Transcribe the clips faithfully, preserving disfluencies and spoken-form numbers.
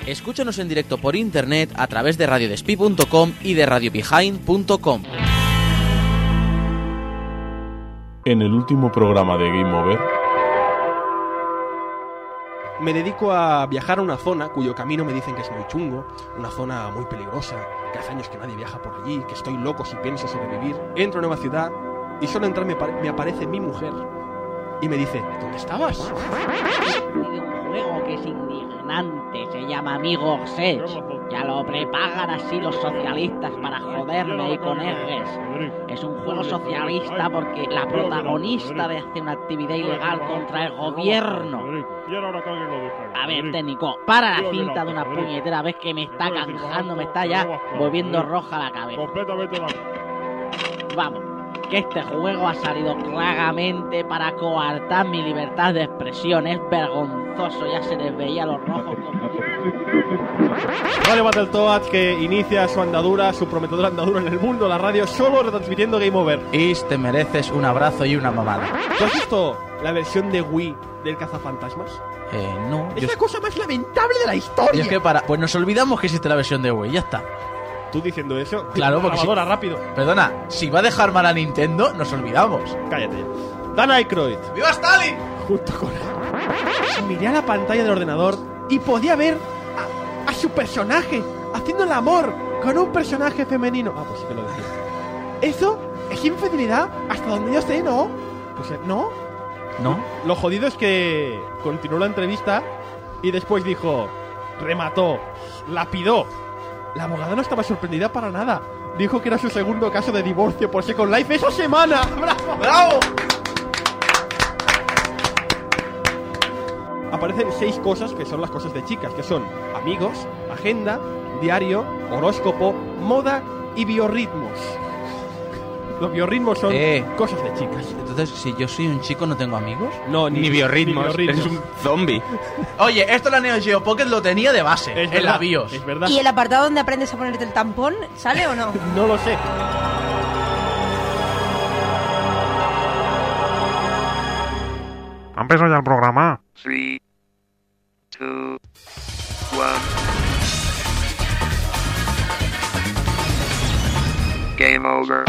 Escúchanos en directo por internet a través de radio despí punto com y de radio behind punto com. En el último programa de Game Over, me dedico a viajar a una zona cuyo camino me dicen que es muy chungo, una zona muy peligrosa, que hace años que nadie viaja por allí, que estoy loco si pienso sobrevivir. Entro a una nueva ciudad y solo entrar me, me aparece mi mujer y me dice, ¿dónde estabas? De un juego que es indignante, se llama Amigos Edge. Ya lo prepagan así los socialistas para joderme y con ejes. Es un juego socialista porque la protagonista hace una actividad ilegal contra el gobierno. A ver, técnico, para la cinta de una puñetera vez que me está cansando, me está ya volviendo roja la cabeza. Vamos, que este juego ha salido claramente para coartar mi libertad de expresión. Es vergonzoso, ya se les veía los rojos como... Vale, Battletoads, que inicia su andadura, su prometedora andadura en el mundo de la radio, solo retransmitiendo Game Over. Is, te mereces un abrazo y una mamada. ¿Tú has visto la versión de Wii del cazafantasmas? Eh, no. Es yo... la cosa más lamentable de la historia. Y es que para... Pues nos olvidamos que existe la versión de Wii, ya está. ¿Tú diciendo eso? Claro, porque grabadora, si... rápido. Perdona, si va a dejar mal a Nintendo, nos olvidamos. Cállate ya. Dan Aykroyd. ¡Viva Stalin! Junto con él. Miré a la pantalla del ordenador y podía ver a, a su personaje haciendo el amor con un personaje femenino. Ah, pues sí que lo decía. ¿Eso es infidelidad? Hasta donde yo sé, ¿no? Pues eh, no. ¿No? Lo jodido es que continuó la entrevista y después dijo, remató, lapidó. La abogada no estaba sorprendida para nada. Dijo que era su segundo caso de divorcio por Second Life esa semana. ¡Bravo! ¡Bravo! Aparecen seis cosas que son las cosas de chicas, que son amigos, agenda, diario, horóscopo, moda y biorritmos. Los biorritmos son eh. cosas de chicas. Entonces, si yo soy un chico, ¿no tengo amigos? No, ni, Ni biorritmos, ni biorritmos. eres un zombie. Oye, esto la Neo Geo Pocket lo tenía de base, Es en verdad, la BIOS. Es verdad. ¿Y el apartado donde aprendes a ponerte el tampón sale o no? No lo sé. ¿Ha empezado ya el programa? three, two, one. Game over.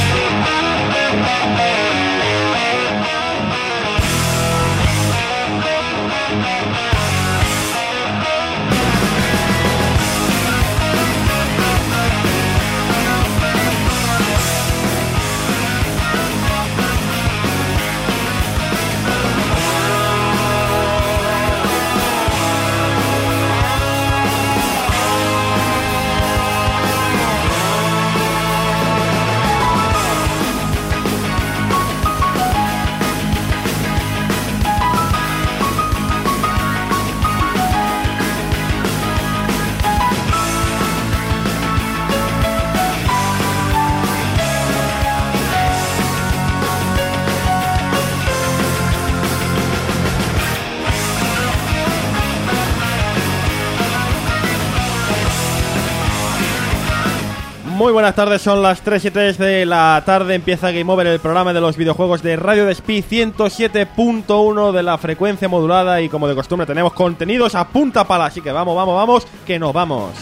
Muy buenas tardes, son las tres y tres de la tarde, empieza Game Over, el programa de los videojuegos de Radio Despí ciento siete punto uno de la frecuencia modulada, y como de costumbre tenemos contenidos a punta pala, así que vamos, vamos, vamos, que nos vamos.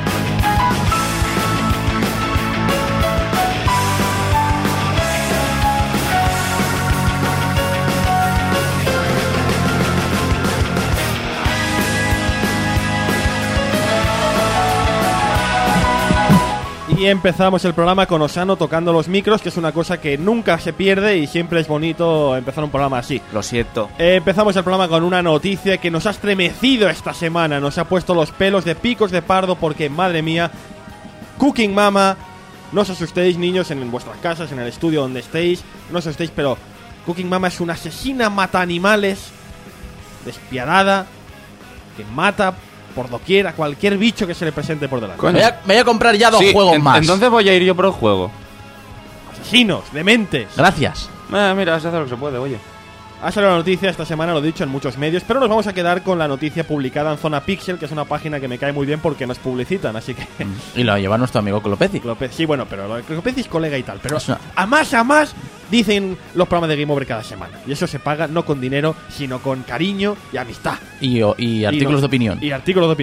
Y empezamos el programa con Osano tocando los micros, que es una cosa que nunca se pierde y siempre es bonito empezar un programa así. Lo siento. Eh, empezamos el programa con una noticia que nos ha estremecido esta semana, nos ha puesto los pelos de picos de pardo porque, madre mía, Cooking Mama, no os asustéis niños en vuestras casas, en el estudio donde estéis, no os asustéis, pero Cooking Mama es una asesina mata animales, despiadada, que mata por doquier a cualquier bicho que se le presente por delante. Me voy, a, me voy a comprar ya dos Sí, juegos en- más. Entonces voy a ir yo por el juego. Asesinos, dementes. Gracias. Eh, mira, se hace lo que se puede, oye. Ha salido la noticia esta semana, lo he dicho en muchos medios, pero nos vamos a quedar con la noticia publicada en Zona Pixel, que es una página que me cae muy bien porque nos publicitan, así que... Y lo lleva nuestro amigo Clopezi. López, sí, bueno, pero lo de López es colega y tal, pero Es una- a más a más dicen los programas de Game Over cada semana. Y eso se paga no con dinero, sino con cariño y amistad. Y, o- y artículos no- de opinión. Y artículos de opinión.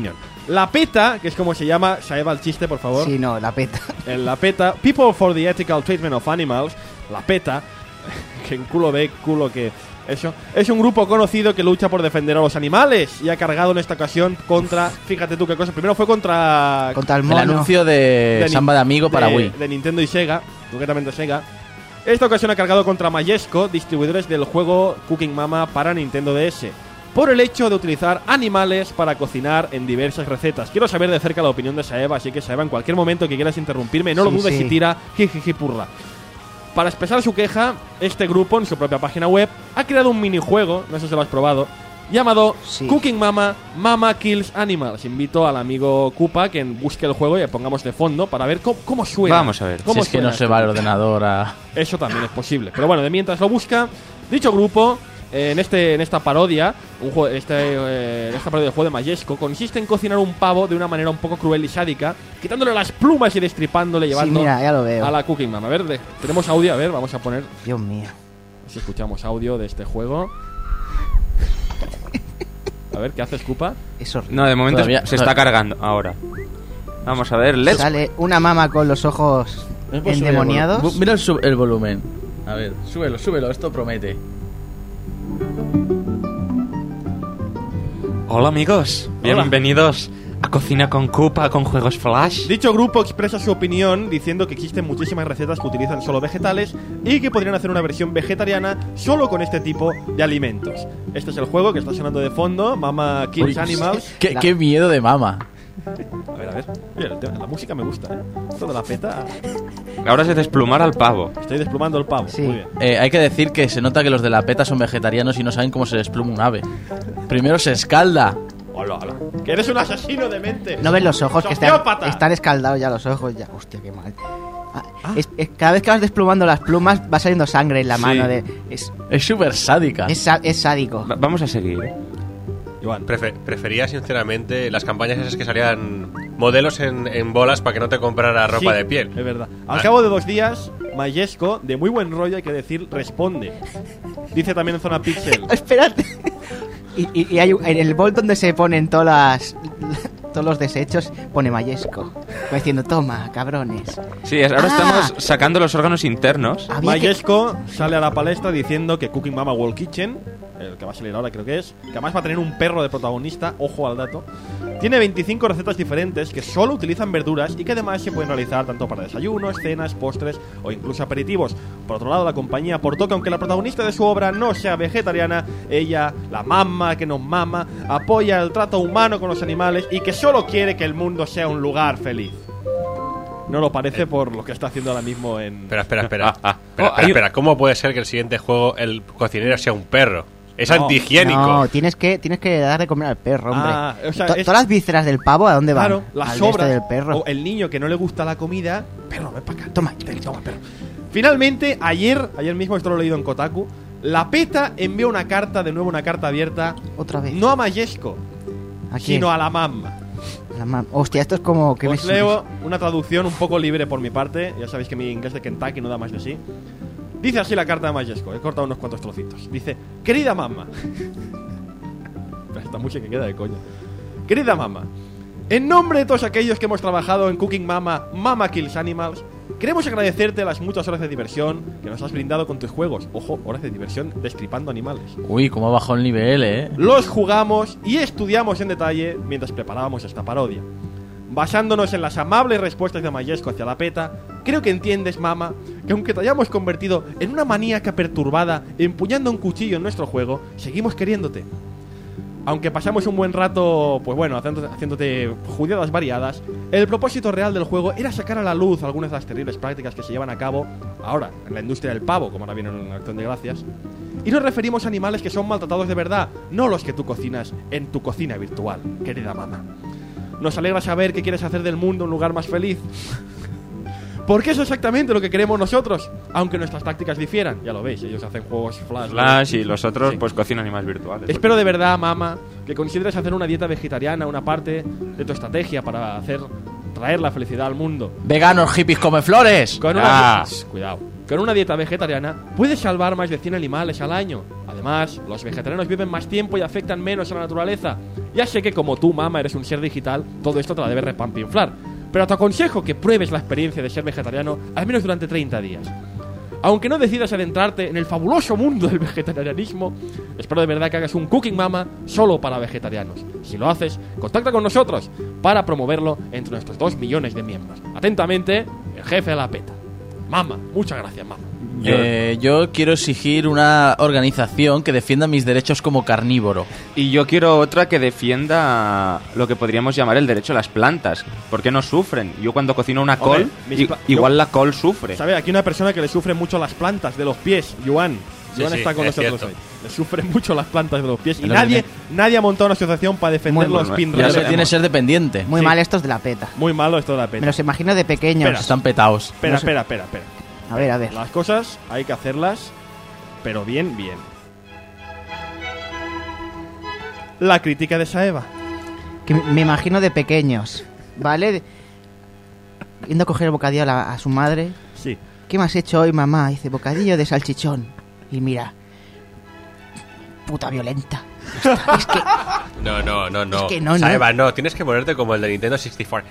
La PETA, que es como se llama, Saeva el chiste, por favor. Sí, no, la peta. En la PETA, People for the Ethical Treatment of Animals, la PETA, que en culo ve, culo que... Eso, es un grupo conocido que lucha por defender a los animales y ha cargado en esta ocasión contra, fíjate tú qué cosa, primero fue contra... Contra el El mono. anuncio de, de Samba de Amigo para de- Wii. De Nintendo y Sega, concretamente Sega. Esta ocasión ha cargado contra Mayesco, distribuidores del juego Cooking Mama para Nintendo D S, por el hecho de utilizar animales para cocinar en diversas recetas. Quiero saber de cerca la opinión de Saeva, así que Saeva, en cualquier momento que quieras interrumpirme, no lo Sí, dudes sí. y tira jijiji purra. Para expresar su queja, este grupo en su propia página web ha creado un minijuego, no sé si lo has probado, llamado Sí. Cooking Mama, Mama Kills Animals. Invito al amigo Koopa que busque el juego y le pongamos de fondo para ver cómo, cómo suena. Vamos a ver. Si ¿Cómo es que suena no se esto? va al ordenador a... Eso también es posible. Pero bueno, de mientras lo busca, dicho grupo, eh, en este en esta parodia, un juego, este, eh, esta parodia del juego de Mayesco, consiste en cocinar un pavo de una manera un poco cruel y sádica, quitándole las plumas y destripándole, Sí, llevando mira, ya lo veo. a la Cooking Mama. A ver, de- tenemos audio, a ver, vamos a poner, Dios mío. a ver si escuchamos audio de este juego. A ver, ¿qué haces, Koopa? Es horrible. No, de momento Todavía- se está cargando. Ahora. Vamos a ver, let's. Sale una mama con los ojos endemoniados. Mira el, su- el volumen. A ver, súbelo, súbelo, esto promete. Hola amigos, bienvenidos a Cocina con Koopa con juegos Flash. Dicho grupo expresa su opinión diciendo que existen muchísimas recetas que utilizan solo vegetales y que podrían hacer una versión vegetariana solo con este tipo de alimentos. Este es el juego que está sonando de fondo, Mama Kills Uy, Animals. Qué, La- qué miedo de mama. A ver, a ver. Oye, el tema- la música me gusta, ¿eh? Esto de la peta. Ahora se desplumar al pavo. Estoy desplumando el pavo. Sí. Muy bien. Eh, hay que decir que se nota que los de la PETA son vegetarianos y no saben cómo se despluma un ave. Primero se escalda. Hola, hola. Que eres un asesino de mente. ¿No ves los ojos que están, Sociópata. están escaldados ya los ojos? Ya, hostia, qué mal. Ah, es- es- cada vez que vas desplumando las plumas va saliendo sangre en la Sí. mano. De, es, Es súper sádica. es, sa- es sádico. Va- vamos a seguir. ¿eh? Iván. Prefe- prefería sinceramente las campañas esas que salían modelos en, en bolas para que no te comprara ropa Sí, de piel. Es verdad. Al Ah. cabo de dos días, Mayesco, de muy buen rollo, hay que decir, responde. Dice también en Zona Pixel. Espérate. Y, y- y hay un- en el bol donde se ponen todas las, todos los desechos, pone Mayesco. Como diciendo, toma, cabrones. Sí, ahora Ah. estamos sacando los órganos internos. Había que- Mayesco sale a la palestra diciendo que Cooking Mama World Kitchen, el que va a salir ahora creo que es, que además va a tener un perro de protagonista, ojo al dato, tiene veinticinco recetas diferentes que solo utilizan verduras y que además se pueden realizar tanto para desayunos, cenas, postres o incluso aperitivos. Por otro lado, la compañía aportó que aunque la protagonista de su obra no sea vegetariana, ella, la mamá que nos mama, apoya el trato humano con los animales y que solo quiere que el mundo sea un lugar feliz. No lo parece por lo que está haciendo ahora mismo en... Espera, espera, espera. Ah, ah. Espera, Oh, espera, hay- espera. ¿Cómo puede ser que el siguiente juego el cocinero sea un perro? Es No, antihigiénico. No, tienes que, tienes que dar de comer al perro, hombre. Ah, o sea, To- es- Todas las vísceras del pavo, ¿a dónde van? Claro, las Al sobras. este del perro. O el niño que no le gusta la comida. Perro, ven para acá. Toma. Ten, toma, perro. Finalmente, ayer, ayer mismo, esto lo he leído en Kotaku, la PETA envió una carta, de nuevo una carta abierta, Otra vez. no a Mayesco, ¿A quién? sino a la mamma. La mam- Hostia, esto es como que Os me- leo una traducción un poco libre por mi parte. Ya sabéis que mi inglés de Kentucky no da más de sí. Dice así la carta de Mayesco. He cortado unos cuantos trocitos. Dice: querida mamá. Esta música queda de coña. Querida mamá, en nombre de todos aquellos que hemos trabajado en Cooking Mama, Mama Kills Animals, queremos agradecerte las muchas horas de diversión que nos has brindado con tus juegos. Ojo, horas de diversión destripando animales. Uy, cómo ha bajado el nivel, eh. Los jugamos y estudiamos en detalle mientras preparábamos esta parodia. Basándonos en las amables respuestas de Mayesco hacia la PETA, creo que entiendes, mamá, que aunque te hayamos convertido en una maníaca perturbada empuñando un cuchillo en nuestro juego, seguimos queriéndote. Aunque pasamos un buen rato, pues bueno, haciendo- haciéndote judiadas variadas, el propósito real del juego era sacar a la luz algunas de las terribles prácticas que se llevan a cabo ahora en la industria del pavo, como ahora viene en Acción de Gracias. Y nos referimos a animales que son maltratados de verdad, no los que tú cocinas en tu cocina virtual, querida mamá. Nos alegra saber que quieres hacer del mundo un lugar más feliz. Porque eso es exactamente lo que queremos nosotros, aunque nuestras tácticas difieran. Ya lo veis, ellos hacen juegos Flash. Flash y los otros Sí. pues cocinan animales virtuales. Espero de verdad, mamá, que consideres hacer una dieta vegetariana una parte de tu estrategia para hacer traer la felicidad al mundo. Veganos, hippies, come flores. Con una Ah. Shh, cuidado. Con una dieta vegetariana puedes salvar más de cien animales al año. Además, los vegetarianos viven más tiempo y afectan menos a la naturaleza. Ya sé que como tú, mamá, eres un ser digital, todo esto te la debes repampinflar. Pero te aconsejo que pruebes la experiencia de ser vegetariano al menos durante treinta días. Aunque no decidas adentrarte en el fabuloso mundo del vegetarianismo, espero de verdad que hagas un Cooking Mama solo para vegetarianos. Si lo haces, contacta con nosotros para promoverlo entre nuestros dos millones de miembros. Atentamente, el jefe de la PETA. Mama, muchas gracias, Mama. Yo, eh, yo quiero exigir una organización que defienda mis derechos como carnívoro. Y yo quiero otra que defienda lo que podríamos llamar el derecho a las plantas. ¿Por qué no sufren? Yo cuando cocino una col, Hombre, i- igual yo, la col sufre. ¿Sabes? Aquí una persona que le sufre mucho las plantas de los pies, Joan. Sí, Joan sí, está con es nosotros cierto. hoy. Le sufren mucho las plantas de los pies. Y Lo nadie, tiene. nadie ha montado una asociación para defender Muy los mal, pin Ya lo se tiene que ser dependiente. Muy Sí. mal estos de la PETA. Muy malo esto de la Me PETA. los imagino de pequeños. Espera. Están petados. Espera, no sé. espera, espera, espera. A ver, a ver. Las cosas hay que hacerlas, pero bien, bien. La crítica de Saeva. Que me- me imagino de pequeños, ¿vale? De- Yendo a coger el bocadillo a, la- a su madre. Sí. ¿Qué me has hecho hoy, mamá? Dice, bocadillo de salchichón. Y mira, puta violenta. Es que, No, no, no, no. Es que no, no. Saeva, no. Tienes que ponerte como el de Nintendo sesenta y cuatro.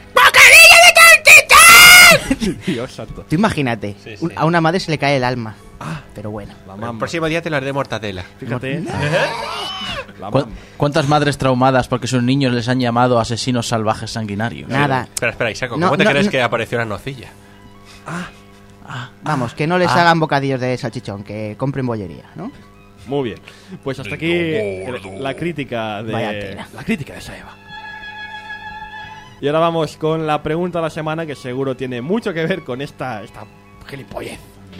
Dios santo. tú imagínate, Sí, sí. un- a una madre se le cae el alma. Pero bueno. La El mamá. próximo día te las de mortadela. Fíjate. La ¿Cu- mamá. ¿Cuántas madres traumadas porque sus niños les han llamado asesinos salvajes sanguinarios? Nada. Espera, espera, Isaaco, No, ¿cómo te no, crees no. que apareció una nocilla? Vamos, que no les ah. hagan bocadillos de salchichón, que compren bollería, ¿no? Muy bien. Pues hasta aquí el- la crítica de Vaya tela. la crítica de Saeva. Y ahora vamos con la pregunta de la semana que seguro tiene mucho que ver con esta esta gilipollez.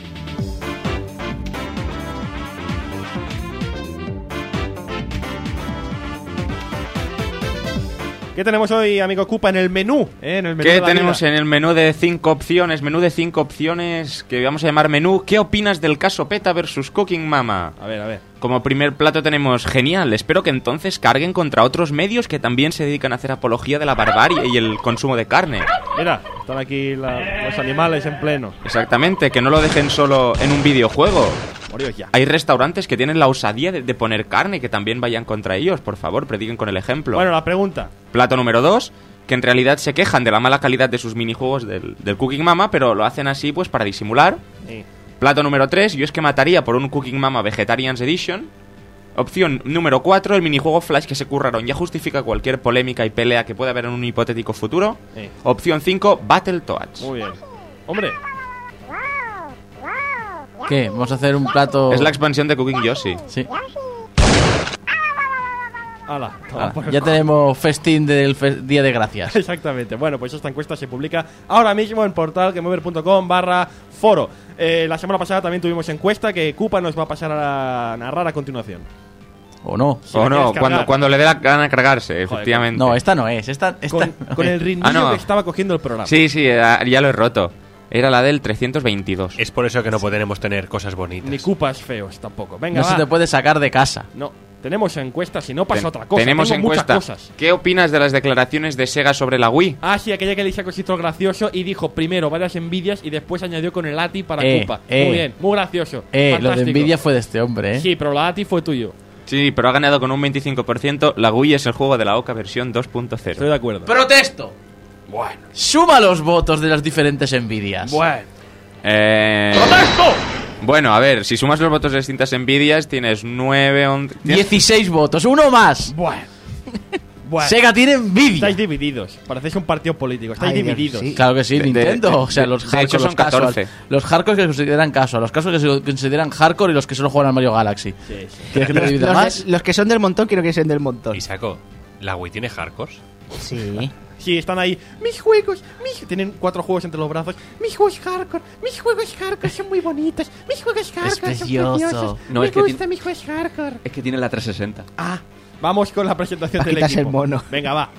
¿Qué tenemos hoy, amigo Cupa, en el menú? eh? En el menú de ¿Qué la tenemos vida. en el menú de cinco opciones? Menú de cinco opciones que vamos a llamar menú. ¿Qué opinas del caso PETA versus Cooking Mama? A ver, a ver. Como primer plato tenemos genial. Espero que entonces carguen contra otros medios que también se dedican a hacer apología de la barbarie y el consumo de carne. Mira, están aquí la- los animales en pleno. Exactamente, que no lo dejen solo en un videojuego. Moríos ya. Hay restaurantes que tienen la osadía de, de poner carne, que también vayan contra ellos. Por favor, prediquen con el ejemplo. Bueno, la pregunta. Plato número dos, que en realidad se quejan de la mala calidad de sus minijuegos del, del Cooking Mama, pero lo hacen así pues para disimular. Sí. Plato número tres, yo es que mataría por un Cooking Mama Vegetarians Edition. Opción número cuatro, el minijuego Flash que se curraron ya justifica cualquier polémica y pelea que pueda haber en un hipotético futuro. Sí. Opción cinco, Battletoads. Muy bien. Hombre, ¿Qué? Vamos a hacer un plato... Es la expansión de Cooking Yoshi. Sí. ala. toma Ah, por el ya culo. tenemos festín del fe- Día de Gracias. Exactamente. Bueno, pues esta encuesta se publica ahora mismo en portal gameover.com barra foro. Eh, la semana pasada también tuvimos encuesta que Cupa nos va a pasar a narrar a continuación. ¿O no? Si la O no, quieres cargar. cuando, cuando le dé la gana cargarse, Joder, efectivamente. No, esta no es. Esta, esta Con, no con es. el ritmillo Ah, no. que estaba cogiendo el programa. Sí, sí, ya ya lo he roto. Era la del trescientos veintidós. Es por eso que no podemos tener cosas bonitas. Ni Cupas feos tampoco. Venga, No se va. te puede sacar de casa. No, tenemos encuesta, si no pasa Ten- otra cosa. Tenemos Tengo muchas encuesta. cosas. ¿Qué opinas de las declaraciones de Sega sobre la Wii? Ah, sí, aquella que le hizo cosito gracioso y dijo primero varias envidias y después añadió con el A T I para Eh, Cupa. eh. Muy bien, muy gracioso. Eh, lo de Fantástico. envidia fue de este hombre, ¿eh? Sí, pero la A T I fue tuyo. Sí, pero ha ganado con un veinticinco por ciento. La Wii es el juego de la Oca versión dos punto Estoy cero. de acuerdo. ¡Protesto! Bueno. Suma los votos de las diferentes envidias. Bueno. Eh... Bueno, a ver, si sumas los votos de distintas envidias, tienes nueve, once... dieciséis votos, uno más. Bueno. Bueno. Sega tiene envidia. Estáis divididos. Parecéis un partido político. Estáis Ay, Dios, divididos. sí. Claro que sí, De- de- Nintendo. de- o sea, los de hardcore, hecho son los casual. catorce. Los hardcore que se consideran casual, los casual que se consideran hardcore y los que solo juegan al Mario Galaxy. Sí, sí. ¿Quieres que te divida Los, más? los que son del montón quiero que sean del montón. Isaco, ¿la Wii tiene hardcore? Sí. Sí, están ahí. Mis juegos, mis... Tienen cuatro juegos entre los brazos. Mis juegos hardcore, mis juegos hardcore son muy bonitos. Mis juegos hardcore son precioso. preciosos. No, Me es que gustan ti- mis juegos hardcore. Es que tiene la trescientos sesenta. Ah, vamos con la presentación Pa' del quitarse equipo. el mono. Venga, va.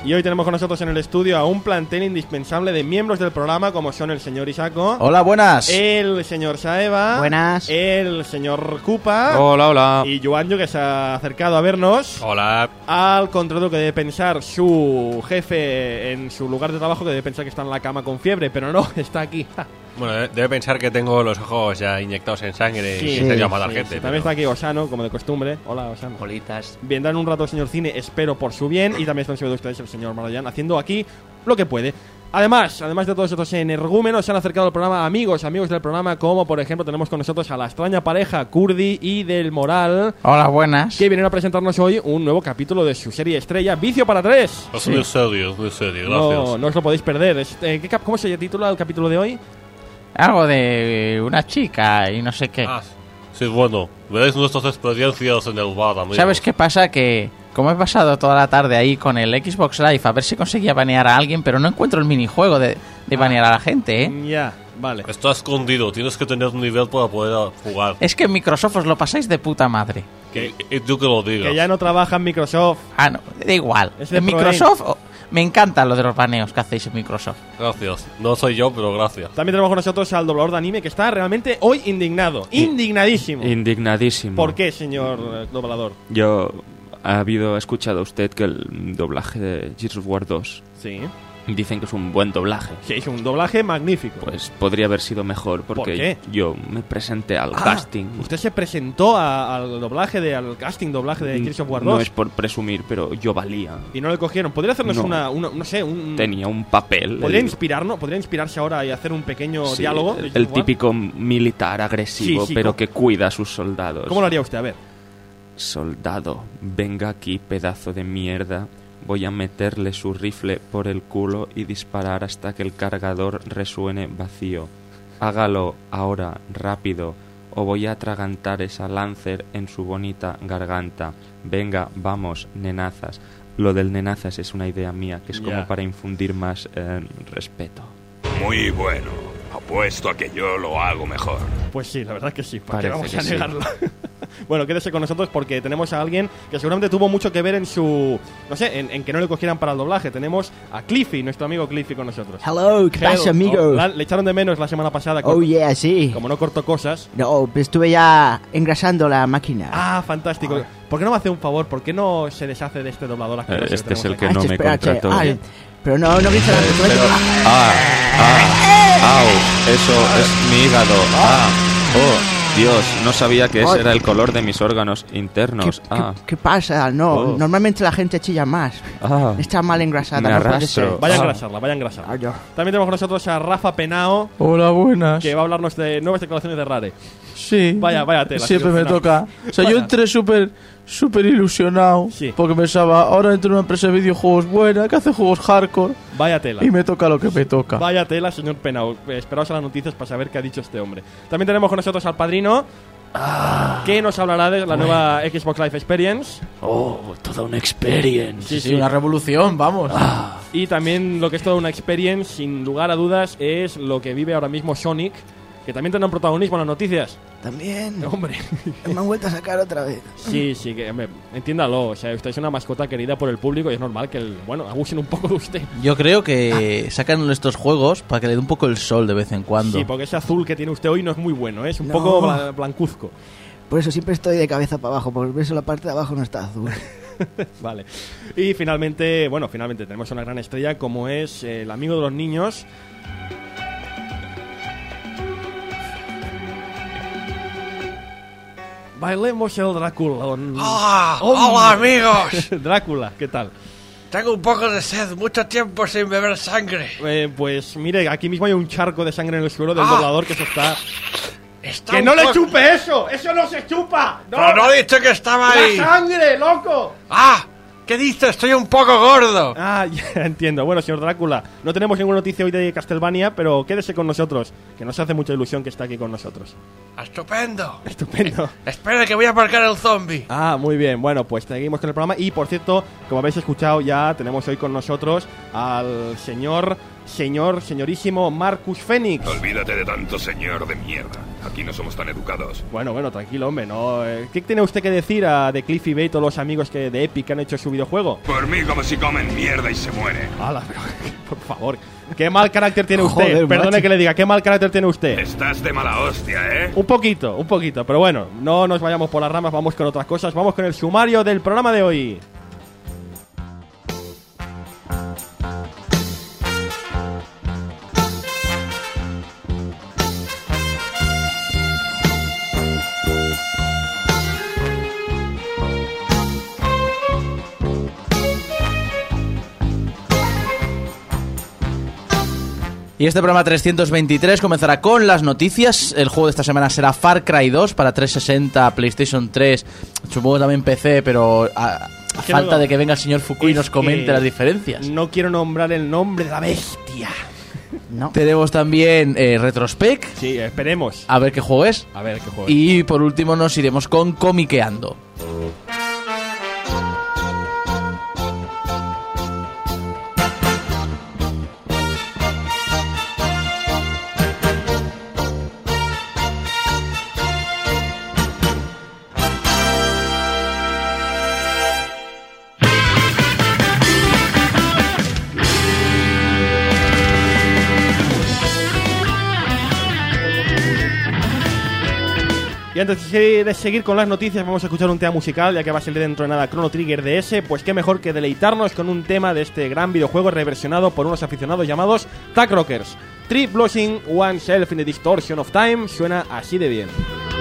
Y hoy tenemos con nosotros en el estudio a un plantel indispensable de miembros del programa, como son el señor Isako. Hola, buenas. El señor Saeva. Buenas. El señor Kupa. Hola, hola. Y Joanjo, que se ha acercado a vernos. Hola. Al contrario que debe pensar su jefe en su lugar de trabajo, que debe pensar que está en la cama con fiebre, pero no, está aquí. Bueno, debe pensar que tengo los ojos ya inyectados en sangre Sí, y en serio a sí, matar sí, gente. sí. pero- También está aquí Osano, como de costumbre. Hola, Osano. Bolitas. Vendrán un rato el señor Cine, espero por su bien. Y también están sobre ustedes el señor Marayan, haciendo aquí lo que puede. Además, además de todos estos energúmenos, se han acercado al programa amigos, amigos del programa, como por ejemplo tenemos con nosotros a la extraña pareja Kurdi y del Moral, Hola, buenas. que vienen a presentarnos hoy un nuevo capítulo de su serie estrella, Vicio para tres. Es muy serio, es muy serio, No, gracias. no os lo podéis perder. Es- eh, ¿qué cap- ¿Cómo se titula el capítulo de hoy? Algo de una chica y no sé qué. Ah, sí, bueno, veréis nuestras experiencias en el bar, amigos. ¿Sabes qué pasa? Que como he pasado toda la tarde ahí con el Xbox Live a ver si conseguía banear a alguien, pero no encuentro el minijuego de, de banear a la gente, ¿eh? Ya, vale. Está escondido, tienes que tener un nivel para poder jugar. Es que en Microsoft os lo pasáis de puta madre. Que, y tú que lo digas. Que ya no trabaja en Microsoft. Ah, no, da igual. Es de En Pro Microsoft oh, me encanta lo de los baneos que hacéis en Microsoft. Gracias. No soy yo, pero gracias. También tenemos con nosotros al doblador de anime, que está realmente hoy indignado. Indignadísimo. Indignadísimo. ¿Por qué, señor eh, doblador? Yo ha habido escuchado usted que el doblaje de Gears of War dos Sí. dicen que es un buen doblaje. Sí, es un doblaje magnífico. Pues podría haber sido mejor porque ¿Por qué? yo me presenté al Ah, casting. Usted se presentó a- al doblaje de, al casting doblaje de Gears of War No dos es por presumir, pero yo valía. y no le cogieron. ¿Podría hacernos No. una, una- no sé, un Tenía un papel. ¿Podría el- inspirarnos? ¿Podría inspirarse ahora y hacer un pequeño sí, diálogo? de El, Gears el of War? típico militar agresivo, Sí, sí, pero ¿cómo? que cuida a sus soldados. ¿Cómo lo haría usted? A ver. Soldado, venga aquí, pedazo de mierda. Voy a meterle su rifle por el culo y disparar hasta que el cargador resuene vacío. Hágalo ahora, rápido, o voy a atragantar esa Lancer en su bonita garganta. Venga, vamos, nenazas. Lo del nenazas es una idea mía, que es Ya. como para infundir más eh, respeto. Muy bueno. Apuesto a que yo lo hago mejor. Pues sí, la verdad que sí. ¿Para qué Parece vamos que a sí. negarlo? Bueno, quédese con nosotros porque tenemos a alguien que seguramente tuvo mucho que ver en su... No sé, en, en que no le cogieran para el doblaje. Tenemos a Cliffy, nuestro amigo Cliffy con nosotros. Hello, ¿qué pasa, Hello. amigo? Oh, la- le echaron de menos la semana pasada. Oh, corto- yeah, sí. Como no cortó cosas. No, pues estuve ya engrasando la máquina. Ah, fantástico. ¿Por qué no me hace un favor? ¿Por qué no se deshace de este doblador asqueroso Eh, que este es tenemos el aquí? que no me espérate. contrató. Ay, pero no, no grita la Ah, ah, au, eso es mi hígado. Ah, oh, Dios, no sabía que ese Ay. era el color de mis órganos ¿Qué, internos. qué- Ah, qué pasa? No, Oh. normalmente la gente chilla más. ah. Está mal engrasada, Me no puede arrastro. ser. Vaya a Ah. engrasarla, vaya a engrasarla. Ay, yo. También tenemos con nosotros a Rafa Penao, Hola, buenas. que va a hablarnos de nuevas declaraciones de Rare. Sí. Vaya, vaya tela, Siempre señor me Penao. toca. O sea, yo Vaya. entré súper súper ilusionado Sí. porque pensaba, ahora entro en una empresa de videojuegos buena que hace juegos hardcore Vaya tela. y me toca lo que me toca. Vaya tela, señor Penao. Eh, Esperaos a las noticias para saber qué ha dicho este hombre. También tenemos con nosotros al padrino, que nos hablará de la nueva Xbox Live Experience. Oh, toda una experience. Sí, Sí, sí. una revolución, vamos. Y también lo que es toda una experience, sin lugar a dudas, es lo que vive ahora mismo Sonic, que también tendrá un protagonismo en las noticias. También. Hombre. Me han vuelto a sacar otra vez. Sí, sí, que hombre, entiéndalo. O sea, usted es una mascota querida por el público y es normal que, el, bueno, abusen un poco de usted. Yo creo que sacan estos juegos para que le dé un poco el sol de vez en cuando. Sí, porque ese azul que tiene usted hoy no es muy bueno, ¿eh? Es un No. poco bla- blancuzco. Por eso siempre estoy de cabeza para abajo, porque por eso la parte de abajo no está azul. Vale. Y finalmente, bueno, finalmente tenemos una gran estrella como es eh, el amigo de los niños. Bailemos el Dráculón. ¡Hola! ¡Hombre! ¡Hola, amigos! Drácula, ¿qué tal? Tengo un poco de sed, mucho tiempo sin beber sangre. Eh, pues mire, aquí mismo hay un charco de sangre en el suelo del Ah. doblador que se está... Está ¡Que un no le poco- chupe eso! ¡Eso no se chupa! ¡No! Pero no he dicho que estaba ahí. ¡La sangre, loco! ¡Ah! ¿Qué dices? Estoy un poco gordo. Ah, ya entiendo. Bueno, señor Drácula, no tenemos ninguna noticia hoy de Castlevania, pero quédese con nosotros, que nos hace mucha ilusión que está aquí con nosotros. Estupendo. Estupendo. Espera que voy a aparcar el zombie. Ah, muy bien. Bueno, pues seguimos con el programa. Y, por cierto, como habéis escuchado, ya tenemos hoy con nosotros al señor señor, señorísimo Marcus Fenix. Olvídate de tanto señor de mierda. Aquí no somos tan educados. Bueno, bueno, tranquilo, hombre, ¿no? ¿Qué tiene usted que decir a de Cliffy Bay y todos los amigos que de Epic que han hecho su videojuego? Por mí como si comen mierda y se muere. ¡Hala, pero, por favor! ¿Qué mal carácter tiene usted? Joder, Perdone macho. que le diga, ¿qué mal carácter tiene usted? Estás de mala hostia, ¿eh? Un poquito, un poquito, pero bueno, no nos vayamos por las ramas, vamos con otras cosas. Vamos con el sumario del programa de hoy. Y este programa trescientos veintitrés comenzará con las noticias. El juego de esta semana será Far Cry dos para trescientos sesenta, PlayStation tres, supongo también P C, pero a, a falta no, de que venga el señor Fukui y nos comente las diferencias. No quiero nombrar el nombre de la bestia. No. Tenemos también eh, Retrospect. Sí, esperemos. A ver qué juego es. A ver qué juego es. Y por último nos iremos con Comiqueando. Y antes de seguir con las noticias vamos a escuchar un tema musical, ya que va a salir dentro de nada Chrono Trigger D S. Pues qué mejor que deleitarnos con un tema de este gran videojuego reversionado por unos aficionados llamados Tag Rockers. Trip Losing Oneself in the Distortion of Time suena así de bien.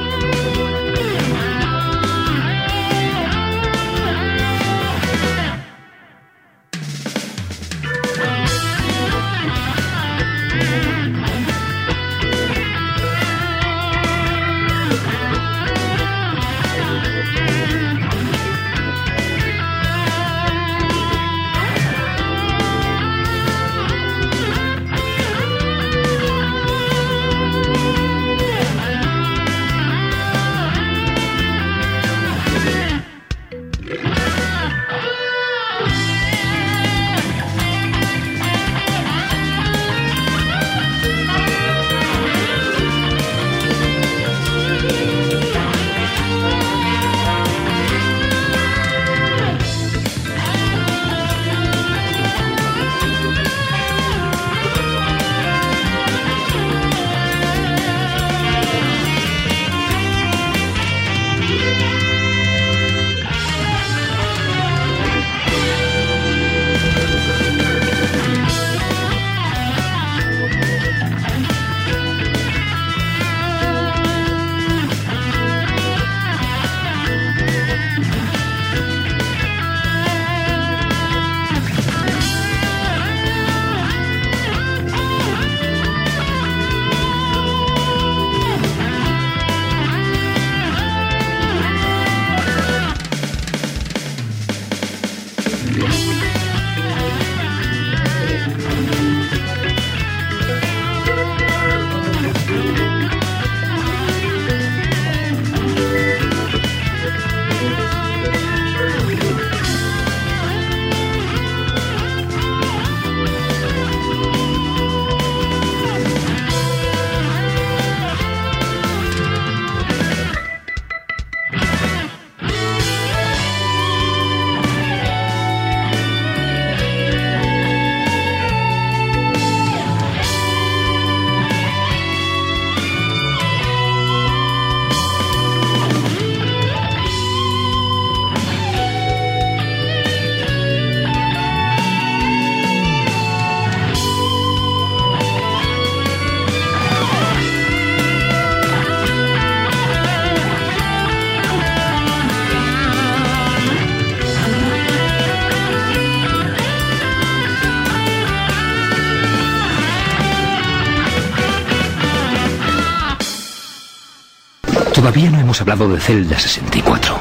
Todavía no hemos hablado de Zelda sesenta y cuatro.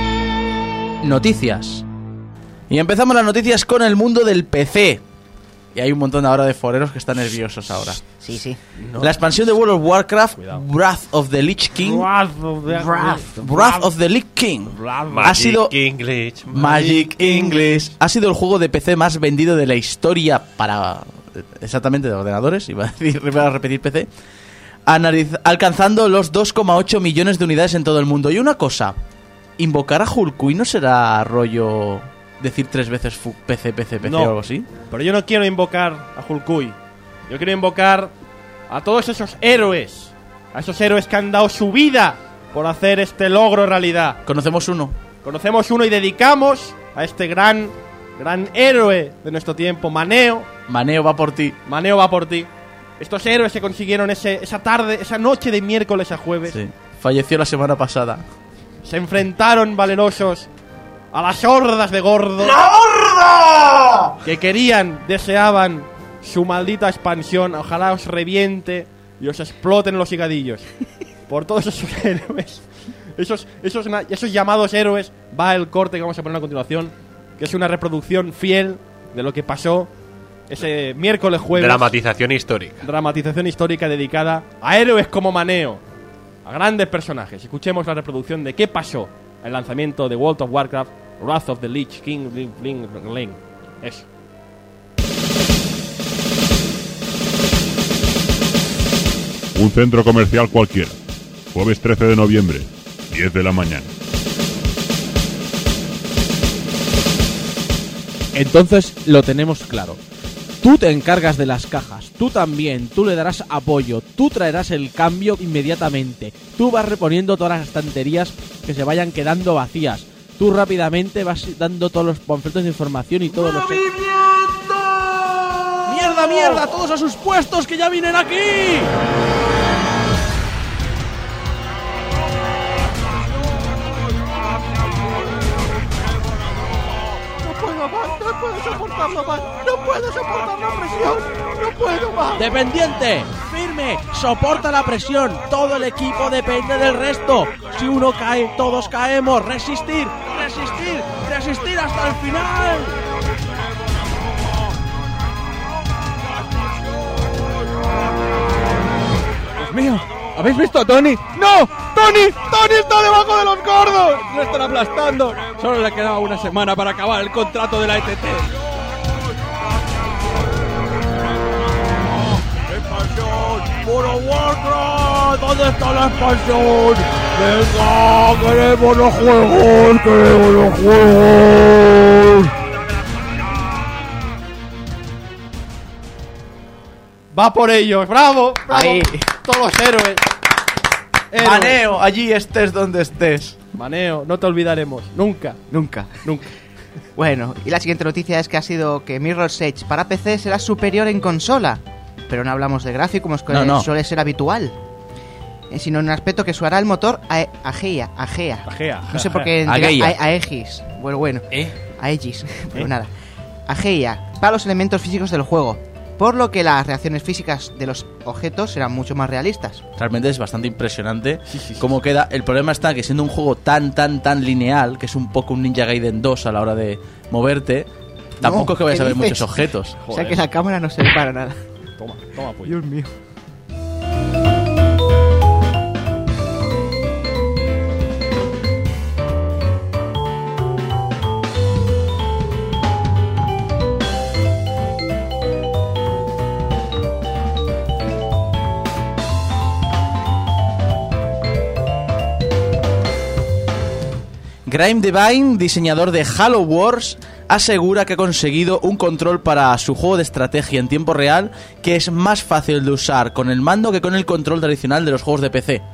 Noticias. Y empezamos las noticias con el mundo del P C. Y hay un montón ahora de foreros que están nerviosos ahora. Sí, sí. No. La expansión de World of Warcraft, Cuidado. Wrath of the Lich King. Wrath of the, Wrath. Wrath of the Lich King. Magic ha sido English. Magic English. Ha sido el juego de P C más vendido de la historia para exactamente de ordenadores, iba a decir, iba a repetir P C. Analiz- alcanzando los dos coma ocho millones de unidades en todo el mundo. Y una cosa, invocar a Hulkui no será rollo decir tres veces fu- P C, P C, P C no, o algo así. Pero yo no quiero invocar a Hulkui. Yo quiero invocar a todos esos héroes. A esos héroes que han dado su vida por hacer este logro realidad. Conocemos uno. Conocemos uno y dedicamos a este gran, gran héroe de nuestro tiempo, Maneo. Maneo va por ti. Maneo va por ti. Estos héroes que consiguieron ese, esa tarde, esa noche de miércoles a jueves. Sí. Falleció la semana pasada. Se enfrentaron valerosos a las hordas de gordos. ¡La horda! Que querían, deseaban su maldita expansión. Ojalá os reviente y os exploten los higadillos. Por todos esos héroes. Esos, esos, esos llamados héroes. Va el corte que vamos a poner a continuación. Que es una reproducción fiel de lo que pasó ese miércoles jueves. Dramatización histórica. Dramatización histórica dedicada a héroes como Maneo. A grandes personajes. Escuchemos la reproducción de qué pasó en el lanzamiento de World of Warcraft Wrath of the Lich King. Ling, ling, ling. Eso. Un centro comercial cualquiera. Jueves trece de noviembre, diez de la mañana. Entonces lo tenemos claro. Tú te encargas de las cajas, tú también, tú le darás apoyo, tú traerás el cambio inmediatamente. Tú vas reponiendo todas las estanterías que se vayan quedando vacías. Tú rápidamente vas dando todos los panfletos de información y todos los... ¡Mierda, mierda! ¡Todos a sus puestos que ya vienen aquí! No puedo soportarlo más, no puedo soportar la presión, no puedo más. Dependiente, firme, soporta la presión, todo el equipo depende del resto. Si uno cae, todos caemos. Resistir, resistir, resistir hasta el final. Dios mío, ¿habéis visto a Tony? ¡No! ¡Tony! ¡Tony está debajo de los gordos! ¡Lo están aplastando! Solo le quedaba una semana para acabar el contrato de la E T T. ¡Expansión! ¡Puro Warcraft! ¿Dónde está la expansión? ¡Venga! ¡Queremos los juegos! ¡Queremos los juegos! Va por ellos, bravo, bravo. Ahí. Todos los héroes. Héroes. Maneo, allí estés donde estés. Maneo, no te olvidaremos, nunca. Nunca. Nunca. Bueno, y la siguiente noticia es que ha sido que Mirror's Edge para P C será superior en consola. Pero no hablamos de gráfico como no, no. suele ser habitual. Sino en un aspecto que usará el motor A- Agea. Agea. Agea. No sé por qué. Agea. A- Aegis. Bueno, bueno. ¿Eh? Aegis. Pero ¿Eh? nada. Agea. Para los elementos físicos del juego. Por lo que las reacciones físicas de los objetos serán mucho más realistas. Realmente es bastante impresionante Sí, sí, sí, cómo sí. queda. El problema está que siendo un juego tan, tan, tan lineal, que es un poco un Ninja Gaiden dos a la hora de moverte, tampoco No, es que vayas ¿qué a ver dices? muchos objetos. O sea que la cámara no se ve para nada. Toma, toma, pues. Dios mío. Grime Devine, diseñador de Halo Wars, asegura que ha conseguido un control para su juego de estrategia en tiempo real que es más fácil de usar con el mando que con el control tradicional de los juegos de P C.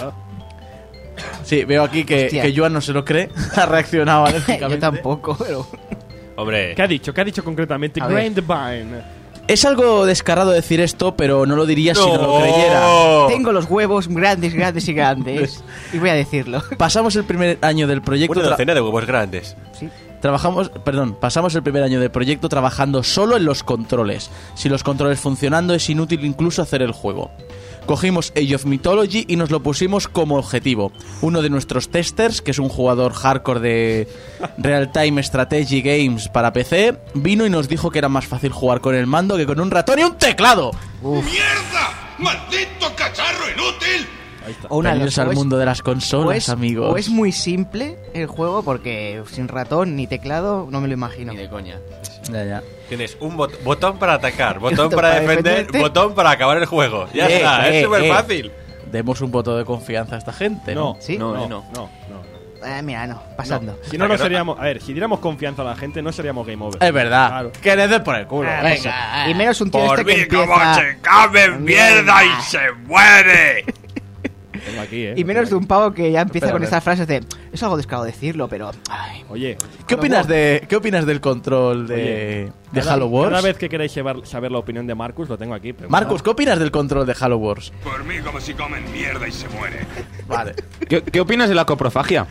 Sí, veo aquí que, Hostia. que Joan no se lo cree. Ha reaccionado Yo alérgicamente. tampoco, pero... Hombre, ¿Qué ha dicho? ¿Qué ha dicho concretamente? A Grime ver. Divine. Es algo descarado decir esto, pero no lo diría si no lo No. creyera. Tengo los huevos grandes, grandes y grandes. Y voy a decirlo. Pasamos el primer año del proyecto... una tra- docena de huevos grandes. Sí. Trabajamos, perdón, pasamos el primer año del proyecto trabajando solo en los controles. Si los controles funcionando es inútil incluso hacer el juego. Cogimos Age of Mythology y nos lo pusimos como objetivo. Uno de nuestros testers, que es un jugador hardcore de Real Time Strategy Games para P C, vino y nos dijo que era más fácil jugar con el mando que con un ratón y un teclado. Uf. ¡Mierda! ¡Maldito cacharro inútil! O una Bienvenidos al o es- mundo de las consolas, o es, amigos. O es muy simple el juego porque sin ratón ni teclado no me lo imagino. Ni de coña. Ya, ya. Tienes un bot- botón para atacar, botón Botón para para defender, defenderte. botón para acabar el juego. Ya Eh, está, eh, es súper eh. fácil. Demos un voto de confianza a esta gente, ¿no? ¿Sí? No, No, no, no, no. Eh, mira, no, pasando. Si no, no seríamos. A ver, si diéramos confianza a la gente, no seríamos game over. Es verdad. Claro. Que le den por el culo. Ah, venga. Y menos un tío Por este que mí como empieza... se come mierda y se muere. Tengo aquí, ¿eh? Y menos de un pavo que ya empieza Espera, con a ver. estas frases de... Es algo descarado decirlo, pero... Ay, Oye, ¿Qué opinas de qué opinas del control de, Oye, de cada- Halo Wars? Cada vez que queráis saber, saber la opinión de Marcus, lo tengo aquí. preguntad. Marcus, ¿qué opinas del control de Halo Wars? Por mí como si comen mierda y se muere. Vale. ¿Qué, qué opinas de la coprofagia?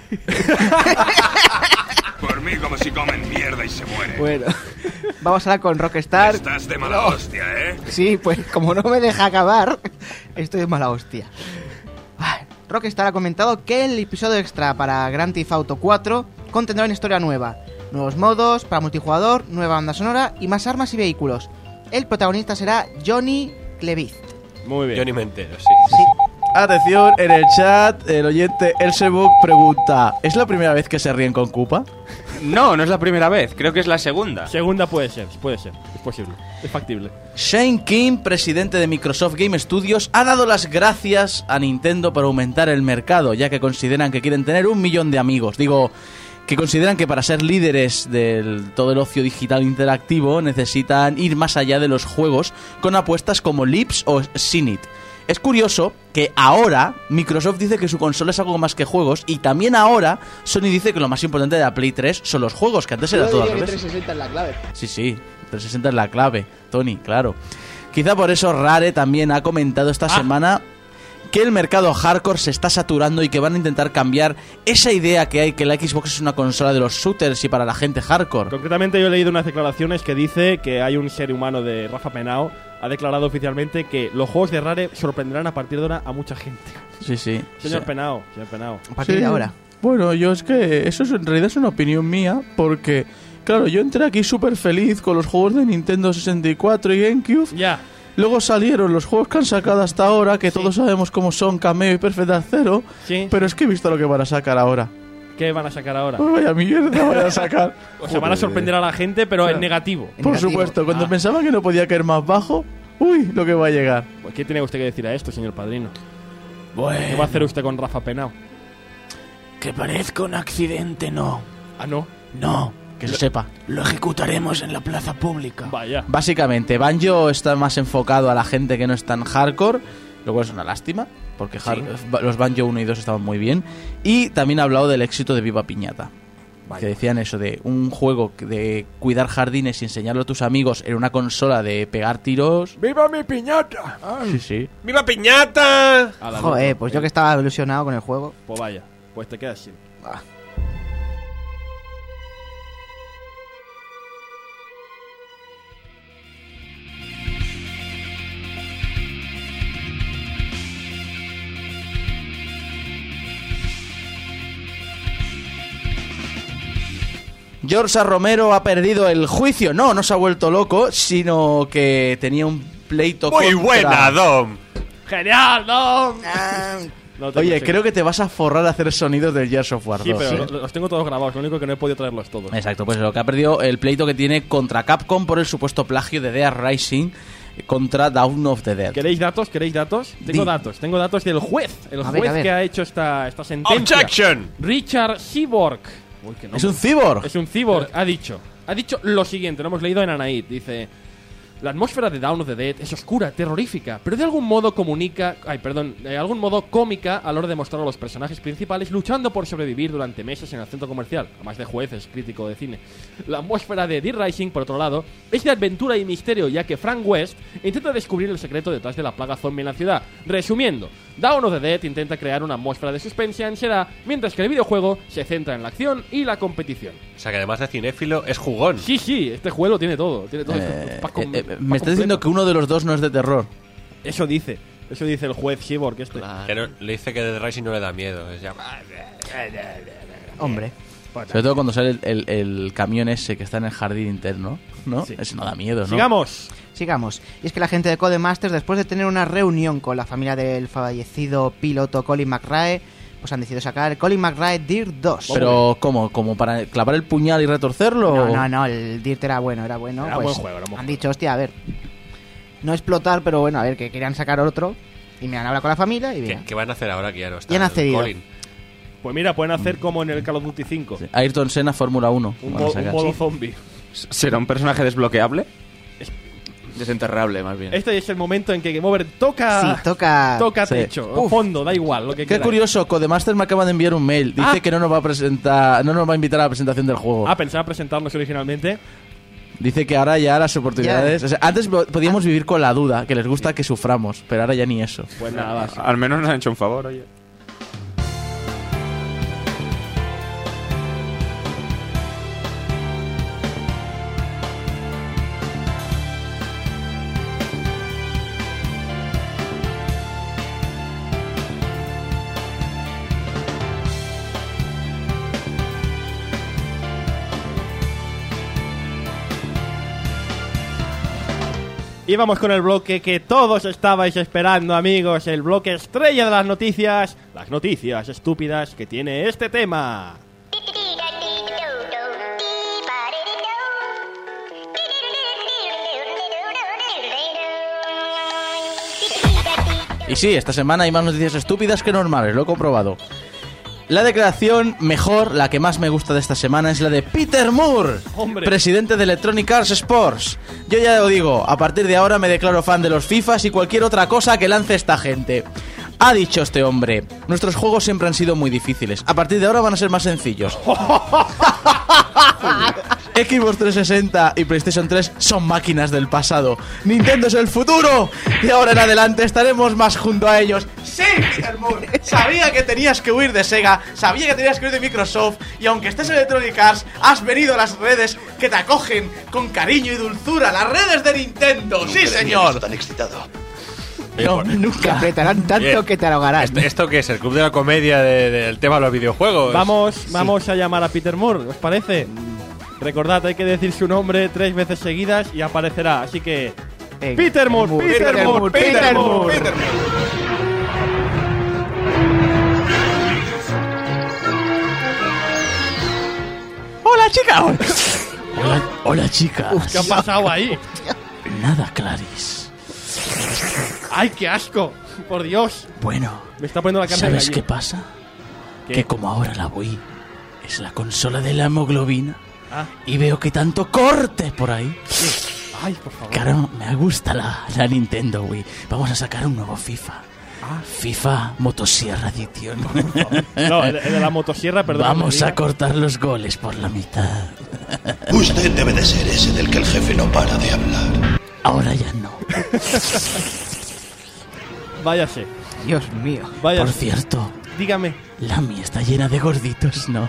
Por mí como si comen mierda y se muere. bueno. Vamos ahora con Rockstar. Estás de mala No. hostia, ¿eh? Sí, pues como no me deja acabar, estoy de mala hostia. Ay, Rockstar ha comentado que el episodio extra para Grand Theft Auto cuatro contendrá una historia nueva, nuevos modos para multijugador, nueva banda sonora y más armas y vehículos. El protagonista será Johnny Clevitt. Muy bien. Johnny Mentero, sí. Sí. Atención, en el chat, el oyente Elsebook pregunta: ¿es la primera vez que se ríen con Koopa? No, no es la primera vez, creo que es la segunda. Segunda puede ser, puede ser. Es posible. Es factible. Shane King, presidente de Microsoft Game Studios, ha dado las gracias a Nintendo por aumentar el mercado, ya que consideran que quieren tener un millón de amigos. Digo, que consideran que para ser líderes del todo el ocio digital interactivo necesitan ir más allá de los juegos con apuestas como Lips o Sinit. Es curioso que ahora Microsoft dice que su consola es algo más que juegos, y también ahora Sony dice que lo más importante de la Play tres son los juegos, que antes era todo al revés. trescientos sesenta es la clave. Sí, sí, trescientos sesenta es la clave, Tony, claro. Quizá por eso Rare también ha comentado esta semana que el mercado hardcore se está saturando y que van a intentar cambiar esa idea que hay que la Xbox es una consola de los shooters y para la gente hardcore. Concretamente, yo he leído unas declaraciones que dice que hay un ser humano de Rafa Penao. Ha declarado oficialmente que los juegos de Rare sorprenderán a partir de ahora a mucha gente. Sí, sí. Señor Sí. Penao, señor Penao. A partir Sí. de ahora. Bueno, yo es que eso es, en realidad es una opinión mía, porque, claro, yo entré aquí súper feliz con los juegos de Nintendo sesenta y cuatro y GameCube. Ya. Luego salieron los juegos que han sacado hasta ahora, que todos sabemos cómo son, Cameo y Perfect Dark Zero. Sí. Pero es que he visto lo que van a sacar ahora. ¿Qué van a sacar ahora? Pues vaya mierda van a sacar. O sea, van a sorprender a la gente, pero en negativo. Por supuesto, cuando Ah. pensaba que no podía caer más bajo, uy, lo que va a llegar. Pues, ¿qué tiene usted que decir a esto, señor padrino? Bueno. ¿Qué va a hacer usted con Rafa Penao? Que parezca un accidente, no. Ah, no. No. Que se sepa. Lo ejecutaremos en la plaza pública. Vaya. Básicamente, Banjo está más enfocado a la gente que no es tan hardcore, lo cual es una lástima, porque Sí. har- los Banjo uno y dos estaban muy bien. Y también ha hablado del éxito de Viva Piñata. Vaya. Que decían eso de un juego de cuidar jardines y enseñarlo a tus amigos en una consola de pegar tiros. ¡Viva mi piñata! Sí, sí. ¡Viva Piñata! A la Joder, luz. pues yo que estaba ilusionado con el juego. Pues vaya, pues te quedas sin. Ah. George Romero ha perdido el juicio. No, no se ha vuelto loco, sino que tenía un pleito Muy contra- buena, Dom. ¡Genial, no! No tengo- Oye, sí. creo que te vas a forrar a hacer sonidos del Gears of War Sí, dos. pero lo- los tengo todos grabados. Lo único que no he podido traerlos todos. Exacto, pues lo que ha perdido el pleito que tiene contra Capcom por el supuesto plagio de Dead Rising contra Dawn of the Dead. ¿Queréis datos? ¿Queréis datos? Tengo Di. datos. Tengo datos del juez. El A juez ver, a ver. que ha hecho esta, esta sentencia. Objection. Richard Seaborg. Uy, qué nombre. ¿Es un cyborg? Es un cyborg. Ha dicho. Ha dicho lo siguiente. Lo hemos leído en Anaid. Dice... La atmósfera de Dawn of the Dead es oscura, terrorífica, pero de algún modo comunica, ay, perdón, de algún modo cómica a la hora de mostrar a los personajes principales luchando por sobrevivir durante meses en el centro comercial, además de jueces, crítico de cine. La atmósfera de Dead Rising, por otro lado, es de aventura y misterio, ya que Frank West intenta descubrir el secreto detrás de la plaga zombie en la ciudad. Resumiendo, Dawn of the Dead intenta crear una atmósfera de suspense y ansiedad, mientras que el videojuego se centra en la acción y la competición. O sea, que además de cinéfilo, es jugón. Sí, sí, este juego tiene todo, tiene todo. Eh, pa' com- eh, eh, pa' me estás diciendo completo. que uno de los dos no es de terror. Eso dice. Eso dice el juez Cyborg este. Que no, le dice que Dead Rising no le da miedo. Es ya... Hombre. Sobre todo cuando sale el, el, el camión ese que está en el jardín interno, ¿no? Sí. Ese no da miedo, ¿no? ¡Sigamos! Sigamos. Y es que la gente de Codemasters, después de tener una reunión con la familia del fallecido piloto Colin McRae, pues han decidido sacar Colin McRae Dirt dos. Pero, ¿cómo? ¿Como para clavar el puñal y retorcerlo? No, no, no, el Dirt era bueno, era bueno. Era pues buen juego, era buen han juego. dicho, hostia, a ver, no explotar, pero bueno, a ver, que querían sacar otro. Y me han hablado con la familia y ¿Qué, bien. ¿Qué van a hacer ahora que ya no está? Ya han accedido. Colin? Pues mira, pueden hacer como en el Call of Duty cinco. Sí. Ayrton Senna Fórmula uno. Un, van a mo- un sacar. modo Sí. zombie. ¿Será un personaje desbloqueable? Desenterrable, más bien. Este es el momento en que Game Over toca... Sí, toca... Toca Sí. techo, Uf. fondo, da igual, lo que Qué quieras. curioso, Codemasters me acaba de enviar un mail. Dice Ah. que no nos va a presentar, no nos va a invitar a la presentación del juego. Ah, pensaba presentarnos originalmente. Dice que ahora ya las oportunidades... Ya. O sea, antes po- podíamos vivir con la duda, que les gusta que suframos, pero ahora ya ni eso. Pues nada, sí. Al menos nos han hecho un favor, oye. Y vamos con el bloque que todos estabais esperando, amigos. El bloque estrella de las noticias. Las noticias estúpidas que tiene este tema. Y sí, esta semana hay más noticias estúpidas que normales, lo he comprobado. La declaración mejor, la que más me gusta de esta semana, es la de Peter Moore, Hombre. presidente de Electronic Arts Sports. Yo ya lo digo, a partir de ahora me declaro fan de los FIFAs y cualquier otra cosa que lance esta gente. Ha dicho este hombre, nuestros juegos siempre han sido muy difíciles, a partir de ahora van a ser más sencillos. Xbox trescientos sesenta y PlayStation tres son máquinas del pasado. Nintendo es el futuro y ahora en adelante estaremos más junto a ellos. Sí, Peter Moore, sabía que tenías que huir de Sega, sabía que tenías que huir de Microsoft y aunque estés en Electronic Arts, has venido a las redes que te acogen con cariño y dulzura, las redes de Nintendo. Sí, señor. Tan excitado. No, Te nunca. apretarán tanto Bien. que te ahogarás. ¿Esto, ¿Esto qué es? ¿El club de la comedia de- del tema de los videojuegos? Vamos, vamos a llamar a Peter Moore, ¿os parece? Recordad, hay que decir su nombre tres veces seguidas y aparecerá. Así que... Venga, Peter Moore, Peter Moore, Peter Moore. Peter Moore. Hola, chica. Hola, hola, chicas. Uf, ¿qué ha pasado ahí? Nada, Clarice. ¡Ay, qué asco! Por Dios. Bueno, Me está poniendo la carne de ¿sabes gallina. qué pasa? ¿Qué? Que como ahora la Wii es la consola de la hemoglobina Ah. y veo que tanto corte por ahí. Ay, por favor. Claro, me gusta la, la Nintendo Wii. Vamos a sacar un nuevo FIFA. Ah. FIFA Motosierra Edition. No, el, el de la motosierra, perdón. Vamos a cortar los goles por la mitad. Usted debe de ser ese del que el jefe no para de hablar. Ahora ya no. Váyase, Dios mío. váyase. Por cierto, Dígame. la mía está llena de gorditos, ¿no?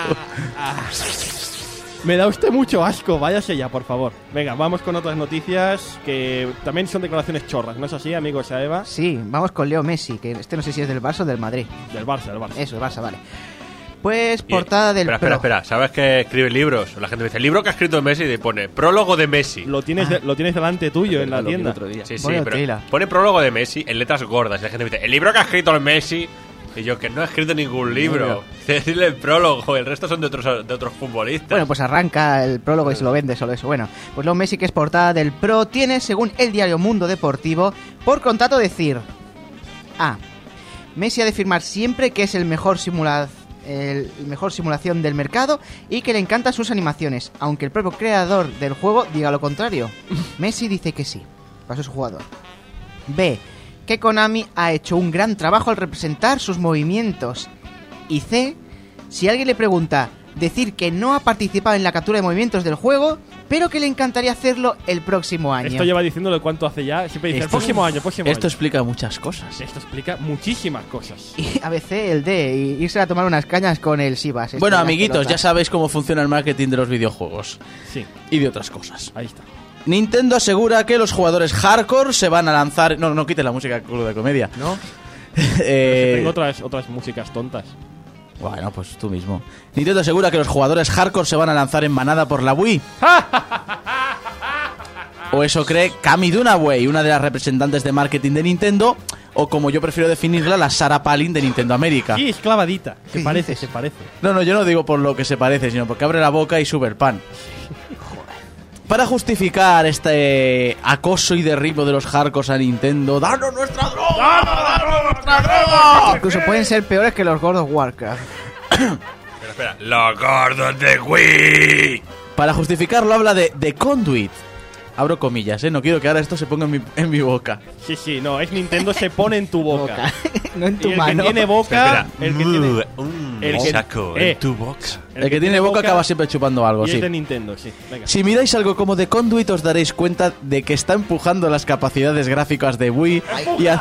Me da usted mucho asco, váyase ya, por favor. Venga, vamos con otras noticias que también son declaraciones chorras, ¿no es así, amigos a Eva? Sí, vamos con Leo Messi, que este no sé si es del Barça o del Madrid. Del Barça, del Barça. Eso, del Barça, vale. Pues Y- portada del Espera, espera, Pro. espera. ¿Sabes que escribe libros? La gente me dice, el libro que ha escrito Messi y pone prólogo de Messi. Lo tienes, de- lo tienes delante tuyo en la Lo vi el tienda. otro día. Sí, sí, Vaya pero tela. pone prólogo de Messi en letras gordas. Y la gente me dice, el libro que ha escrito el Messi. Y yo, que no he escrito ningún libro. Decirle el prólogo, el resto son de otros, de otros futbolistas. Bueno, pues arranca el prólogo y se lo vende solo eso. Bueno, pues Leo Messi, que es portada del Pro, tiene, según el diario Mundo Deportivo, por contrato decir: A. Messi ha de firmar siempre que es el mejor simula- el mejor simulación del mercado y que le encantan sus animaciones, aunque el propio creador del juego diga lo contrario. Messi dice que sí, para su jugador. B. Que Konami ha hecho un gran trabajo al representar sus movimientos. Y C. Si alguien le pregunta, decir que no ha participado en la captura de movimientos del juego, pero que le encantaría hacerlo el próximo año. Esto lleva diciéndole cuánto hace ya. Siempre dice, el Esto- próximo año, el próximo Esto año. explica muchas cosas. Esto explica muchísimas cosas. Y a veces el D, y irse a tomar unas cañas con el Sivas. Bueno, amiguitos, ya sabéis cómo funciona el marketing de los videojuegos. Sí, Y de otras cosas. ahí está. Nintendo asegura que los jugadores hardcore se van a lanzar... No, no quites la música de comedia. ¿No? eh... Tengo otras, otras músicas tontas. Bueno, pues tú mismo. Nintendo asegura que los jugadores hardcore se van a lanzar en manada por la Wii. O eso cree Cami Dunaway, una de las representantes de marketing de Nintendo, o como yo prefiero definirla, la Sarah Palin de Nintendo América. Sí, es clavadita. Se parece, se parece. No, no, yo no digo por lo que se parece, sino porque abre la boca y sube el pan. Para justificar este acoso y derribo de los hardcores a Nintendo, ¡danos nuestra droga! ¡Danos nuestra droga! Incluso pueden ser peores que los gordos Warcraft. Pero espera, los gordos de Wii. Para justificarlo habla de The Conduit. Abro comillas, ¿eh? No quiero que ahora esto se ponga en mi, en mi boca. Sí, sí, no, es Nintendo se pone en tu boca. No en tu y el mano. que tiene boca... Espera, el que uh, tiene... un el que- saco eh, en tu boca. El, el que, que tiene boca, boca acaba siempre chupando algo, y sí. es de Nintendo, sí. Venga. Si miráis algo como The Conduit os daréis cuenta de que está empujando las capacidades gráficas de Wii y, ha-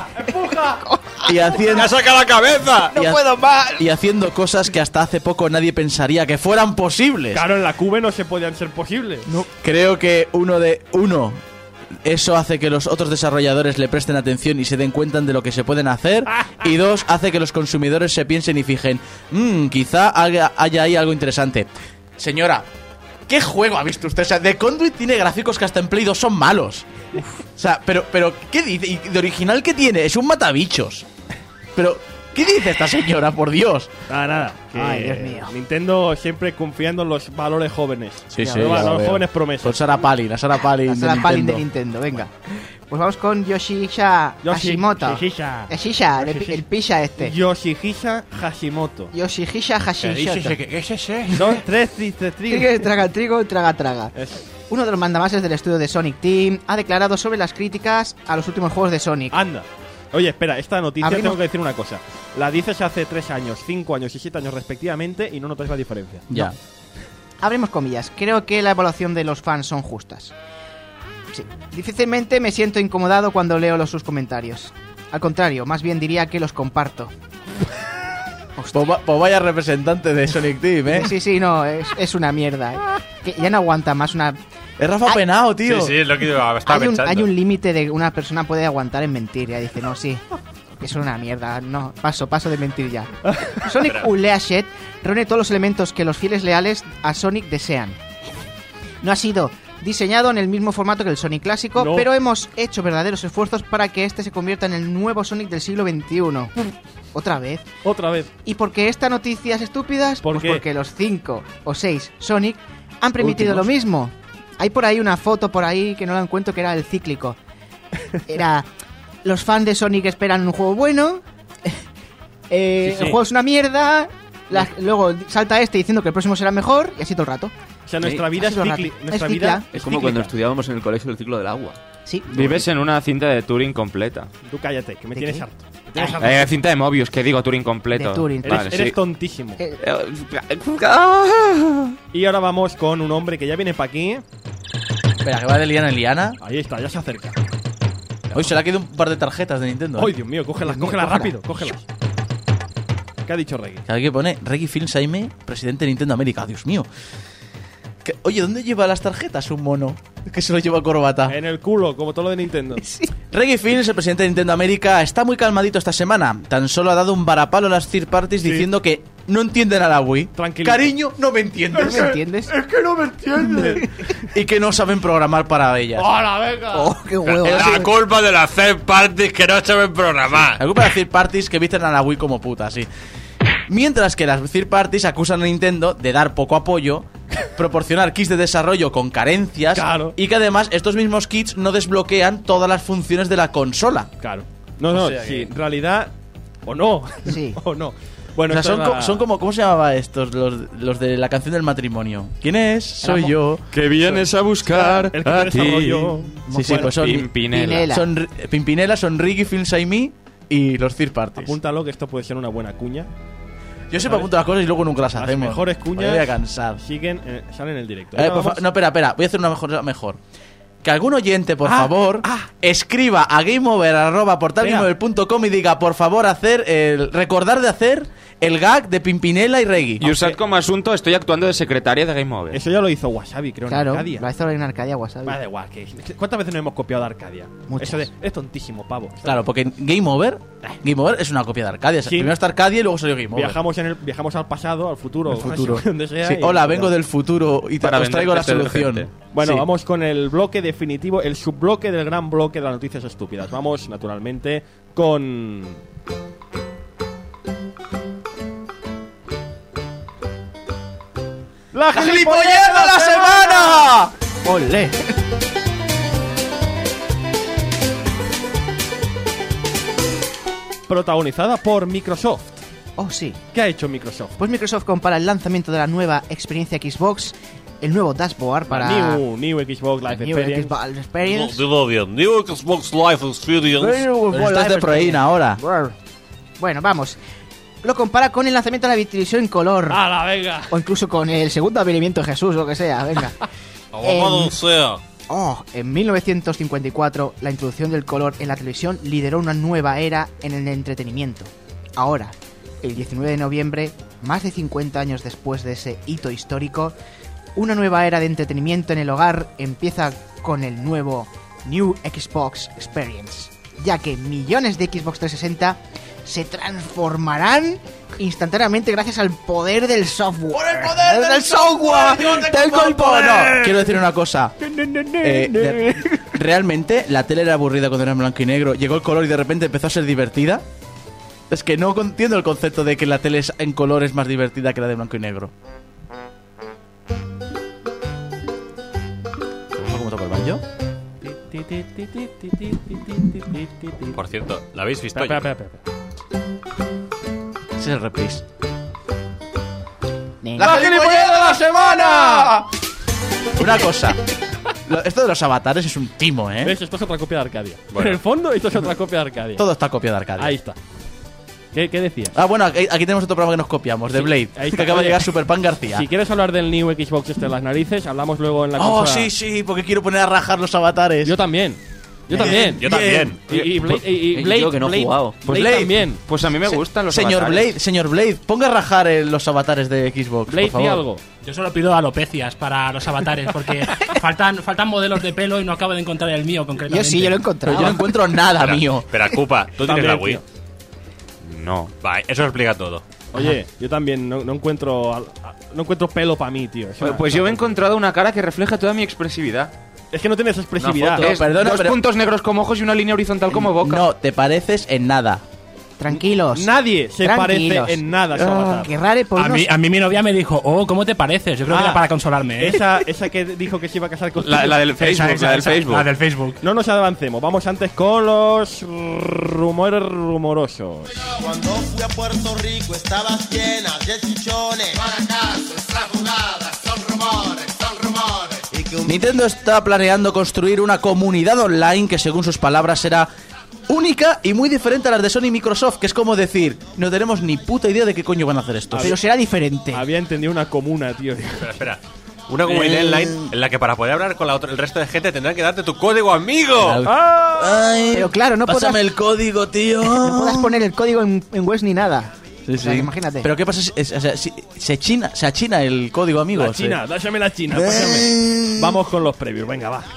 y haciendo... ¡Ya saca la cabeza! y ha- y haciendo cosas que hasta hace poco nadie pensaría que fueran posibles. Claro, en la Cube no se podían ser posibles. No. Creo que uno de... Uno... Eso hace que los otros desarrolladores le presten atención y se den cuenta de lo que se pueden hacer. Y dos, hace que los consumidores se piensen y fijen, mmm, quizá haya, haya ahí algo interesante. Señora, ¿qué juego ha visto usted? O sea, The Conduit tiene gráficos que hasta en Play dos son malos. O sea, pero, pero ¿qué dice? ¿Y de original qué tiene? Es un matabichos. Pero... ¿qué dice esta señora, por Dios? Nada, nada. Que Ay, Dios mío. Nintendo siempre confiando en los valores jóvenes. Sí, Ya, sí, los ya lo los veo. jóvenes promesas. Con Sarah Palin, la Sarah Palin La de Sarah Palin de Nintendo. Nintendo, venga. Pues vamos con Yoshihisa Yoshi- Hashimoto. Yoshihisa. Yoshihisa, el, Yoshihisa. el pisha este. Yoshihisa Hashimoto. Yoshihisa Hashimoto. ¿Qué es ese? Son tres tristes Trigo, traga trigo, traga traga. Uno de los mandamases del estudio de Sonic Team ha declarado sobre las críticas a los últimos juegos de Sonic. Anda. Oye, espera, esta noticia Abrimos- tengo que decir una cosa. La dices hace tres años, cinco años y siete años respectivamente y no notáis la diferencia. Ya. Abrimos comillas. Creo que la evaluación de los fans son justas. Sí. Difícilmente me siento incomodado cuando leo los sus comentarios. Al contrario, más bien diría que los comparto. Pues, va- pues vaya representante de Sonic Team, ¿eh? Sí, sí, no, es, es una mierda. ¿eh? Que ya no aguanta más una... Es Rafa Penao, tío. Sí, sí, es lo que estaba Hay un, pensando. hay un límite de una persona puede aguantar en mentir. Ya dice, no, sí, es una mierda. No, paso, paso de mentir ya. Sonic Unleashed reúne todos los elementos que los fieles leales a Sonic desean. No ha sido diseñado en el mismo formato que el Sonic clásico, No. pero hemos hecho verdaderos esfuerzos para que este se convierta en el nuevo Sonic del siglo veintiuno. Otra vez. Otra vez. ¿Y por qué esta noticia es estúpidas? ¿Por Pues qué? porque los cinco o seis Sonic han permitido Últimos. lo mismo. Hay por ahí una foto por ahí que no la encuentro que era el cíclico. Era... Los fans de Sonic esperan un juego bueno. eh, Sí, sí. El juego es una mierda. la- luego salta este diciendo que el próximo será mejor. Y así todo el rato. O sea, nuestra vida es Así todo el cicli- rato. nuestra Es vida cicla. Es como cuando estudiábamos en el colegio el ciclo del agua. Sí. Vives en una cinta de Turing completa. Tú cállate, que me ¿De tienes qué? harto. Me tienes harto. Eh, cinta de Mobius, que digo Turing completo. De Turing. Eres, Vale, eres sí. tontísimo. Eh, Y ahora vamos con un hombre que ya viene para aquí. Espera, que va de liana en liana. Ahí está, ya se acerca. Hoy se le ha quedado un par de tarjetas de Nintendo. Ay, Dios mío, cógelas, Dios mío, cógelas cógela. rápido, cógelas. ¿Qué ha dicho Reggie? Aquí pone Reggie Fils-Aime, presidente de Nintendo América. Dios mío. Que- oye, ¿dónde lleva las tarjetas un mono? Que se lo lleva corbata. En el culo, como todo lo de Nintendo. Reggie Fils, el presidente de Nintendo América, está muy calmadito esta semana. Tan solo ha dado un varapalo a las third parties Sí. diciendo que no entienden a la Wii. Tranquilito. Cariño, no me entiendes. ¿No me entiendes? Es que no me entiendes. Y que no saben programar para ellas. ¡Hola, venga! Oh, qué huevo. La culpa de las third parties que no saben programar. La culpa de las third parties que visten a la Wii como puta, sí. Mientras que las third parties acusan a Nintendo de dar poco apoyo, proporcionar kits de desarrollo con carencias Claro. y que además estos mismos kits no desbloquean todas las funciones de la consola. Claro. No, no, O sea sí, que- en realidad. O no. Sí. o no. Bueno, O sea, esto son, es la- co- son como, ¿cómo se llamaba estos? Los, los de la canción del matrimonio. ¿Quién es? Soy Éramos- yo. Que vienes a buscar El que a me ti. desarrolló. Sí, sí, Bueno, pues son, Pimpinela. Pinela. son Ri- Pimpinela, son Ricky, Fils-Aime y los third parties. Apúntalo que esto puede ser una buena cuña. Yo siempre apunto las cosas y luego nunca las Las hacemos. mejores Me cuñas voy a cansar. siguen, eh, salen en el directo. Eh, Ahora por fa- vamos- no, espera, espera. Voy a hacer una mejor. mejor. Que algún oyente, por Ah, favor, ah. escriba a gameover arroba portalgameover punto com y diga, por favor, hacer el, recordar de hacer el gag de Pimpinela y Reggie. Y usad como asunto, estoy actuando de secretaria de Game Over. Eso ya lo hizo Wasabi, creo, Claro, en Arcadia. lo hizo en Arcadia Wasabi. Va, da igual. Que, ¿cuántas veces nos hemos copiado de Arcadia? Muchas. Eso de, es tontísimo, pavo. Claro, porque Game Over, Game Over es una copia de Arcadia. O sea, Sí. primero está Arcadia y luego salió Game Over. Viajamos, en el, viajamos al pasado, al futuro, El futuro. donde sea. Sí, y- hola, vengo del futuro y te, Para os traigo la venderte solución. detergente. Bueno, Sí. vamos con el bloque definitivo, el subbloque del gran bloque de las noticias estúpidas. Vamos, naturalmente, con... ¡La gilipollez de la semana! ¡Olé! Protagonizada por Microsoft. Oh, sí. ¿Qué ha hecho Microsoft? Pues Microsoft compara el lanzamiento de la nueva experiencia Xbox, el nuevo dashboard para... New, new Xbox Live New Experience. Xbox Experience. Dilo bien. New Xbox Live Experience. New Pero estás Live de proeína ahora. Bueno, vamos. Lo compara con el lanzamiento de la televisión en color. ¡Hala, venga! O incluso con el segundo avenimiento de Jesús, lo que sea, venga. Abogado Em, sea. Oh, en mil novecientos cincuenta y cuatro, la introducción del color en la televisión lideró una nueva era en el entretenimiento. Ahora, el diecinueve de noviembre, más de cincuenta años después de ese hito histórico, una nueva era de entretenimiento en el hogar empieza con el nuevo New Xbox Experience, ya que millones de Xbox trescientos sesenta se transformarán instantáneamente gracias al poder del software. ¡Por el poder del software! ¡Tengo el poder! No, quiero decir una cosa. Eh, de- realmente la tele era aburrida cuando era en blanco y negro. Llegó el color y de repente empezó a ser divertida. Es que no entiendo el concepto de que la tele es- en color es más divertida que la de blanco y negro. ¿Cómo toca el banjo? Por cierto, ¿la habéis visto? Espera, espera, espera, espera. Ese es el reprise. ¡La gilipollez de la semana! Una cosa. Lo- Esto de los avatares es un timo, ¿eh? ¿Ves? Esto es otra copia de Arcadia. Bueno. En el fondo, esto es otra copia de Arcadia. Todo está copiado de Arcadia. Ahí está. ¿Qué, qué decías? Ah, bueno, aquí, aquí tenemos otro programa que nos copiamos, de Sí, Blade. ahí Que está. acaba de Oye, llegar Superpan García. Si quieres hablar del New Xbox este de las narices, hablamos luego en la Oh, consola. sí, sí, porque quiero poner a rajar los avatares. Yo también. Yo Bien, también. Yo también. Y, y Blade, y, y Blade, Yo que no he Blade- jugado. Pues Blade Blade. también. Pues a mí me Se- gustan los Señor avatares. Blade, señor Blade, ponga a rajar eh, los avatares de Xbox, Blade, por di favor. algo. Yo solo pido alopecias para los avatares porque faltan, faltan modelos de pelo y no acabo de encontrar el mío concretamente. Yo sí, yo lo he Pero encontrado. yo no encuentro nada Espera, mío. Espera, Cupa, ¿tú tienes También, la Wii? tío. No. Va, eso explica todo. Oye, yo también no, no encuentro al- a- no encuentro pelo para mí, tío. Es Pues, una- pues yo he encontrado una cara que refleja toda mi expresividad. Es que no tienes expresividad. No, Es perdona, dos pero- puntos negros como ojos y una línea horizontal como boca. No, te pareces en nada. Tranquilos. Nadie se Tranquilos. parece en nada a su Ah, avatar. Que rare por A unos... mí, a mí mi novia me dijo, oh, ¿cómo te pareces? Yo creo que Ah, era para consolarme, ¿eh? Esa, esa que dijo que se iba a casar con La, la del Esa, Facebook, esa, la del esa, Facebook. La del Facebook. No nos avancemos, vamos antes con los rumores rumorosos. Cuando fui a Puerto Rico estabas llena de chichones. Para acaso esa jugada son rumores, son rumores. Y que un Nintendo está planeando construir una comunidad online que, según sus palabras, será única y muy diferente a las de Sony y Microsoft, que es como decir, no tenemos ni puta idea de qué coño van a hacer esto. Pero será diferente. Había entendido una comuna, tío. Espera, espera. Una comunidad online en la que para poder hablar con la otra, el resto de gente tendrán que darte tu código amigo. Ay, Pero claro, no podrás, pásame el código, tío. no podrás poner el código en, en West ni nada. Sí, O sea, sí. imagínate. Pero ¿qué pasa si, es- o sea, si se china, se achina el código, amigo? La China, dásame la China, pásame. Vamos con los previews, venga, va.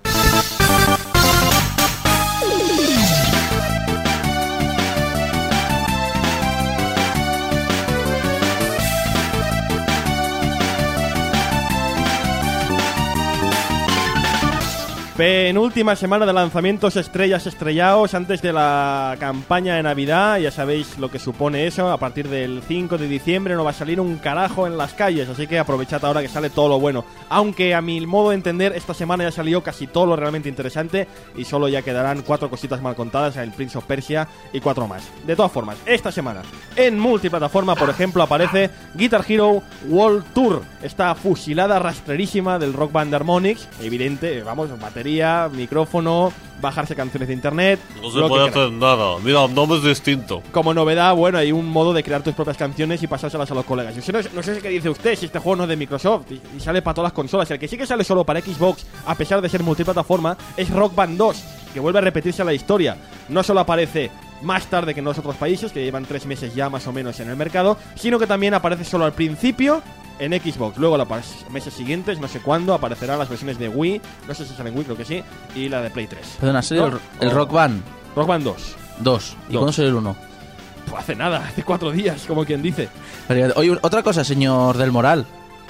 Penúltima semana de lanzamientos estrellas estrellados antes de la campaña de Navidad. Ya sabéis lo que supone eso. A partir del cinco de diciembre no va a salir un carajo en las calles, así que aprovechad ahora que sale todo lo bueno. Aunque a mi modo de entender, esta semana ya salió casi todo lo realmente interesante y solo ya quedarán cuatro cositas mal contadas, el Prince of Persia y cuatro más. De todas formas, esta semana en multiplataforma, por ejemplo, aparece Guitar Hero World Tour, esta fusilada rastrerísima del Rock Band Harmonix. Evidente, vamos, batería, micrófono, bajarse canciones de internet. No se lo que puede queráis. hacer nada. Mira, el nombre es distinto. Como novedad, bueno, hay un modo de crear tus propias canciones y pasárselas a los colegas. Yo no, no sé qué dice usted, si este juego no es de Microsoft y, y sale para todas las consolas. El que sí que sale solo para Xbox, a pesar de ser multiplataforma, es Rock Band dos, que vuelve a repetirse la historia. No solo aparece más tarde que en los otros países, que llevan tres meses ya más o menos en el mercado, sino que también aparece solo al principio en Xbox. Luego los meses siguientes, no sé cuándo, aparecerán las versiones de Wii, no sé si sale en Wii, creo que sí, y la de Play tres. Perdona, ¿sí? ¿No? el, el Rock Band? Rock Band dos. Dos. ¿Y cuándo salió el uno? Pues hace nada, hace cuatro días, como quien dice. Oye, otra cosa, señor Del Moral.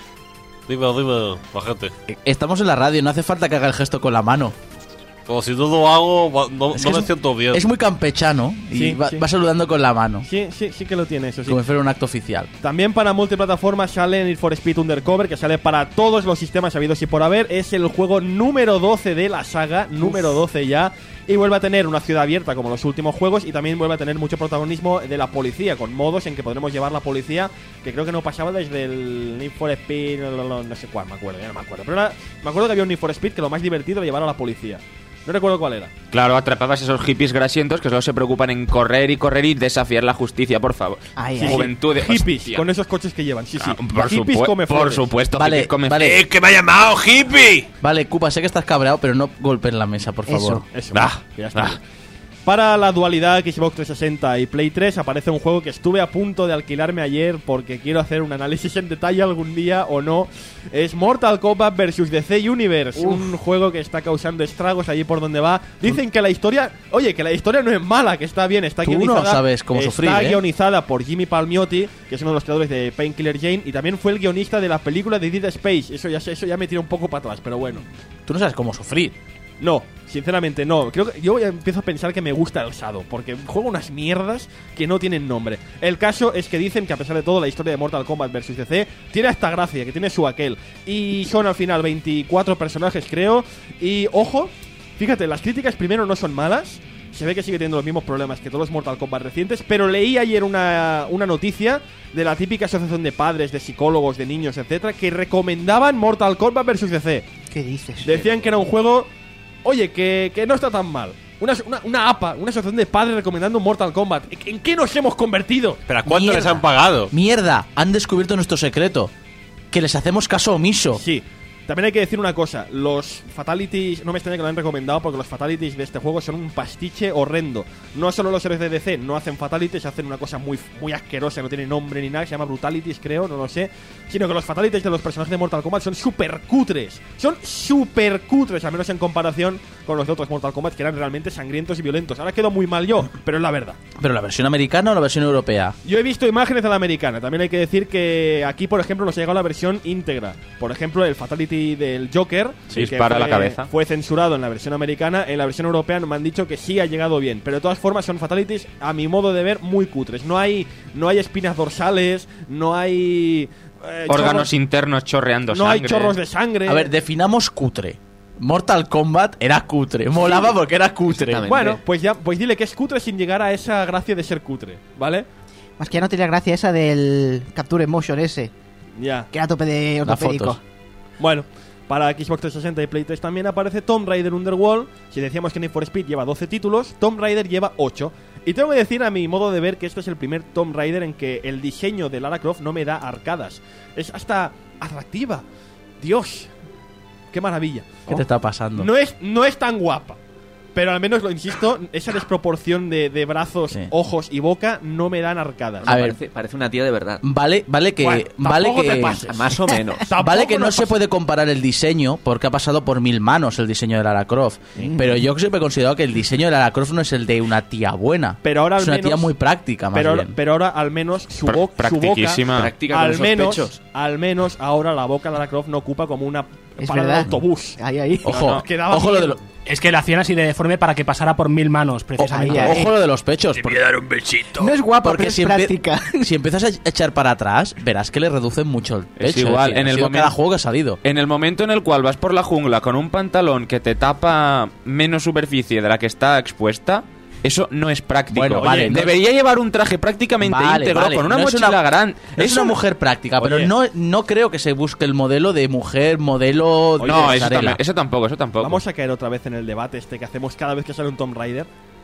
Dime, dime, bajete. Estamos en la radio, no hace falta que haga el gesto con la mano. Como si no lo hago, no, no me es, siento bien. Es muy campechano y sí, va, sí. va saludando con la mano. Sí, sí, sí que lo tiene eso, sí. Como si fuera un acto oficial. También para multiplataformas sale Need for Speed Undercover, que sale para todos los sistemas habidos y por haber. Es el juego número doce de la saga, número doce ya. Y vuelve a tener una ciudad abierta como los últimos juegos. Y también vuelve a tener mucho protagonismo de la policía, con modos en que podremos llevar la policía, que creo que no pasaba desde el Need for Speed, no, no, no, no sé cuál, me acuerdo, ya no me acuerdo. Pero era, me acuerdo que había un Need for Speed que lo más divertido era llevar a la policía. No recuerdo cuál era. Claro, atrapabas a esos hippies grasientos que solo se preocupan en correr y correr y desafiar la justicia, por favor. Ay, sí, ay. Juventud de hippies, hostia. con esos coches que llevan, sí, sí. Ah, por, hippies supu come por flores. supuesto, vale, hippies come vale. ¡Eh, que me ha llamado hippie! Vale, Cupa, sé que estás cabreado, pero no golpes la mesa, por favor. Eso, eso. Ah, que ya está. ah. Para la dualidad Xbox trescientos sesenta y Play tres aparece un juego que estuve a punto de alquilarme ayer porque quiero hacer un análisis en detalle algún día o no. Es Mortal Kombat versus D C Universe, Uf. un juego que está causando estragos allí por donde va. Dicen que la historia, oye, que la historia no es mala, que está bien, está Tú guionizada. no sabes cómo está sufrir, ¿eh? guionizada por Jimmy Palmiotti, que es uno de los creadores de Painkiller Jane, y también fue el guionista de la película de Dead Space. Eso ya, eso ya me tira un poco para atrás, pero bueno. Tú no sabes cómo sufrir. No, sinceramente no. Creo que yo ya empiezo a pensar que me gusta el Shadow, porque juega unas mierdas que no tienen nombre. El caso es que dicen que a pesar de todo la historia de Mortal Kombat versus D C tiene esta gracia, que tiene su aquel. Y son al final veinticuatro personajes, creo. Y ojo, fíjate, las críticas primero no son malas. Se ve que sigue teniendo los mismos problemas que todos los Mortal Kombat recientes. Pero leí ayer una, una noticia de la típica asociación de padres, de psicólogos, de niños, etcétera, que recomendaban Mortal Kombat versus D C. ¿Qué dices? Decían que era un juego... Oye, que, que no está tan mal. Una, una, una A P A, una asociación de padres recomendando Mortal Kombat. ¿En qué nos hemos convertido? ¿Pero a cuánto Mierda. les han pagado? Mierda, han descubierto nuestro secreto. Que les hacemos caso omiso. Sí. También hay que decir una cosa, los fatalities, no me extraña que lo han recomendado porque los fatalities de este juego son un pastiche horrendo. No solo los héroes de D C no hacen fatalities, hacen una cosa muy, muy asquerosa, no tiene nombre ni nada, se llama brutalities creo, no lo sé. Sino que los fatalities de los personajes de Mortal Kombat son súper cutres. Son súper cutres, al menos en comparación con los de otros Mortal Kombat que eran realmente sangrientos y violentos. Ahora quedo muy mal yo, pero es la verdad. ¿Pero la versión americana o la versión europea? Yo he visto imágenes de la americana. También hay que decir que aquí, por ejemplo, nos ha llegado la versión íntegra. Por ejemplo, el fatality del Joker, sí, que dispara fue, la cabeza. fue censurado en la versión americana. En la versión europea me han dicho que sí ha llegado bien. Pero de todas formas son fatalities, a mi modo de ver, muy cutres. No hay, no hay espinas dorsales, no hay... Eh, órganos chorros, internos chorreando no sangre. hay chorros de sangre. A ver, definamos cutre. Mortal Kombat era cutre. Molaba sí, porque era cutre. Bueno, pues ya pues dile que es cutre sin llegar a esa gracia de ser cutre, ¿vale? Más que ya no tenía gracia esa del Capture Motion ese. Ya. Que era a tope de ortopédico. Bueno, para Xbox trescientos sesenta y Play tres también aparece Tomb Raider Underworld. Si decíamos que Need for Speed lleva doce títulos, Tomb Raider lleva ocho. Y tengo que decir a mi modo de ver que esto es el primer Tomb Raider en que el diseño de Lara Croft no me da arcadas. Es hasta atractiva. Dios, qué maravilla. ¿Qué te está pasando? No es, no es tan guapa. Pero al menos, lo insisto, esa desproporción de, de brazos, sí. ojos y boca no me dan arcadas. A ver, parece, parece una tía de verdad. Vale, vale que, bueno, vale que te pases. Más o menos. Vale que no se puede comparar el diseño porque ha pasado por mil manos el diseño de Lara Croft. Sí. Pero yo siempre he considerado que el diseño de Lara Croft no es el de una tía buena. Pero ahora al es una menos, tía muy práctica, más pero, bien. Pero ahora al menos su, bo Pr su boca, práctica al menos, al menos ahora la boca de Lara Croft no ocupa como una es para verdad. el autobús. Ahí, ahí. Ojo, no, no, ojo lo de lo... Es que la hacían así de deforme para que pasara por mil manos, precisamente. Ojo, ojo lo de los pechos. Te voy a dar un besito. No es guapa, porque pero es si, práctica. si empiezas a echar para atrás, verás que le reducen mucho el pecho. Es igual, es decir, en el momento, cada juego que ha salido. En el momento en el cual vas por la jungla con un pantalón que te tapa menos superficie de la que está expuesta, eso no es práctico. Bueno, vale, Oye, debería no... llevar un traje prácticamente vale, íntegro vale. con una no mochila es una, grande. No es una mujer práctica, Oye. pero no, no creo que se busque el modelo de mujer, modelo Oye, de no, eso, también, eso tampoco, eso tampoco. Vamos a caer otra vez en el debate este que hacemos cada vez que sale un Tomb Raider.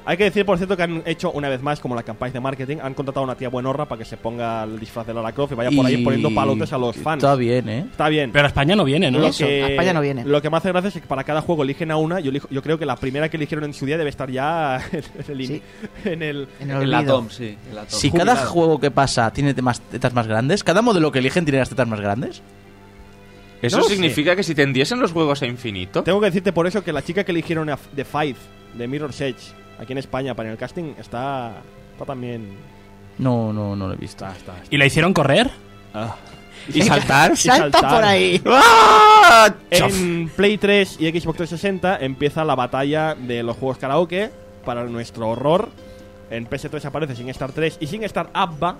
Hay que decir, por cierto, que han hecho una vez más, como la campaña de marketing, han contratado a una tía buenorra para que se ponga el disfraz de Lara Croft y vaya por ahí Y- poniendo palotes a los fans. Está bien, ¿eh? Está bien. Pero a España no viene, ¿no? Lo Eso, que, a España no viene. Lo que me hace gracia es que para cada juego eligen a una. Yo, elijo- yo creo que la primera que eligieron en su día debe estar ya en el... Sí. En el, En el En la olvido. Tom, sí. En la Tom. Si cada Jubilado. juego que pasa tiene temas- tetas más grandes, cada modelo que eligen tiene las tetas más grandes. ¿Eso No lo significa que si tendiesen los juegos a infinito? Tengo que decirte por eso que la chica que eligieron a- de Five, de Mirror's Edge, aquí en España para el casting, está, está también... No, no, no lo he visto. Está, está, está. ¿Y la hicieron correr? Ah. ¿Y saltar? Y Salta por ahí. ¡Ah! Chof. En Play tres y Xbox trescientos sesenta empieza la batalla de los juegos karaoke. Para nuestro horror, en P S tres aparece SingStar tres y SingStar Abba.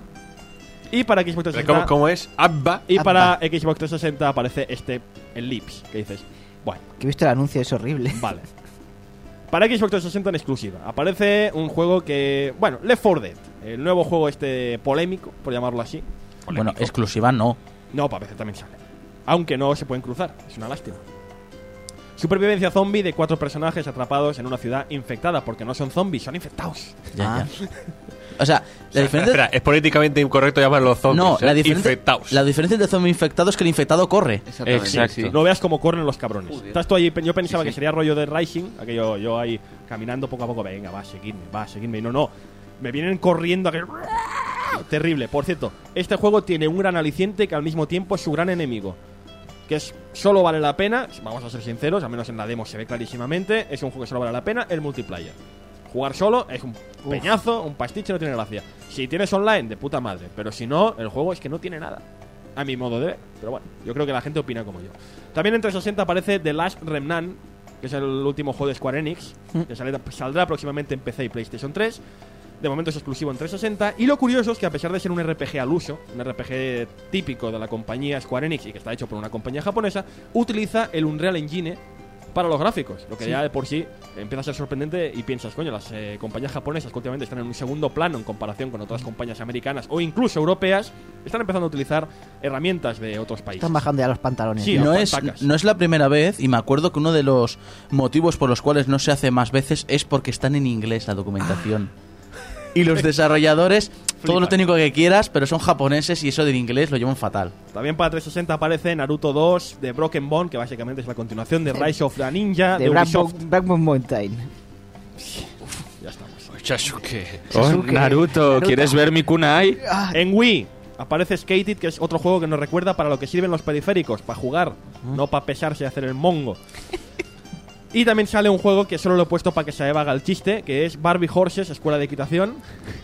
Y para Xbox trescientos sesenta... ¿Cómo, cómo es? Abba. Y Abba. para Xbox trescientos sesenta aparece este, el Lips, que dices, bueno, Que he visto el anuncio, es horrible. vale. Para Xbox trescientos sesenta en exclusiva aparece un juego que, bueno, Left four Dead, el nuevo juego este polémico, por llamarlo así. Bueno, exclusiva no. No, para P C también sale. Aunque no se pueden cruzar, es una lástima. Supervivencia zombie de cuatro personajes atrapados en una ciudad infectada, porque no son zombies, son infectados. Ya, Ah. ya. O sea, la diferencia... Espera, es políticamente incorrecto llamarlos zombies. No, la ¿eh? diferencia, Infectados. la diferencia entre zombie infectado es que el infectado corre. Exactamente. Exacto. sí. No veas cómo corren los cabrones. Joder. Estás tú ahí, yo pensaba Sí, sí. que sería rollo de Rising, aquello yo ahí caminando poco a poco, venga, va, seguidme, va, seguidme. Y no, no, me vienen corriendo a que... Terrible. Por cierto, este juego tiene un gran aliciente que al mismo tiempo es su gran enemigo. Que es, solo vale la pena, vamos a ser sinceros, al menos en la demo se ve clarísimamente, es un juego que solo vale la pena, el multiplayer. Jugar solo es un peñazo, un pastiche, no tiene gracia. Si tienes online, de puta madre, pero si no, el juego es que no tiene nada. A mi modo de ver, pero bueno, yo creo que la gente opina como yo. También en trescientos sesenta aparece The Last Remnant, que es el último juego de Square Enix, que sale- saldrá próximamente en P C y PlayStation tres. De momento es exclusivo en trescientos sesenta. Y lo curioso es que a pesar de ser un R P G al uso, un R P G típico de la compañía Square Enix y que está hecho por una compañía japonesa, utiliza el Unreal Engine para los gráficos. Lo que Sí. ya de por sí empieza a ser sorprendente y piensas, coño, las eh, compañías japonesas que últimamente están en un segundo plano en comparación con otras compañías americanas o incluso europeas, están empezando a utilizar herramientas de otros países. Están bajando ya los pantalones. Sí, no, los es, pantacas. no es la primera vez, y me acuerdo que uno de los motivos por los cuales no se hace más veces es porque están en inglés la documentación. Y los desarrolladores, todo lo técnico que quieras, pero son japoneses y eso del inglés lo llevan fatal. También para trescientos sesenta aparece Naruto dos de Broken Bone, que básicamente es la continuación de Rise of the Ninja de, De Ubisoft. Blackmon Mountain. Ya estamos. Sasuke. Oh, Sasuke. Naruto, Naruto. ¿quieres ver mi kunai? En Wii aparece Skate It, que es otro juego que nos recuerda para lo que sirven los periféricos, para jugar, no para pesarse y hacer el mongo. Y también sale un juego que solo lo he puesto para que se haga el chiste, que es Barbie Horses, Escuela de Equitación.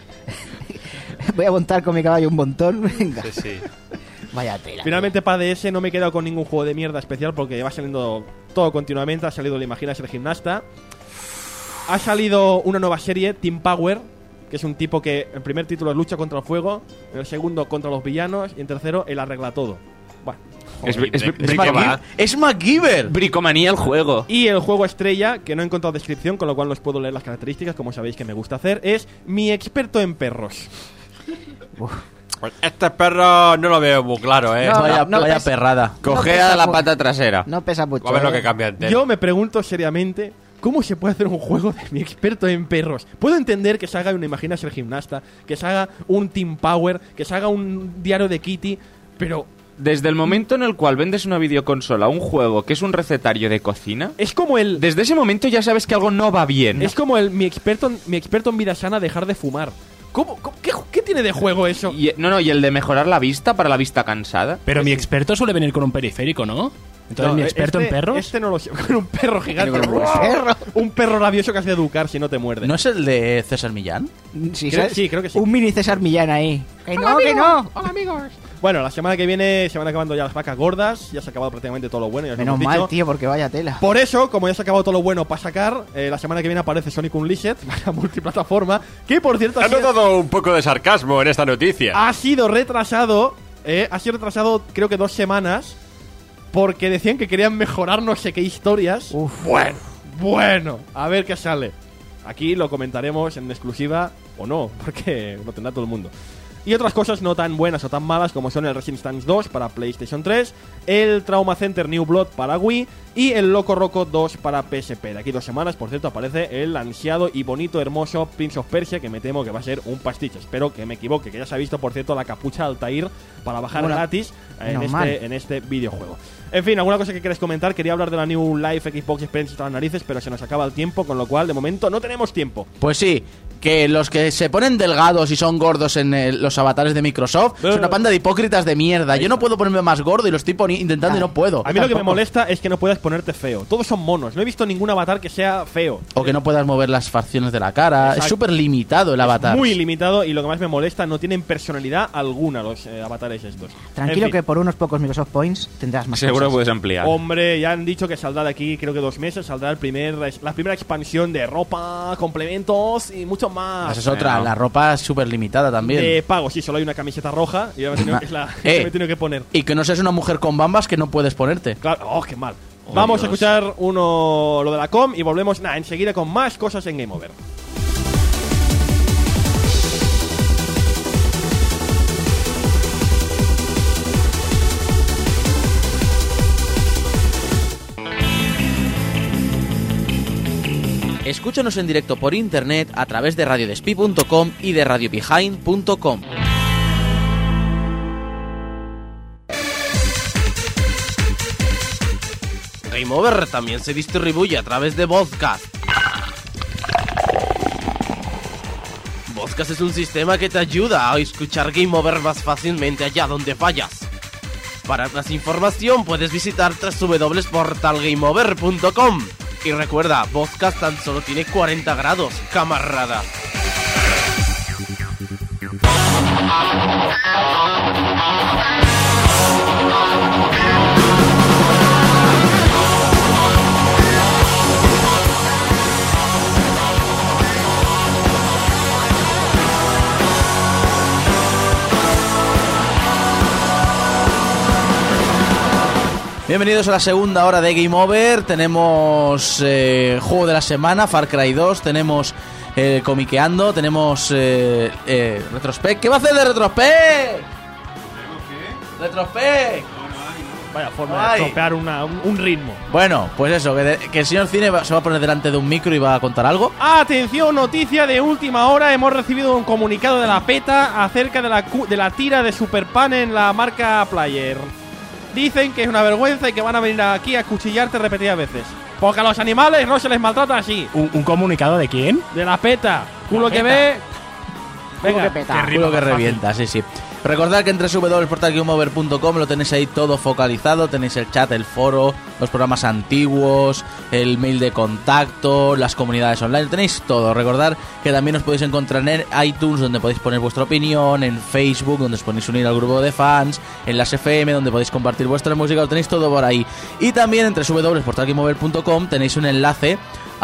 Voy a montar con mi caballo un montón. Venga. Sí, sí. Vaya tela. Finalmente para D S no me he quedado con ningún juego de mierda especial porque va saliendo todo continuamente. Ha salido, le imaginas, el gimnasta. Ha salido una nueva serie, Team Power, que es un tipo que en primer título lucha contra el fuego, en el segundo contra los villanos y en tercero él arregla todo. Bueno. Es, Joder, es, ¿de- es de qué MacGyver. va? ¡Es MacGyver! Bricomanía el juego. Y el juego estrella, que no he encontrado descripción, con lo cual no os puedo leer las características, como sabéis que me gusta hacer, es Mi experto en perros. Pues este perro no lo veo muy claro, ¿eh? No, vaya no vaya pesa- perrada. Cogea pesa la mu- pata trasera. No pesa mucho. A ver lo ¿eh? que cambia entero. Yo me pregunto seriamente, ¿cómo se puede hacer un juego de Mi experto en perros? Puedo entender que se haga una Imaginas el gimnasta, que se haga un Team Power, que se haga un diario de Kitty, pero Desde el momento en el cual vendes una videoconsola, un juego que es un recetario de cocina, es como el... desde ese momento ya sabes que algo no va bien. Es como el mi experto, en- mi experto en vida sana dejar de fumar. ¿Cómo, cómo- qué, qué tiene de juego eso? Y, no, no, y el de mejorar la vista para la vista cansada. Pero mi experto suele venir con un periférico, ¿no? Entonces, No, mi experto este- en perros. Este no lo sé. Con un perro gigante. Con un perro. Un perro rabioso que has de educar si no te muerde. ¿No es el de César Millán? Sí, Creo- ¿sabes? sí, creo que sí. Un mini César Millán ahí. Que no, que no. Hola, amigos. Bueno, la semana que viene se van acabando ya las vacas gordas. Ya se ha acabado prácticamente todo lo bueno. Ya os lo Menos hemos mal, dicho. tío, porque vaya tela. Por eso, como ya se ha acabado todo lo bueno para sacar, eh, la semana que viene aparece Sonic Unleashed, la multiplataforma, que por cierto ha Ha sido, notado un poco de sarcasmo en esta noticia. ha sido retrasado, eh, ha sido retrasado creo que dos semanas, porque decían que querían mejorar no sé qué historias. Bueno, bueno, a ver qué sale. Aquí lo comentaremos en exclusiva o no, porque lo tendrá todo el mundo. y otras cosas no tan buenas o tan malas como son el Resistance dos para PlayStation tres, el Trauma Center New Blood para Wii y el Loco Roco dos para P S P. De aquí dos semanas, por cierto, aparece el ansiado y bonito, hermoso Prince of Persia, que me temo que va a ser un pastiche. Espero que me equivoque, que ya se ha visto, por cierto, la capucha de Altair para bajar Bueno, gratis eh, en, normal. este, en este videojuego. En fin, alguna cosa que quieres comentar. Quería hablar de la New Life Xbox Experience hasta las narices, pero se nos acaba el tiempo, con lo cual de momento no tenemos tiempo. Pues sí, que los que se ponen delgados y son gordos en el- los avatares de Microsoft son una panda de hipócritas de mierda. Yo no puedo ponerme más gordo y lo estoy poni- intentando y no puedo. A mí lo que me molesta es que no puedas ponerte feo. Todos son monos. No he visto ningún avatar que sea feo. O que no puedas mover las facciones de la cara. Exacto. Es súper limitado el avatar. Muy limitado, y lo que más me molesta, no tienen personalidad alguna los eh, avatares estos. Tranquilo En fin. que por unos pocos Microsoft Points tendrás más Seguro cosas. puedes ampliar. Hombre, ya han dicho que saldrá de aquí, creo que dos meses, saldrá el primer, la primera expansión de ropa, complementos y mucho más. Esa es otra, la ropa es súper limitada también. De pago, sí, solo hay una camiseta roja y ya me he tenido, es la que Eh, me he tenido que poner. Y que no seas una mujer con bambas que no puedes ponerte. Claro, oh, qué mal. Vamos a escuchar uno lo de la com y volvemos nada, enseguida con más cosas en Game Over. Escúchanos en directo por internet a través de radio despí punto com y de radio behind punto com. Game Over también se distribuye a través de Vodcast. Vodcast es un sistema que te ayuda a escuchar Game Over más fácilmente allá donde vayas. Para más información puedes visitar doble u doble u doble u punto portal game over punto com. Y recuerda, Vodcast tan solo tiene cuarenta grados, camarada. Bienvenidos a la segunda hora de Game Over. Tenemos eh, juego de la semana, Far Cry dos. Tenemos eh, Comiqueando. Tenemos eh, eh, Retrospect. ¿Qué va a hacer de Retrospect? Retrospect. Vaya forma Ay. de estropear una- un, un ritmo. Bueno, pues eso, que, de- que el señor Cine va- se va a poner delante de un micro y va a contar algo. Atención, noticia de última hora. Hemos recibido un comunicado de la PETA acerca de la, cu- de la tira de Super Pan en la marca Player. Dicen que es una vergüenza y que van a venir aquí a cuchillarte repetidas veces. Porque a los animales no se les maltrata así. ¿Un, un comunicado de quién? De la PETA. Culo que ve. Venga, Culo que revienta, sí, sí. Recordad que en doble u doble u doble u punto portal game over punto com lo tenéis ahí todo focalizado. Tenéis el chat, el foro, los programas antiguos, el mail de contacto, las comunidades online. Tenéis todo. Recordad que también os podéis encontrar en iTunes, donde podéis poner vuestra opinión, en Facebook, donde os podéis unir al grupo de fans, en las F M, donde podéis compartir vuestra música. Lo tenéis todo por ahí. Y también en doble u doble u doble u punto portal game over punto com tenéis un enlace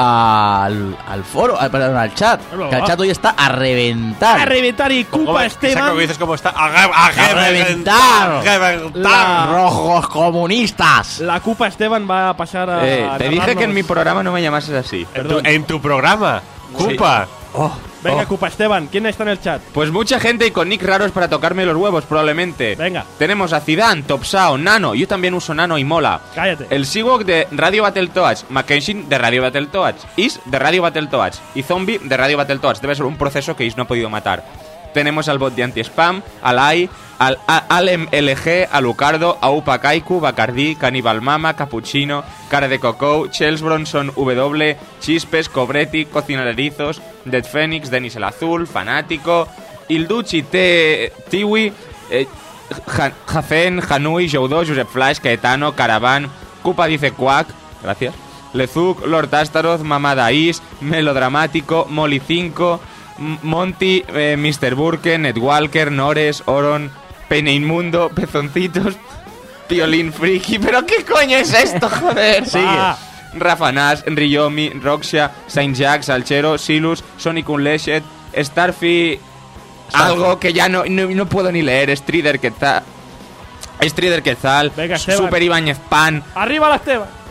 al, al foro, al, perdón, al chat. Que el chat hoy está a reventar. A reventar y culpa Esteban. Saco que dices cómo está. A, re- a ¡A reventar! reventar. La- ¡Rojos comunistas! La culpa Esteban va a pasar a. Eh, a te dije narrarnos- que en mi programa no me llamases así. En tu, en tu programa. Cupa. Venga, Oh. culpa Esteban. ¿Quién está en el chat? Pues mucha gente y con nick raros para tocarme los huevos, probablemente. Venga. Tenemos a Zidane, Topsao, Nano. Yo también uso Nano y mola. Cállate. El Seawalk de Radio Battletoads, Mackenzie de Radio Battletoads, Is de Radio Battletoads y Zombie de Radio Battletoads. Debe ser un proceso que Is no ha podido matar. Tenemos al bot de anti-spam, al A I, al, a- al M L G, a Lucardo, a Upa Kaiku, Bacardí, Cannibal Mama, Cappuccino, Cara de Coco, Chels Bronson W, Chispes, Cobretti, Cocinar Erizos, Dead Phoenix, Denis el Azul, Fanático, Ilduchi, T, Tiwi, eh, Ja- Jacen, Hanui, Joudó, Josep Flash, Caetano, Caravan, Cupa dice Quack, gracias, Lezuk, Lord Astaroth, Mamada Is, Melodramático, Molly cinco, M- Monty, eh, mister Burke, Netwalker, Nores, Oron, Peine Inmundo, Pezoncitos, Piolín Friki, pero ¿qué coño es esto, joder? Sigue. Va. Rafa Nash, Riyomi, Roxia, Saint Jack, Salchero, Silus, Sonic Unleashed, Starfy, algo que ya no, no, no puedo ni leer, Strider Quetzal, Strider Quetzal, Venga, Esteban. Super Ibáñez Pan, ¡Arriba la Esteban!